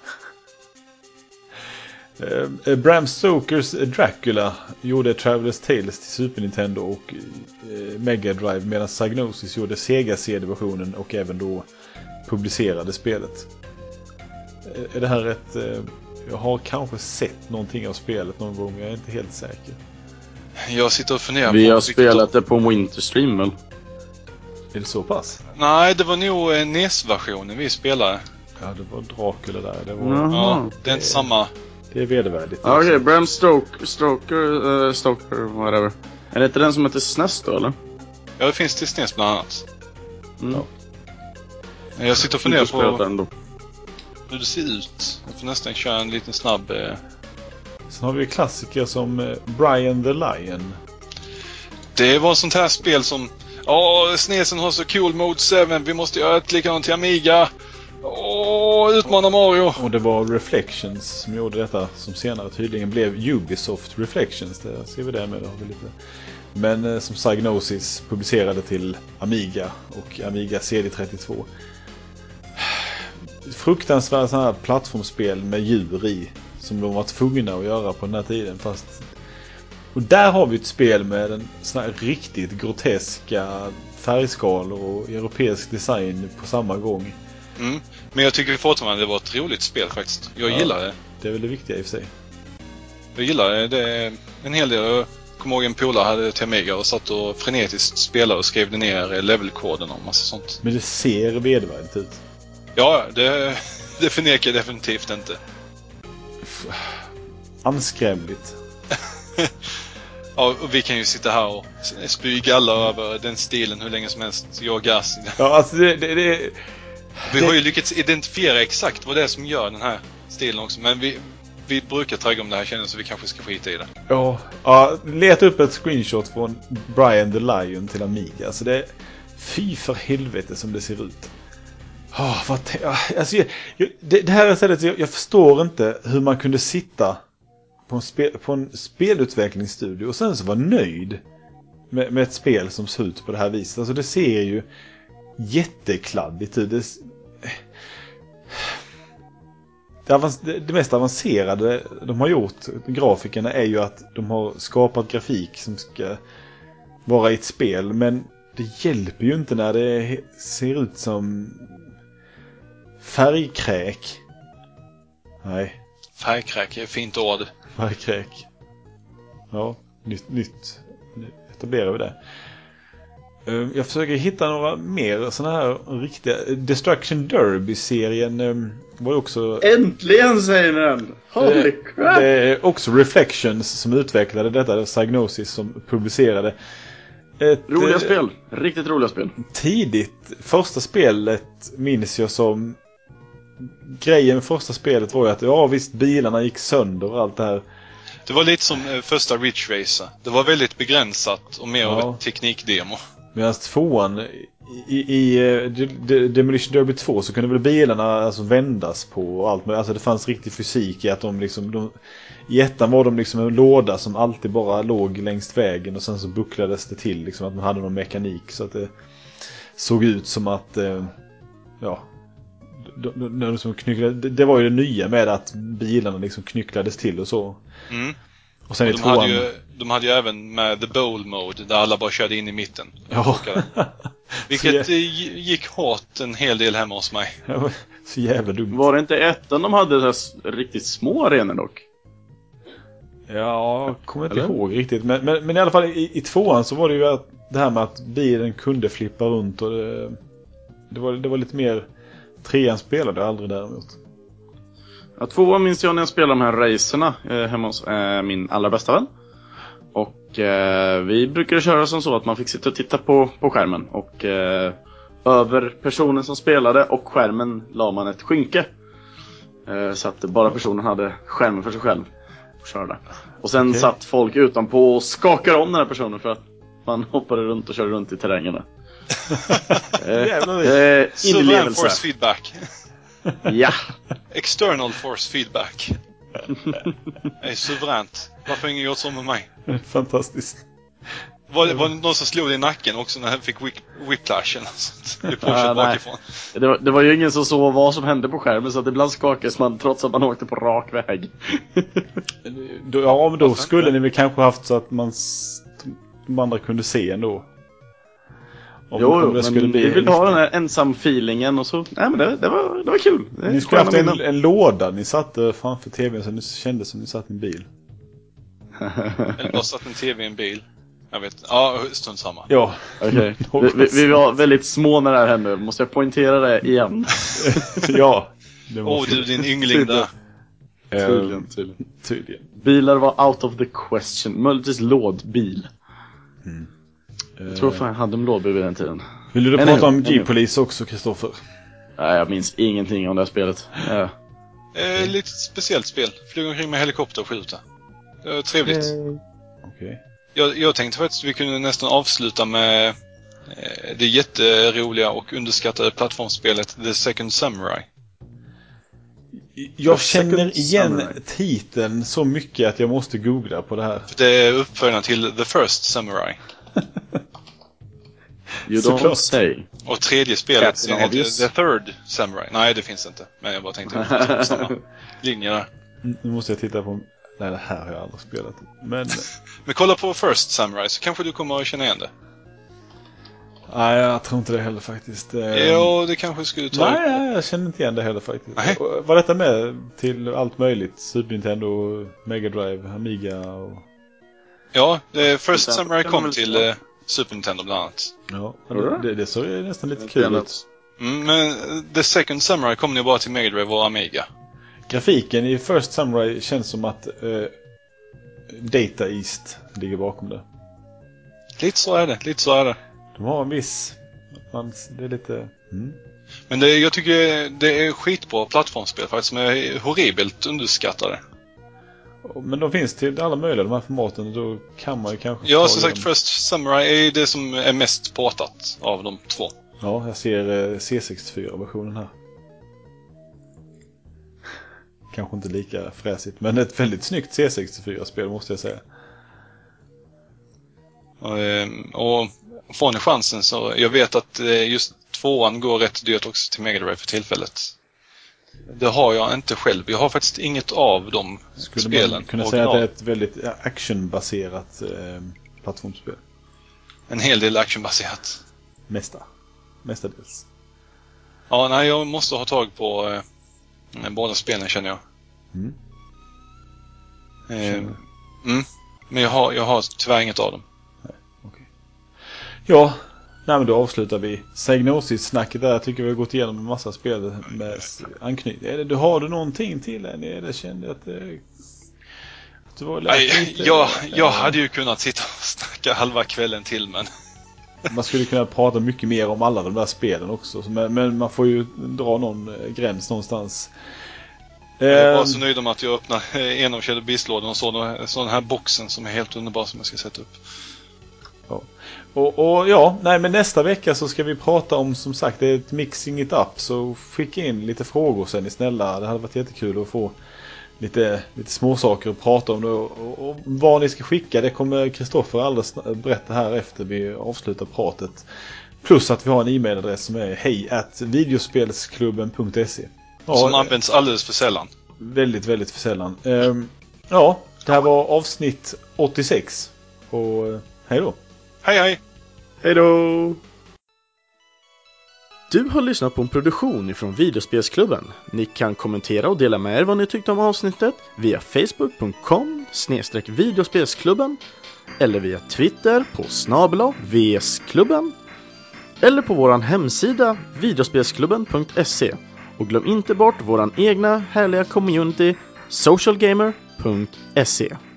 Bram Stokers Dracula gjorde Traveler's Tales till Super Nintendo och Mega Drive, medan Psygnosis gjorde Sega CD-versionen och även då publicerade spelet. Är det här jag har kanske sett någonting av spelet någon gång, jag är inte helt säker. Jag sitter och funderar Vi har spelat det på Winterstream, väl? Är det så pass? Nej, det var nog NES-versionen vi spelade. Ja, det var Dracula där. Det var... Ja, det är inte samma. Det är vedervärdigt. Okej, Bram Stoker, whatever. Är det inte den som heter SNES då, eller? Ja, det finns till SNES bland annat. Ja. Jag sitter och funderar på hur det ser ut. Jag får nästan köra en liten snabb... Sen har vi klassiker som Brian the Lion. Det var sånt här spel som... SNESen har så cool mode 7. Vi måste göra ett likadant till Amiga. Utmana Mario. Och det var Reflections som gjorde detta, som senare tydligen blev Ubisoft Reflections. Det ser vi där med. Har vi lite. Men som Psygnosis publicerade till Amiga och Amiga CD32. Fruktansvärda sådana här plattformsspel med djur i, som de var tvungna att göra på den här tiden. Och där har vi ett spel med en sån här riktigt groteska färgskalor och europeisk design på samma gång. Men jag tycker fortfarande det var ett roligt spel faktiskt. Jag gillar det. Det är väl det viktiga i och för sig. Jag gillar det. Det är en hel del. Jag kommer ihåg en polare hade till Amiga och satt och frenetiskt spelade och skrev ner levelkoden och massa sånt. Men det ser vedervärdigt ut. Ja, det förnekar jag definitivt inte. Anskrämligt. Ja, och vi kan ju sitta här och spy alla över den stilen hur länge som helst. Jag och Gas. Ja, alltså vi har ju lyckats identifiera exakt vad det är som gör den här stilen också. Men vi brukar tagga om det här känner, så vi kanske ska skita i det. Ja, leta upp ett screenshot från Brian the Lion till Amiga. Alltså fy för helvete som det ser ut. Det här är stället, jag förstår inte hur man kunde sitta på en spelutvecklingsstudio och sen så vara nöjd med ett spel som ser ut på det här viset. Alltså det ser ju jättekladdigt ut. Det mest avancerade de har gjort, grafikerna, är ju att de har skapat grafik som ska vara i ett spel, men det hjälper ju inte när det ser ut som färgkräk. Nej. Färgkräk är ett fint ord. Färgkräk. Ja, nytt. Nu etablerar vi det. Jag försöker hitta några mer såna här riktiga... Destruction Derby-serien var ju också... Äntligen, säger den! Holy crap! Det är också Reflections som utvecklade detta, Psygnosis som publicerade. Roliga spel. Riktigt roliga spel. Tidigt, första spelet minns jag som... Grejen med första spelet var ju att visst, bilarna gick sönder och allt det här. Det var lite som första Ridge Racer. Det var väldigt begränsat och mer av ett teknikdemo. Medan tvåan Demolition Derby 2 så kunde väl bilarna alltså vändas på och allt. Men alltså det fanns riktig fysik i att i ettan var de liksom en låda som alltid bara låg längs vägen och sen så bucklades det till liksom att man hade någon mekanik så att det såg ut som att det var ju det nya med att bilarna liksom knycklades till och så. Mm. Och sen och de hade ju även med The Bowl Mode där alla bara körde in i mitten. Ja. Vilket gick hårt en hel del hemma hos mig. Så jävla dumt. Var det inte ettan de hade riktigt små arenor dock? Ja, jag kommer inte ihåg riktigt. Men i alla fall i tvåan så var det ju det här med att bilen kunde flippa runt och det var lite mer. Trean spelade jag aldrig däremot. Ja, tvåan minns jag när jag spelade de här racerna hemma hos min allra bästa vän. Och vi brukade köra som så att man fick sitta och titta på skärmen. Och över personen som spelade och skärmen la man ett skynke. Så att bara personen hade skärmen för sig själv och körde. Och sen satt folk utanpå och skakade om den här personen för att man hoppade runt och körde runt i terrängerna. Suverän force feedback. Ja. External force feedback. Det är suveränt. Varför ingen gjort så med mig? Fantastiskt. Var det någon som slog det i nacken också när han fick whiplash eller sånt? Det påkört bakifrån. Det var ju ingen som såg vad som hände på skärmen så att ibland skakades man trots att man åkte på rak väg. Ja, men då skulle ni väl kanske haft så att de andra kunde se ändå. Om det skulle bli, vi vill ha den här ensam feelingen och så. Nej, men det var kul. Ni skulle haft en låda ni satte framför tvn så ni kände som ni satt i en bil. Eller bara satt en tv i en bil. Jag vet. Ja, stund samma. Ja. Okej. Vi var väldigt små när det här hände. Måste jag poängtera det igen? Ja. Du din yngling där. Tydligen. Bilar var out of the question. Möjligtvis lådbil. Jag tror fan jag hade en lådbil vid den tiden. Vill du prata om G-Police också, Kristoffer? Nej, jag minns ingenting om det här spelet. Lite speciellt spel. Flyga omkring med helikopter och skjuta. Det var trevligt. Okay. Jag tänkte faktiskt att vi kunde nästan avsluta med det jätteroliga och underskattade plattformsspelet The Second Samurai. Jag känner igen titeln så mycket att jag måste googla på det här. För det är uppföljaren till The First Samurai. You don't say. Och tredje spelet heter The Third Samurai. Nej, det finns inte. Men jag bara tänkte på samma linje där. Nu måste jag titta på. Nej, det här har jag aldrig spelat. Men kolla på First Samurai så kanske du kommer att känna igen det. Nej, jag tror inte det heller faktiskt. Ja, det kanske skulle ta. Nej, jag känner inte igen det heller faktiskt. Var detta med till allt möjligt? Super Nintendo, Mega Drive, Amiga och... Ja, First Samurai kom till Super Nintendo bland annat. Ja, det såg nästan lite kul ut. Men The Second Samurai kom ju bara till Mega Drive och Amiga. Grafiken i First Samurai känns som att Data East ligger bakom det. Lite så är det. De har en viss... Det är lite... Men jag tycker det är skitbra plattformsspel faktiskt som är horribelt underskattade. Men de finns till alla möjliga de här formaten. Då kan man ju kanske... Ja, som sagt First Samurai är det som är mest portat av de två. Ja, jag ser C64-versionen här. Kanske inte lika fräsigt, men ett väldigt snyggt C64-spel måste jag säga. Och får ni chansen så... Jag vet att just tvåan går rätt dyrt också till Mega Drive för tillfället. Det har jag inte själv. Jag har faktiskt inget av de spelen. Skulle man kunna säga att det är ett väldigt actionbaserat plattformsspel? En hel del actionbaserat. Mestadels. Ja, nej, jag måste ha tag på båda spelen känner jag. Men jag har tyvärr inget av dem. Nej, okay. Ja, men då avslutar vi Psygnosis-snacket där. Jag tycker vi har gått igenom en massa spel med anknytning. Har du någonting till än? Det kände jag att det var lite... Jag hade ju kunnat sitta och snacka halva kvällen till, men... Man skulle kunna prata mycket mer om alla de där spelen också. Men man får ju dra någon gräns någonstans. Jag var så nöjd om att jag öppnar en av Kjell Bislådan och såg den här boxen som är helt underbar som jag ska sätta upp. Ja. Och ja, nej, men nästa vecka så ska vi prata om, som sagt, det är ett mixing it up. Så skicka in lite frågor sen, snälla. Det hade varit jättekul att få lite små saker att prata om. Och vad ni ska skicka, det kommer Kristoffer alldeles berätta här efter vi avslutar pratet. Plus att vi har en e-mailadress som är hej@videospelsklubben.se. Ja, som används alldeles för sällan. Väldigt, väldigt för sällan. Ja, det här var avsnitt 86. Och hej då. Hej hej! Hej då! Du har lyssnat på en produktion från Videospelsklubben. Ni kan kommentera och dela med er vad ni tyckte om avsnittet via facebook.com/videospelsklubben eller via Twitter på @vsklubben eller på våran hemsida videospelsklubben.se. Och glöm inte bort våran egna härliga community socialgamer.se.